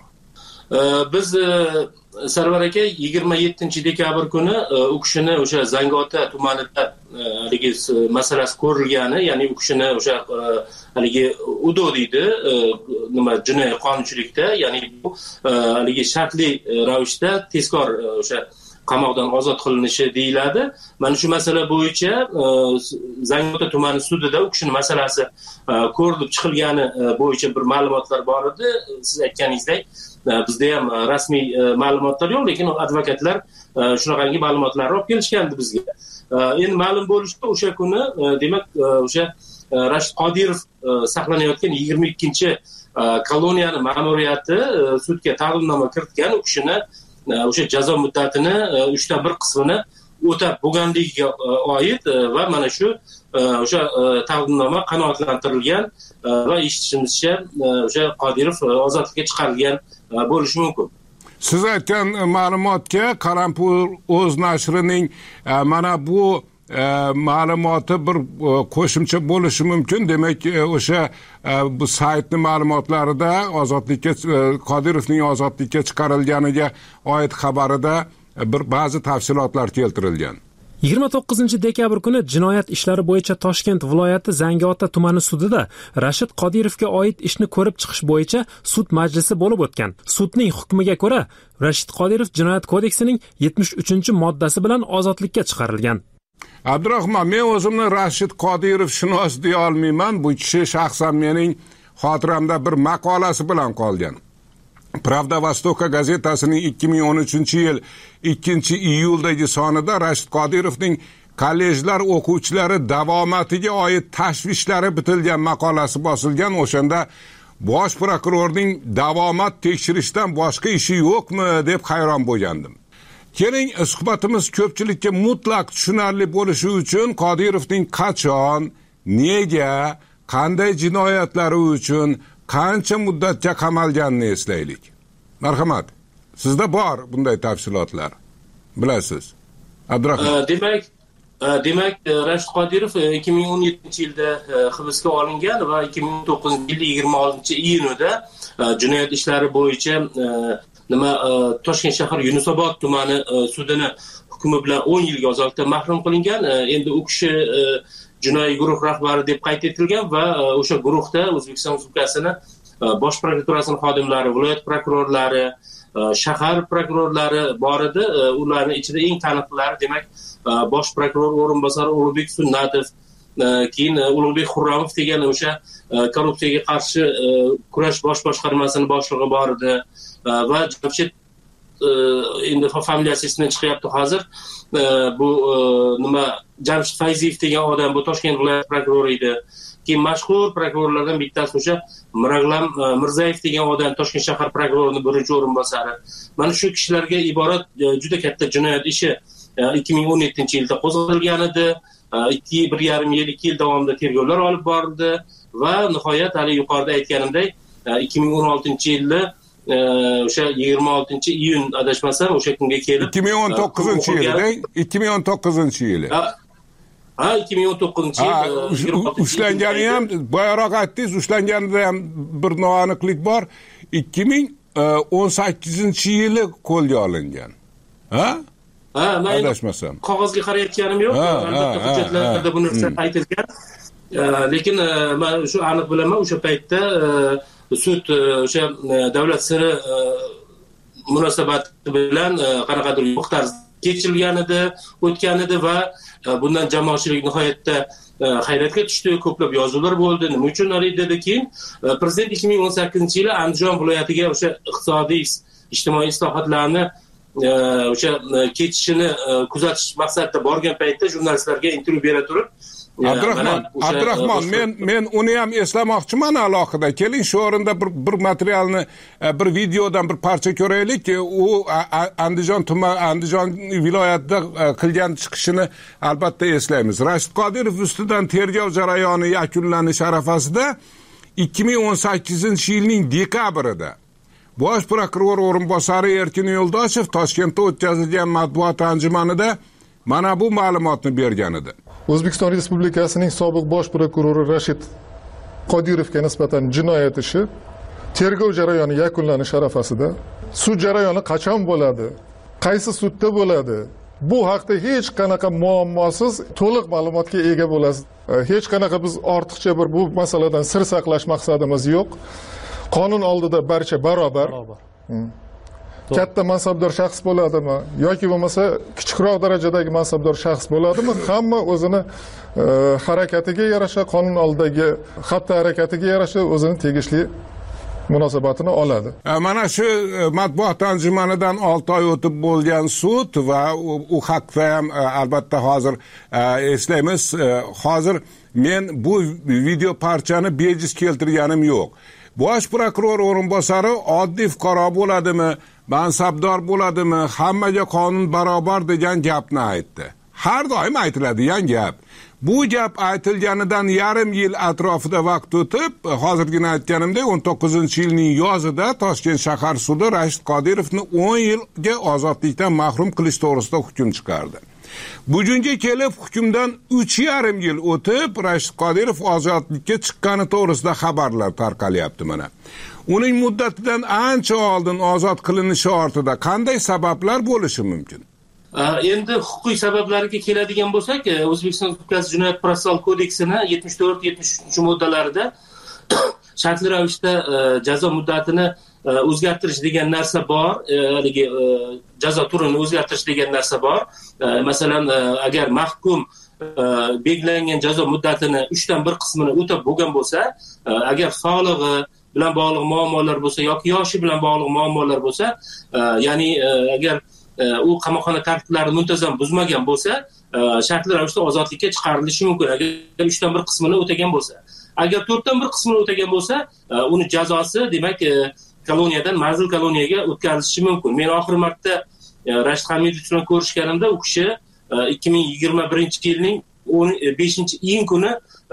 Biz Sarvar aka yigirma yettinchi dekabr kuni u kishini o'sha Zangiota tumanida haligi masalasi ko'rilgani, ya'ni u kishini o'sha haligi udo deydi, nima jinoiy qonunchilikda, ya'ni bu haligi shartli ravishda tezkor o'sha qamoqdan ozod qilinishi deyiladi. Mana shu masala bo'yicha Zangiota tumani sudida u kishini masalasi ko'rilib chiqilgani bo'yicha bir ma'lumotlar bor edi. Siz aytganingizdek, bizda ham rasmiy ma'lumotlar yo'q, lekin advokatlar shunaqangi ma'lumotlarni olib kelishgandi bizga. Endi ma'lum bo'lishicha o'sha kuni, demak, o'sha Rashid Qodirov saqlanayotgan yigirma ikkinchi koloniyani ma'muriyati sudga taqdimnoma kiritgan, u kishini o'sha jazo muddatini uchdan bir qismini o'tab bo'lganligiga oid va mana shu o'sha taqdimnoma qanoatlantirilgan va eshitishimizcha o'sha Qodirov ozodlikka chiqarilgan bo'lishi mumkin. Siz aytgan ma'lumotga Qalampur o'z nashrining mana bu ma'lumoti bir qo'shimcha bo'lishi mumkin. Demak, o'sha bu saytning ma'lumotlarida ozodlikka Qodirovning ozodlikka chiqarilganiga oid xabarida bir ba'zi tafsilotlar keltirilgan. yigirma to'qqizinchi dekabr kuni jinoyat ishlari bo'yicha Toshkent viloyati Zangiota tumani sudida Rashid Qodirovga oid ishni ko'rib chiqish bo'yicha sud majlisi bo'lib o'tgan. Sudning hukmiga ko'ra Rashid Qodirov jinoyat kodeksining yetmish uchinchi moddasi bilan ozodlikka chiqarilgan. Abdurahmon, men o'zimni Rashid Qodirov shunos deya olmayman. Bu kishi shaxsan mening xotiramda bir maqolasi bilan qolgan. Pravda Vostoka gazetasining ikki ming o'n uchinchi yil ikkinchi iyuldagi sonida Rashid Qodirovning kollejlar o'quvchilari davomatiga oid tashvishlari bitilgan maqolasi bosilgan. O'shanda bosh prokurorning davomat tekshirishdan boshqa ishi yo'qmi deb hayron bo'lgandim. Keling, suhbatimiz ko'pchilikka mutlaq tushunarli bo'lishi uchun Qodirovning qachon, nega, qanday jinoyatlari uchun qancha muddatga qamalganini eslaylik. Marhamat. Sizda bor bunday tafsilotlar. Bilasiz. Abdurahmon. Demak, demak Rashid Qodirov ikki ming o'n yettinchi yilda hibsga olingan va ikki ming o'n to'qqizinchi yil yigirma oltinchi iyunida jinoyat ishlari bo'yicha nima Toshkent shahar Yunusobod tumani sudini hukmi bilan o'n yilga ozodlikdan mahrum qilingan. Endi u kishi jinoiy guruh rahbari deb qayd etilgan va o'sha guruhda O'zbekiston Respublikasini bosh prokuraturasining xodimlari, viloyat prokurorlari, shahar prokurorlari bor edi. Ularning ichida eng taniqlilari demak bosh prokuror o'rinbosari Ulug'bek Sunnatov, keyin Ulug'bek Xurramov degan o'sha korrupsiyaga qarshi kurash bosh boshqarmasining boshlig'i bor edi va Jamshid endi familiyasi esimdan chiqyapti hozir. Bu nima Jamshid Fayziyev degan odam bu Toshkent viloyat prokurori edi. Keyin mashhur prokurorlardan bittasi o'sha Mirag'lam Mirzayev degan odam Toshkent shahar prokurorining birinchi o'rinbosari. Mana shu kishilarga iborat juda katta jinoyat ishi ikki ming o'n yettinchi yilda qo'zg'atilgan edi. ikki bir yarim yil, ikki yil davomida tergovlar olib borildi va nihoyat hali yuqorida aytganimdek ikki ming o'n oltinchi yilda o'sha yigirma oltinchi iyun adashmasam o'sha kunga kelib ikki ming o'n to'qqizinchi yilda ikki ming o'n to'qqizinchi yili ha ikki ming o'n to'qqizinchi yil ushlangani ham boyaroq aytdingiz, ushlanganida ham bir noaniqlik bor. ikki ming o'n sakkizinchi yili qo'lga olingan. Ha? Ha, men adashmasam. Qog'ozga qarayotganim yo'q. Albatta hujjatlarda bu narsa aytilgan. Lekin men shu aniq bilaman, o'sha paytda sud o'sha davlat siri munosabati bilan qanaqadir yo'q tarzda kechirilgan edi, o'tgan edi va bundan jamoatchilik nihoyatda hayratga tushdi. Ko'plab yozuvlar bo'ldi. Nima uchun dedi? Keyin prezident ikki ming o'n sakkizinchi yili Andijon viloyatiga o'sha iqtisodiy, ijtimoiy islohotlarni o'sha ketishini kuzatish maqsadida borgan paytda jurnalistlarga intervyu bera turib, Abdurahmon, Abdurahmon, men men uni ham eslamoqchiman alohida. Keling, shu o'rinda bir bir materialni, bir videodan bir parcha ko'raylik. U Andijon tuman, Andijon viloyatida qilgan chiqishini albatta eslaymiz. Rashid Qodirov ustidan tergov jarayoni yakunlanish arafasida ikki ming o'n sakkizinchi yilning dekabrida bosh prokuror o'rinbosari Erkin Yo'ldoshev Toshkentda o'tkazilgan matbuot anjumanida mana bu ma'lumotni bergan edi. O'zbekiston Respublikasining sobiq bosh prokurori Rashid Qodirovga nisbatan jinoyat ishi tergov jarayoni yakunlanish arafasida. Sud jarayoni qachon bo'ladi? Qaysi sudda bo'ladi? Bu haqda hech qanaqa muammosiz to'liq ma'lumotga ega bo'lasiz. Hech qanaqa biz ortiqcha bir bu masaladan sir saqlash maqsadimiz yo'q. Qonun oldida barcha barobar. Hmm. Katta mansabdor shaxs bo'ladimi yoki bo'lmasa kichikroq darajadagi mansabdor shaxs bo'ladimi, hamma o'zini e, harakatiga yarasha, qonun oldidagi xatti harakatiga yarasha o'zini tegishli munosabatini oladi. Mana shu matbuot anjumanidan olti oy o'tib bo'lgan sud va u haqda ham albatta hozir eslaymiz. Hozir men bu video parchani bejiz keltirganim yo'q. Bosh prokuror o'rinbosari oddiy fuqaro bo'ladimi, mansabdor bo'ladimi, hammaga qonun barobar degan gapni aytdi. Har doim aytiladigan gap. Bu gap aytilganidan yarim yil atrofida vaqt o'tib, hozirgina aytganimdek o'n to'qqizinchi yilning yozida Toshkent shahar sudi Rashid Qodirovni o'n yilga ozodlikdan mahrum qilish to'g'risida hukm chiqardi. Bugunga kelib hukmdan uch yarim yil o'tib, Rashid Qodirov ozodlikka chiqqani to'g'risida xabarlar tarqalyapti mana. Uning muddatidan ancha oldin ozod qilinishi ortida qanday sabablar bo'lishi mumkin? Endi huquqiy sabablarga keladigan bo'lsak, O'zbekiston Respublikasi Jinoyat protsessual kodeksini yetmish to'rt yetmish uchinchi moddalarida shartli ravishda jazo muddatini o'zgartirish degan narsa bor, haligi jazo turini o'zgartirish degan narsa bor. Masalan, agar mahkum belgilangan jazo muddatini uchdan bir qismini o'tab bo'lgan bo'lsa, agar sog'lig'i bilan bog'liq muammolar bo'lsa yoki yoshi bilan bog'liq muammolar bo'lsa, ya'ni agar u qamoqxona tartiblari muntazam buzmagan bo'lsa, shartli ravishda ozodlikka chiqarilishi mumkin, agar uchdan bir qismini o'tagan bo'lsa. Agar to'rtdan bir qismini o'tagan bo'lsa, uni jazosi, demak, koloniyadan manzil koloniyaga o'tkazilishi mumkin. Men oxirgi marta Rashid Hamidov bilan ko'rishganimda u kishi ikki ming yigirma birinchi yilning o'n beshinchi iyun kuni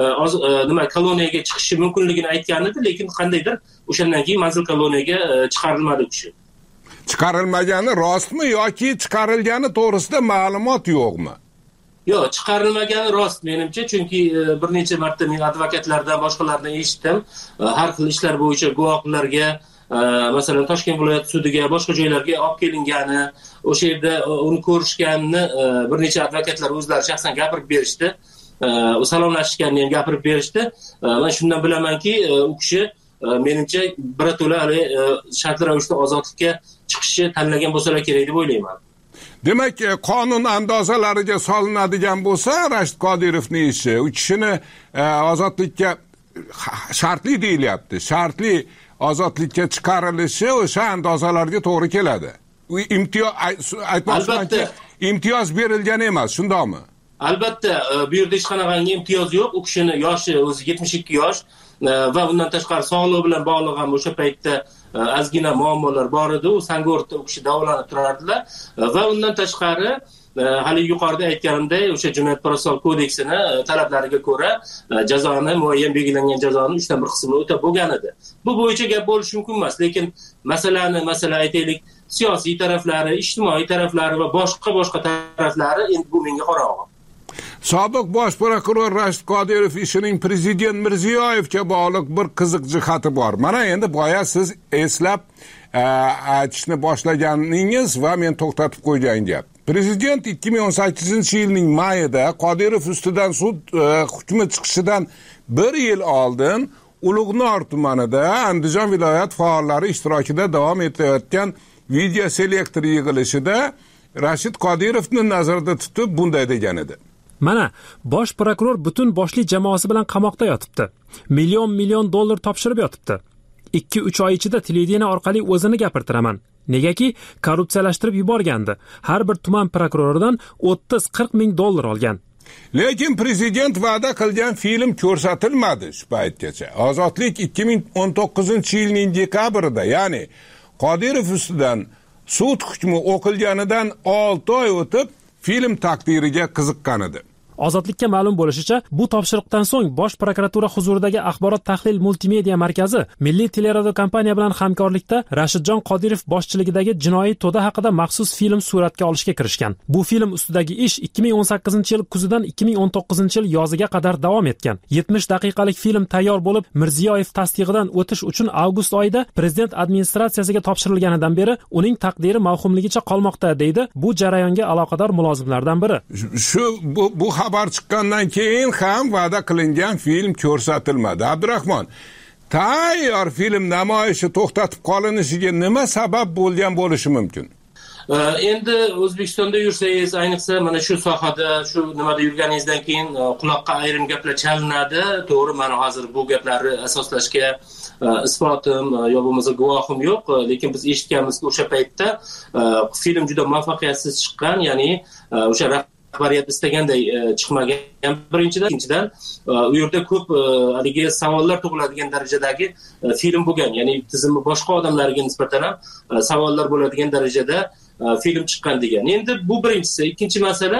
nima koloniyaga chiqishi mumkinligini aytgan edi, lekin qandaydir o'shandan keyin manzil koloniyaga chiqarilmadi u kishi. Chiqarilmagani rostmi yoki chiqarilgani to'g'risida ma'lumot yo'qmi? Yo'q, chiqarilmagani rost menimcha, chunki bir necha marta men advokatlardan, boshqalardan eshitdim, har xil ishlar bo'yicha guvohlarga, masalan Toshkent viloyat sudiga, boshqa joylarga olib kelingani, o'sha yerda uni ko'rishganini bir necha advokatlar o'zlari shaxsan gapirib berishdi. Salomlashishganini ham gapirib berishdi. Men shundan bilamanki, u kishi menimcha birato'la shartli ravishda ozodlikka chiqishni tanlagan bo'lsalar kerak deb o'ylayman. Demak, qonun andozalariga solinadigan bo'lsa, Rashid Qodirovning ishi, u kishini ozodlikka shartli deyilyapti. Shartli ozodlikka chiqarilishi o'sha andozalarga to'g'ri keladi. U imtiyoz aytmoqchimanki, imtiyoz berilgan emas, shundaqmi? Albatta, bu yerda hech qanaqangi imtiyoz yo'q. U kishini yoshi o'zi yetmish ikki yosh va undan tashqari sog'lig'i bilan bog'liq ham o'sha paytda ozgina muammolar bor edi. U Sangortda u kishi davolanib turardilar va undan tashqari hali yuqorida aytganimdek, o'sha Jinoyat protsessual kodeksini talablariga ko'ra jazoni, muayyan belgilangan jazoni uchdan bir qismini o'tab bo'lgan edi. Bu bo'yicha gap bo'lishi mumkin emas, lekin masalani, masalan aytaylik, siyosiy taraflari, ijtimoiy taraflari va boshqa boshqa taraflari endi bu menga qorong'i. Sobiq bosh prokuror Rashid Qodirov ishining prezident Mirziyoyevga bog'liq bir qiziq jihati bor. Mana endi boya siz eslab aytishni boshlaganingiz va men to'xtatib qo'ygan gap. Prezident ikki ming o'n sakkizinchi yilning mayida Qodirov ustidan sud hukmi chiqishidan bir yil oldin Ulug'nor tumanida Andijon viloyat faollari ishtirokida davom etayotgan video selektor yig'ilishida Rashid Qodirovni nazarda tutib bunday degan edi. Mana, bosh prokuror butun boshli jamoasi bilan qamoqda yotibdi. Million million dollar topshirib yotibdi. ikki uch oy ichida televideniya orqali o'zini gapirtiraman. Negaki korrupsiyalashtirib yuborgandi. Har bir tuman prokuroridan o'ttiz qirq ming dollar olgan. Lekin prezident va'da qilgan film ko'rsatilmadi shu paytgacha. Ozodlik ikki ming o'n to'qqizinchi yilning dekabrida, ya'ni Qodirov ustidan sud hukmi o'qilganidan olti oy o'tib film taqdiriga qiziqqan edi. Ozodlikka ma'lum bo'lishicha, bu topshiriqdan so'ng Bosh prokuratura huzuridagi axborot tahlil multimedia markazi Milliy teleradio kompaniya bilan hamkorlikda Rashidjon Qodirov boshchiligidagi jinoiy to'da haqida maxsus film suratga olishga kirishgan. Bu film ustidagi ish ikki ming o'n sakkizinchi yil kuzidan ikki ming o'n to'qqizinchi yil yoziga qadar davom etgan. yetmish daqiqalik film tayyor bo'lib, Mirziyoyev tasdig'idan o'tish uchun avgust oyida prezident administratsiyasiga topshirilganidan beri uning taqdiri mavhumligicha qolmoqda, deydi bu jarayonga aloqador mulozimlardan biri. Shu bu, bu xabar chiqqandan keyin ham va'da qilingan film ko'rsatilmadi. Abdurahmon, tayyor film namoyishi to'xtatib qolinishiga nima sabab bo'lgan bo'lishi mumkin? Endi O'zbekistonda yursangiz, ayniqsa mana shu sohada, shu nimada yurganingizdan keyin quloqqa ayrim gaplar chalinadi. To'g'ri, mana hozir bu gaplarni asoslashga isbotim yo bo'lmasa guvohim yo'q, lekin biz eshitganmizki, o'sha paytda film juda muvaffaqiyatsiz chiqqan, ya'ni o'sha rahbariyat istaganday chiqmagan birinchidan, ikkinchidan u yerda ko'p haligi savollar tug'iladigan darajadagi film bo'lgan, ya'ni tizimi boshqa odamlarga nisbatan ham savollar bo'ladigan darajada film chiqqan degan. Endi bu birinchisi. Ikkinchi masala,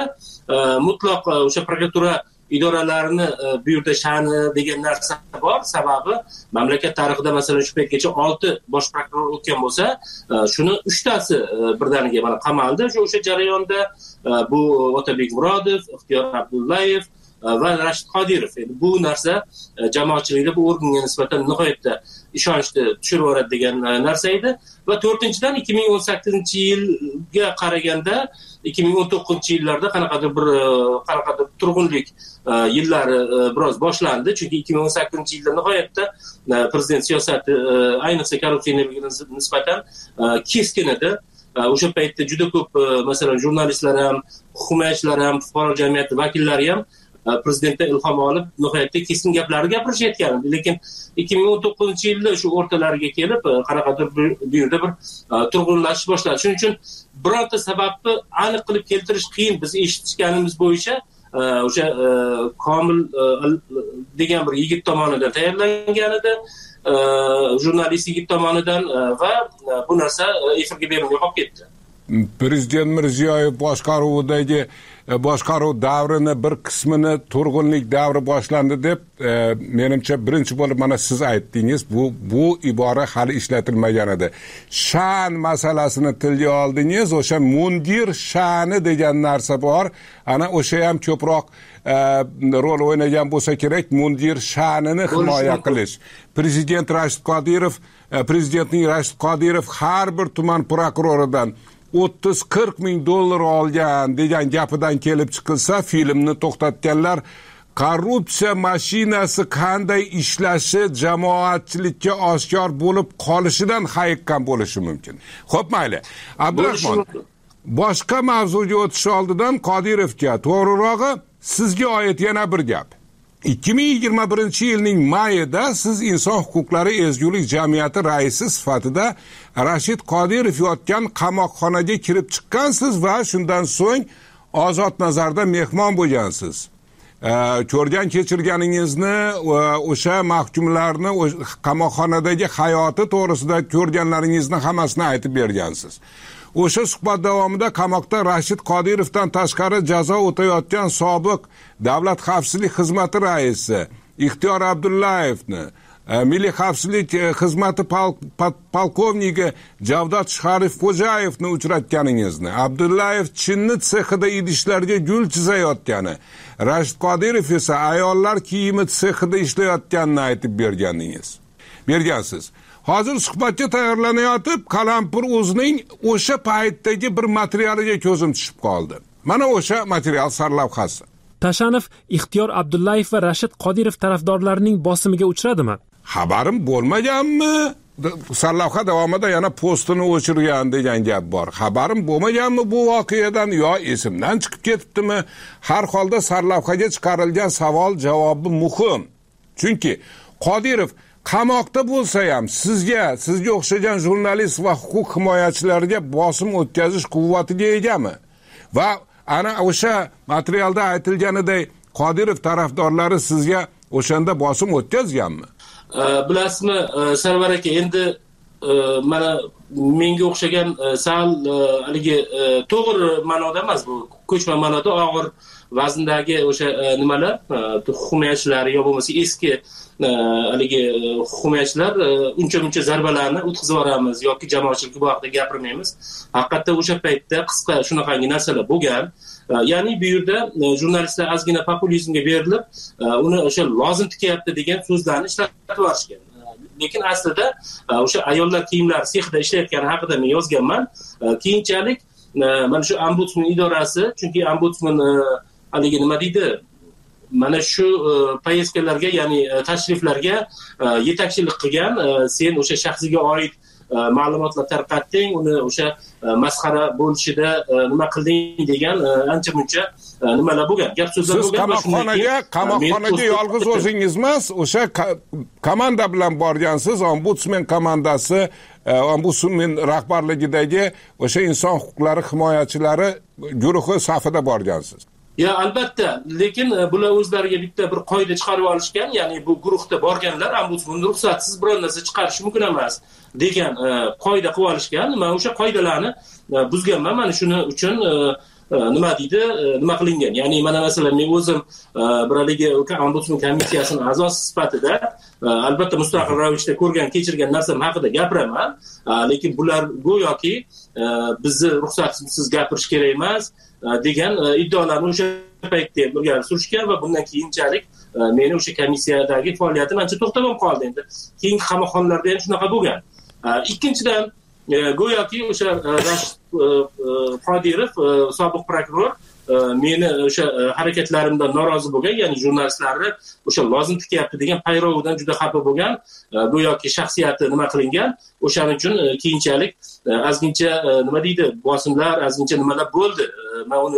mutlaq o'sha prokuratura idoralarini bu yerda sha'ni degan narsa bor. Sababi mamlakat tarixida masalan shu paytgacha olti bosh prokuror o'tgan bo'lsa, shuni uchtasi birdaniga mana qamaldi. O'sha jarayonda bu Otabek Murodov, Ixtiyor Abdullayev va Rashid Qodirov. Endi bu narsa jamoatchilikda bu organga nisbatan nihoyatda ishonchni tushirib yuboradi degan narsa edi. Va to'rtinchidan ikki ming o'n sakkizinchi yilga qaraganda ikki ming o'n to'qqizinchi yillarda qanaqadir bir qanaqadir turg'unlik yillari biroz boshlandi. Chunki ikki ming o'n sakkizinchi yilda nihoyatda prezident siyosati ayniqsa korrupsiyaga nisbatan keskin edi. O'sha paytda juda ko'p masalan jurnalistlar ham, huquq himoyachilar ham, fuqaro jamiyati vakillari ham prezidentdan ilhom olib nihoyatda keskin gaplarni gapirishayotgan. Lekin ikki ming o'n to'qqizinchi yilda shu o'rtalariga kelib qanaqadir bu yerda bir turg'unlashish boshladi. Shuning uchun birorta sababni aniq qilib keltirish qiyin. Biz eshitganimiz bo'yicha o'sha Komil degan bir yigit tomonidan tayyorlangan edi, jurnalist yigit tomonidan, va bu narsa efirga berilmay qolib ketdi. Prezident Mirziyoyev boshqaruvidagi boshqaruv davrini bir qismini turg'unlik davri boshlandi deb e, menimcha birinchi bo'lib mana siz aytdingiz. Bu bu ibora hali ishlatilmagan edi. Sha'an masalasini tilga oldingiz. O'sha mundir sha'ni degan narsa bor. Ana o'sha ham ko'proq e, rol o'ynagan bo'lsa kerak, mundir sha'nini himoya qilish. Prezident Rashid Qodirov, e, prezidentning Rashid Qodirov har bir tuman prokuroridan o'ttiz qirq ming dollar olgan degan gapidan kelib chiqilsa, filmni to'xtatganlar korrupsiya mashinasi qanday ishlashi jamoatchilikka oshkor bo'lib qolishidan hayiqqan bo'lishi mumkin. Xo'p, mayli. Abdurahmon, boshqa mavzuga o'tish oldidan Qodirovga, to'g'rirog'i sizga oid yana bir gap. ikki ming yigirma birinchi yilning mayida siz Inson huquqlari ezgulik jamiyati raisi sifatida Rashid Qodirov yotgan qamoqxonaga kirib chiqqansiz va shundan so'ng ozod nazarda mehmon bo'lgansiz. Ko'rgan kechirganingizni, o'sha mahkumlarni qamoqxonadagi hayoti to'g'risida ko'rganlaringizni hammasini aytib bergansiz. O'sha suhbat davomida qamoqda Rashid Qodirovdan tashqari jazo o'tayotgan sobiq Davlat xavfsizlik xizmati raisi Ixtiyor Abdullayevni, Milliy xavfsizlik xizmati polkovniki Javdod Sharifxo'jayevni uchratganingizni, Abdullayev chinni sexida idishlarga gul chizayotgani, Rashid Qodirov esa ayollar kiyimi sexida ishlayotganini aytib berganingiz. Bergansiz. Hozir suhbatga tayyorlanayotib, Qalampur o'zining o'sha paytdagi bir materialiga ko'zim tushib qoldi. Mana o'sha material sarlavhasi. Tashanov Ixtiyor Abdullayev va Rashid Qodirov tarafdorlarining bosimiga uchradimi? Xabarim bo'lmaganmi? Sarlavha davomida yana postini o'chirgan degan gap bor. Xabarim bo'lmaganmi bu voqeadan yo esimdan chiqib ketibdimi? Har holda sarlavhaga chiqarilgan savol javobi muhim. Chunki Qodirov qamoqda bo'lsa ham sizga, sizga o'xshagan jurnalist va huquq himoyachilarga bosim o'tkazish quvvatiga egami? Va ana o'sha materialda aytilganidek Qodirov tarafdorlari sizga o'shanda bosim o'tkazganmi? Bilasizmi, Sarvar aka, endi mana menga o'xshagan sal haligi to'g'ri ma'noda emas, bu ko'chma ma'noda og'ir vazndagi o'sha nimalar, himoyachilar yo bo'lmasa eski haligi himoyachilar uncha-muncha zarbalarni o'tkazib yuboramiz yoki jamoatchilikka bu haqida gapirmaymiz. Haqiqatda o'sha paytda qisqa shunaqangi narsalar bo'lgan. Ya'ni bu yerda jurnalistlar ozgina populizmga berilib, uni o'sha lozim tikyapti degan so'zlarni ishlatib yuborishgan. Lekin aslida o'sha ayollar kiyimlari sexida ishlayotgani haqida men yozganman. Keyinchalik mana shu ombudsman idorasi, chunki ombudsman haligi nima deydi, mana shu poyezdkalarga, ya'ni tashriflarga yetakchilik qilgan, sen o'sha shaxsiga oid ma'lumotlar tarqatding, uni o'sha masxara bo'lishida nima qilding degan ancha-muncha nimalar bo'lgan, gap so'zlar bo'lgan. Siz qamoqxonaga, qamoqxonaga yolg'iz o'zingiz emas, o'sha komanda bilan borgansiz, ombudsman komandasi, ombudsman rahbarligidagi o'sha inson huquqlari himoyachilari guruhi safida borgansiz. Ya albatta, lekin bular o'zlariga bitta bir qoida chiqarib olishgan, ya'ni bu guruhda borganlar ombudsman ruxsatsiz biror narsa chiqarish mumkin emas degan qoida qilib olishgan. Men o'sha qoidalarni buzganman. Mana shuning uchun nima deydi, nima qilingan. Ya'ni mana masalan men o'zim bir haligi ombudsman komissiyasining a'zosi sifatida albatta mustaqil ravishda ko'rgan, kechirgan narsam haqida gapiraman. Lekin bular go'yoki bizni ruxsatsiz gapirish kerak emas degan iddaolarni o'sha paytda ilgari surishgan va bundan keyinchalik meni o'sha komissiyadagi faoliyatim ancha to'xtab qoldi. Endi keyingi qamoqxonalarda ham shunaqa bo'lgan. Ikkinchidan, go'yoki o'sha Rashid Qodirov, sobiq prokuror, meni o'sha harakatlarimdan norozi bo'lgan, ya'ni jurnalistlarni o'sha lozim tikyapti degan payrovidan juda xafa bo'lgan, go'yoki shaxsiyati nima qilingan. O'shaning uchun keyinchalik ozgincha nima deydi, bosimlar, ozgincha nimalar bo'ldi. Men uni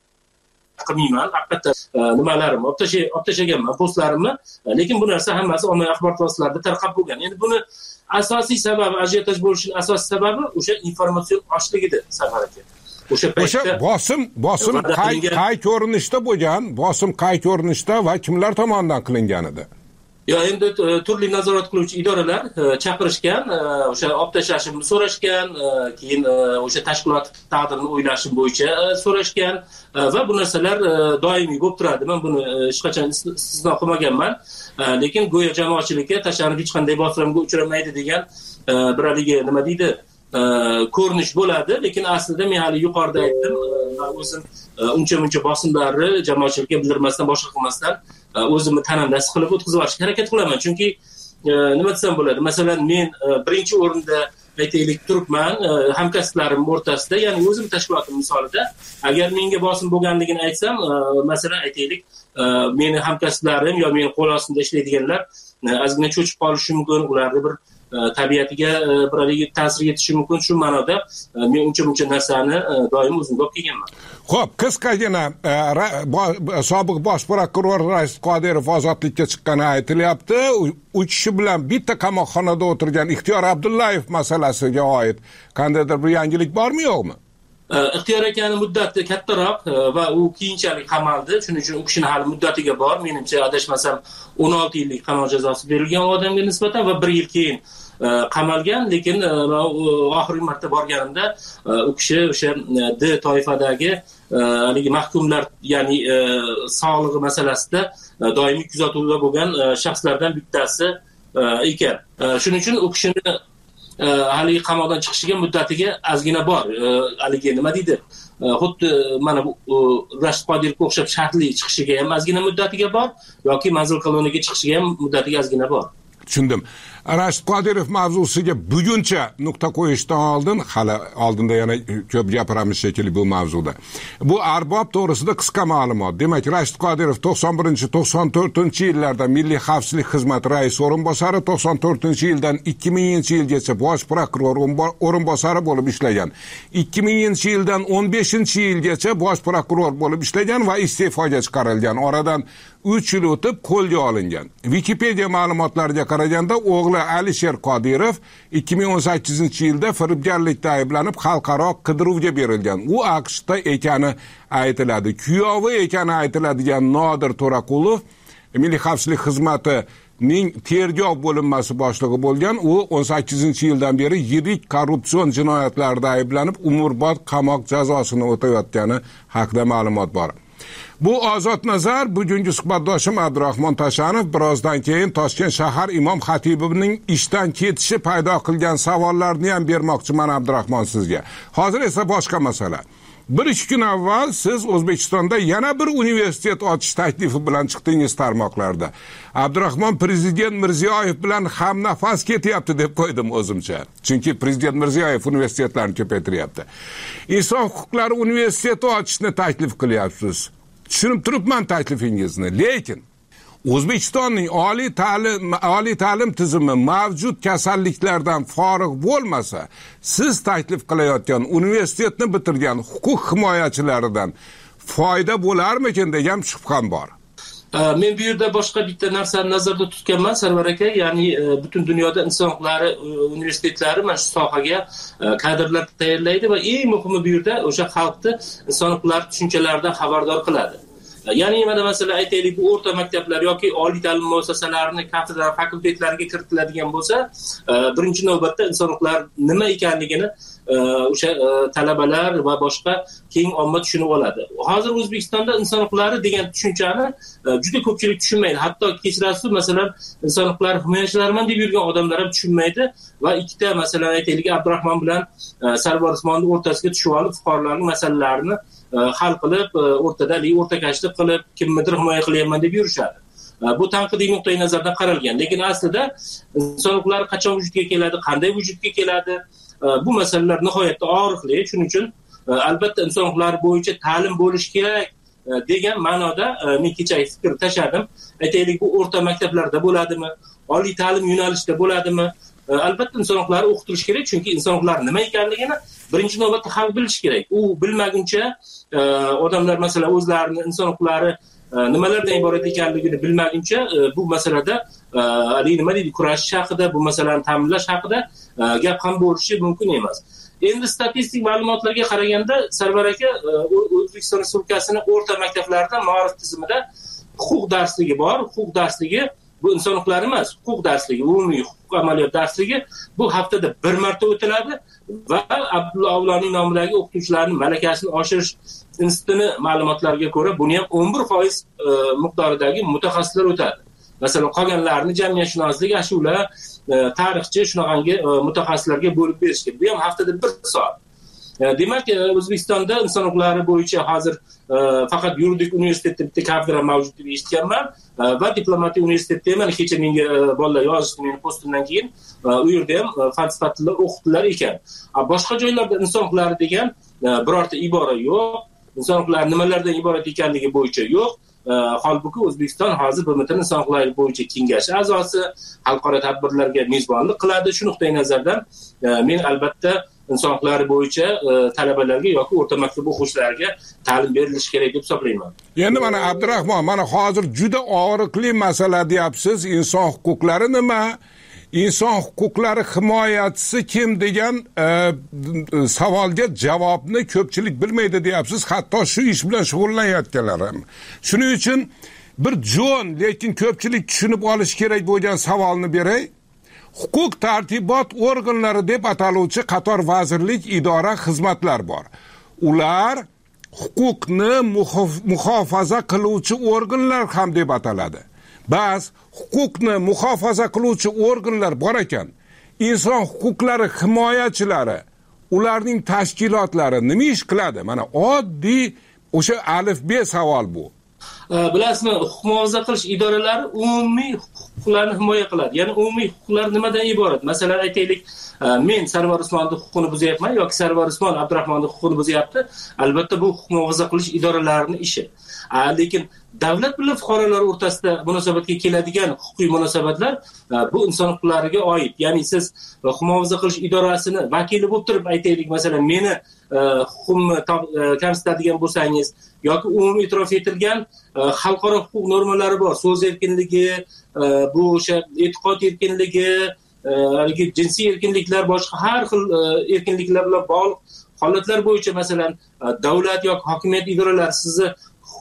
qilmayman, albatta nimalarim olib tashlaganman, postlarimni, lekin bu narsa hammasi ommaviy axborot vositalarida tarqab bo'lgan. Endi buni asosiy sababi, ajiotaj bo'lishining asosiy sababi o'sha informatsion ochligidir, Sarvar aka. O'sha paytda bosim bosim qay qay ko'rinishda bo'lgan, bosim qay ko'rinishda va kimlar tomonidan qilingan edi? Yo, endi turli nazorat qiluvchi idoralar chaqirishgan, o'sha olib tashlashimni so'rashgan, keyin o'sha tashkilot taqdirini o'ylashim bo'yicha so'rashgan va bu narsalar doimiy bo'lib turadi. Men buni hech qachon istisno qilmaganman. Lekin go'yo jamoatchilikka tashlanib hech qanday bosimga uchramaydi degan bir haligi nima deydi, ko'rinish bo'ladi. Lekin aslida men hali yuqorida aytdim, o'zim uncha-muncha bosimlarni jamoatchilikka bildirmasdan, boshqa qilmasdan o'zimni tanamda qilib o'tkazib olishga harakat qilaman. Chunki nima desam bo'ladi? Masalan, men birinchi o'rinda aytaylik turibman hamkasblarim o'rtasida, ya'ni o'zim tashkilotim misolida. Agar menga bosim bo'lganligini aytsam, masalan aytaylik, meni hamkasblarim yo meni qo'l ostida ishlaydiganlar ozgina cho'chib qolishi mumkin, ularni bir tabiatiga bir haligi ta'sir yetishi mumkin. Shu ma'noda men uncha-muncha narsani doim o'zimga olib kelganman. Xo'p, qisqagina sobiq bosh prokuror Rashid Qodirov ozodlikka chiqqani aytilyapti. U kishi bilan bitta qamoqxonada o'tirgan Ixtiyor Abdullayev masalasiga oid qandaydir bir yangilik bormi, yo'qmi? Ixtiyor akaning muddati kattaroq va u keyinchalik qamaldi. Shuning uchun u kishini hali muddatiga bor. Menimcha adashmasam o'n olti yillik qamoq jazosi berilgan odamga nisbatan va bir yil keyin qamalgan. Lekin oxirgi marta borganimda u kishi o'sha D toifadagi haligi mahkumlar, ya'ni sog'lig'i masalasida doimiy kuzatuvda bo'lgan shaxslardan bittasi ekan. Shuning uchun u kishini haligi qamoqdan chiqishiga muddatiga ozgina bor. Haligi nima deydi? Xuddi mana bu Rashid Qodirovga o'xshab shartli chiqishiga ham ozgina muddatiga bor yoki manzil koloniyaga chiqishiga ham muddatiga ozgina bor. Tushundim. Rashid Qodirov mavzusiga buguncha nuqta qo'yishdan oldin, hali oldinda yana ko'p gapiramiz shekilli bu mavzuda. Bu arbob to'g'risida qisqa ma'lumot. Demak, Rashid Qodirov to'qson birinchi to'qson to'rtinchi yillarda Milliy xavfsizlik xizmati rais o'rinbosari, to'qson to'rtinchi yildan ikki minginchi yilgacha bosh prokuror o'rinbosari bo'lib ishlagan. ikki minginchi yildan o'n beshinchi yilgacha bosh prokuror bo'lib ishlagan va iste'foga chiqarilgan. Oradan uch yil o'tib qo'lga olingan. Wikipedia ma'lumotlariga qaraganda o'g'li Alisher Qodirov ikki ming o'n sakkizinchi yilda firibgarlikda ayblanib xalqaro qidiruvga berilgan. U AQShda ekani aytiladi. Kuyovi ekani aytiladigan Nodir To'raqulov Milliy xavfsizlik xizmati ning tergov bo'linmasi boshlig'i bo'lgan. U o'n sakkizinchi yildan beri yirik korrupsion jinoyatlarda ayblanib umrbod qamoq jazosini o'tayotgani haqida ma'lumot bor. Bu Ozod Nazar, bugungi suhbatdoshim Abdurahmon Tashanov. Birozdan keyin Toshkent shahar imom xatibining ishdan ketishi paydo qilgan savollarni ham bermoqchiman Abdurahmon sizga. Hozir esa boshqa masala. Bir ikki kun avval siz O'zbekistonda yana bir universitet ochish taklifi bilan chiqdingiz tarmoqlarda. Abdurahmon Prezident Mirziyoyev bilan hamnafas ketyapti deb qo'ydim o'zimcha. Chunki Prezident Mirziyoyev universitetlarni ko'paytiryapti. Inson huquqlari universiteti ochishni taklif qilyapsiz. Tushunib turibman taklifingizni, lekin O'zbekistonning oliy ta'lim oliy ta'lim tizimi mavjud kasalliklardan forig' bo'lmasa, siz taklif qilayotgan universitetni bitirgan huquq himoyachilaridan foyda bo'larmikin degan shubham bor. Men bu yerda boshqa bitta narsani nazarda tutganman, Sarvar aka, ya'ni butun dunyoda inson huquqlari universitetlari mana shu sohaga kadrlar tayyorlaydi va eng muhimi bu yerda o'sha xalqni inson huquqlari tushunchalaridan xabardor qiladi. Ya'ni mana masalan aytaylik, bu o'rta maktablar yoki oliy ta'lim muassasalarini kafedra fakultetlariga kiritiladigan bo'lsa, birinchi navbatda inson huquqlari nima ekanligini o'sha talabalar va boshqa keng omma tushunib oladi. Hozir O'zbekistonda inson huquqlari degan tushunchani juda ko'pchilik tushunmaydi. Hatto kechirasiz, masalan, inson huquqlari himoyachilariman deb yurgan odamlar ham tushunmaydi va ikkita masalan aytaylik, Abdurahmon bilan Sarvar Usmonning o'rtasiga tushib olib fuqarolarning masalalarini hal qilib, o'rtadalik o'rtakashlik qilib, kimnidir himoya qilyapman deb yurishadi. Bu tanqidiy nuqtai nazardan qaralgan, lekin aslida inson huquqlari qachon vujudga keladi, qanday vujudga keladi, bu masalalar nihoyatda og'riqli. Shuning uchun albatta inson huquqlari bo'yicha ta'lim bo'lishi kerak degan ma'noda men kecha fikr tashladim. Aytaylik, bu o'rta maktablarda bo'ladimi, oliy ta'lim yo'nalishida bo'ladimi? Albatta inson huquqlari o'qitilishi kerak, chunki inson huquqlari nima ekanligini birinchi navbatda xalq bilishi kerak. U bilmaguncha odamlar masalan o'zlarini inson huquqlari nimalardan iborat ekanligini bilmaguncha bu masalada hali nima deydi, kurashish haqida, bu masalani ta'minlash haqida gap ham bo'lishi mumkin emas. Endi statistik ma'lumotlarga qaraganda, Sarvar aka, O'zbekiston Respublikasining o'rta maktablarida ma'rif tizimida huquq darsligi bor. Huquq darsligi bu inson huquqlari emas, huquq darsligi, umumiy huquq amaliyot darsligi bu haftada bir marta o'tiladi va Abdulla Avloniy nomidagi o'qituvchilarning malakasini oshirish institutini ma'lumotlariga ko'ra, buni ham o'n bir foiz miqdoridagi mutaxassislar o'tadi. Masalan, qolganlarni jamiyatshunoslik, ashula, tarixchi shunaqangi mutaxassislarga bo'lib berishgan. Bu ham haftada bir soat. Demak, O'zbekistonda inson huquqlari bo'yicha hozir faqat yuridik universitetda bitta kafedra mavjud deb eshitganman va diplomatiya universitetida ham kecha menga bolalar yozishdi meni postimdan keyin, u yerda ham fan sifatida o'qitdilar ekan. Boshqa joylarda inson huquqlari degan birorta ibora yo'q. Inson huquqlari nimalardan iborat ekanligi bo'yicha yo'q. Holbuki O'zbekiston hozir B M T inson huquqlari bo'yicha kengashi a'zosi, xalqaro tadbirlarga mezbonlik qiladi. Shu nuqtai nazardan men albatta inson huquqlari bo'yicha talabalarga yoki o'rta maktab o'quvchilariga ta'lim berilishi kerak deb hisoblayman. Endi mana Abdurahmon, mana hozir juda og'riqli masala deyapsiz. Inson huquqlari nima? Inson huquqlari himoyachisi kim degan e, savolga javobni ko'pchilik bilmaydi deyapsiz. Hatto shu ish bilan shug'ullanayotganlar ham. Shuning uchun bir jo'n, lekin ko'pchilik tushunib olish kerak bo'lgan savolni beray. Huquq tartibot organlari deb ataluvchi qator vazirlik, idora, xizmatlar bor. Ular huquqni muhofaza qiluvchi organlar ham deb ataladi. Bas huquqni muhofaza qiluvchi organlar bor ekan, inson huquqlari himoyachilari, ularning tashkilotlari nima ish qiladi? Mana oddiy o'sha alif be savol bu. Bilasizmi, huquq muhofaza qilish idoralari umumiy huquqlarni himoya qiladi. Ya'ni umumiy huquqlar nimadan iborat? Masalan, aytaylik, men Sarvar Usmonning huquqini buzyapman yoki Sarvar Usmon Abdurahmonning huquqini buzyapti. Albatta bu huquq muhofaza qilish idoralarining ishi. Lekin davlat bilan fuqarolar o'rtasida munosabatga keladigan huquqiy munosabatlar bu inson huquqlariga oid. Ya'ni siz huquq muhofaza qilish idorasini vakili bo'lib turib, aytaylik, masalan, meni huquqimni kamsitadigan bo'lsangiz yoki umumiy e'tirof etilgan xalqaro huquq normalari bor. So'z erkinligi, bu o'sha e'tiqod erkinligi, haligi jinsiy erkinliklar, boshqa har xil erkinliklar bilan bog'liq holatlar bo'yicha masalan davlat yoki hokimiyat idoralari sizni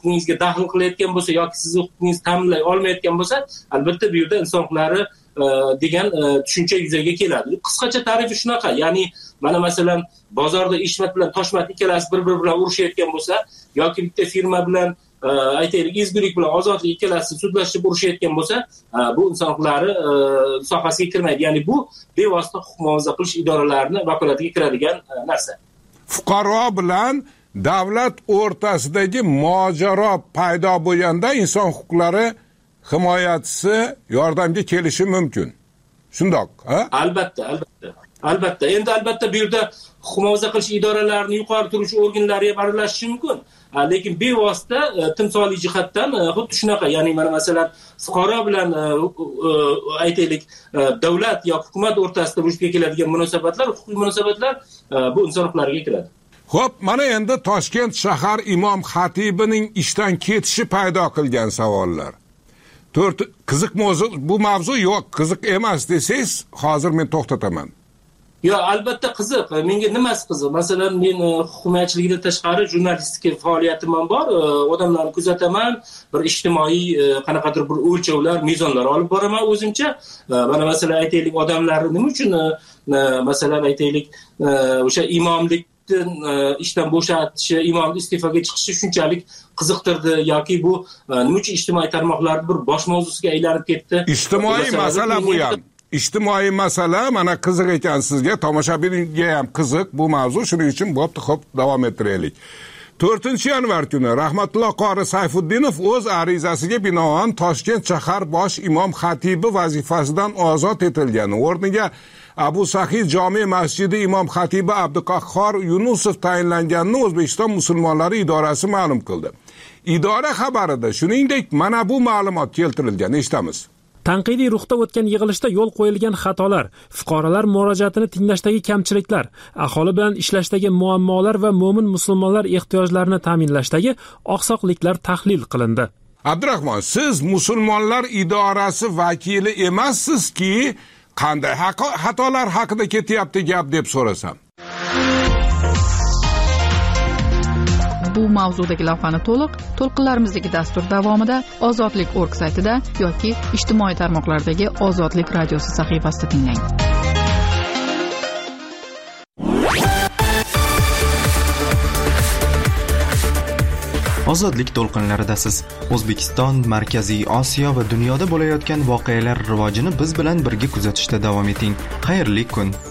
huquqingizga daxl qilayotgan bo'lsa yoki sizni huquqingizni ta'minlay olmayotgan bo'lsa, albatta bu yerda inson huquqlari degan tushuncha yuzaga keladi. Qisqacha ta'rifi shunaqa, ya'ni mana masalan bozorda Ishmat bilan Toshmat ikkalasi bir-biri bilan urushayotgan bo'lsa yoki bitta firma bilan aytaylik ezgulik bilan ozodlik ikkalasi sudlashib urushayotgan bo'lsa, bu inson huquqlari sohasiga kirmaydi. Ya'ni bu bevosita huquq muhofaza qilish idoralarining vakolatiga kiradigan narsa. Fuqaro bilan davlat o'rtasidagi mojaro paydo bo'lganda inson huquqlari himoyachisi yordamga kelishi mumkin. Shundoq, ha? Albatta, albatta. Albatta. Endi albatta bu yerda huquq muhofaza qilish idoralarining yuqori turuvchi organlari ham aralashishi mumkin. Lekin bevosita timsoliy jihatdan xuddi shunaqa, ya'ni mana masalan fuqaro bilan aytaylik davlat yoki hukumat o'rtasida vujudga keladigan munosabatlar, huquqiy munosabatlar bu inson huquqlariga kiradi. Xo'p, mana endi Toshkent shahar imom xatibining ishdan ketishi paydo qilgan savollar. To'rt qiziq mavzu, bu mavzu yo'q, qiziq emas desangiz, hozir men to'xtataman. Yo, albatta qiziq. Menga nimasi qiziq? Masalan, men hukumatchilikdan tashqari jurnalistika faoliyatim ham bor. Odamlarni kuzataman, bir ijtimoiy qanaqadir bir o'lchovlar, mezonlar olib boraman o'zimcha. Mana masalan aytaylik, odamlarni nima uchun masalan aytaylik, o'sha imomlik ishdan bo'shatishi, imomning iste'foga chiqishi shunchalik qiziqtirdi yoki bu nima uchun ijtimoiy tarmoqlarda bir bosh mavzusiga aylanib ketdi? Ijtimoiy masala bu ham. Ijtimoiy masala mana qiziq ekan sizga, tomoshabinga ham qiziq bu mavzu, shuning uchun bo'pti, xo'p, davom ettiraylik. to'rtinchi yanvar kuni Rahmatullo qori Sayfuddinov o'z arizasiga binoan Toshkent shahar bosh imom xatibi vazifasidan ozod etilgani o'rniga Abu Sahiy jome masjidi imom xatibi Abduqahhor Yunusov tayinlanganini O'zbekiston musulmonlari idorasi ma'lum qildi. Idora xabarida shuningdek mana bu ma'lumot keltirilgan, eshitamiz. Tanqidiy ruhda o'tgan yig'ilishda yo'l qo'yilgan xatolar, fuqarolar murojaatini tinglashdagi kamchiliklar, aholi bilan ishlashdagi muammolar va mo'min musulmonlar ehtiyojlarini ta'minlashdagi oqsoqliklar tahlil qilindi. Abdurahmon, siz musulmonlar idorasi vakili emassiz-ki, qanday xatolar haqida ketyapti gap deb so'rasam. Bu mavzudagi lavhani to'liq to'lqinlarimizdagi dastur davomida Ozodlik nokta org saytida yoki ijtimoiy tarmoqlardagi Ozodlik radiosi sahifasida tinglang. Ozodlik to'lqinlaridasiz. O'zbekiston, Markaziy Osiyo va dunyoda bo'layotgan voqealar rivojini biz bilan birga kuzatishda davom eting. Xayrli kun.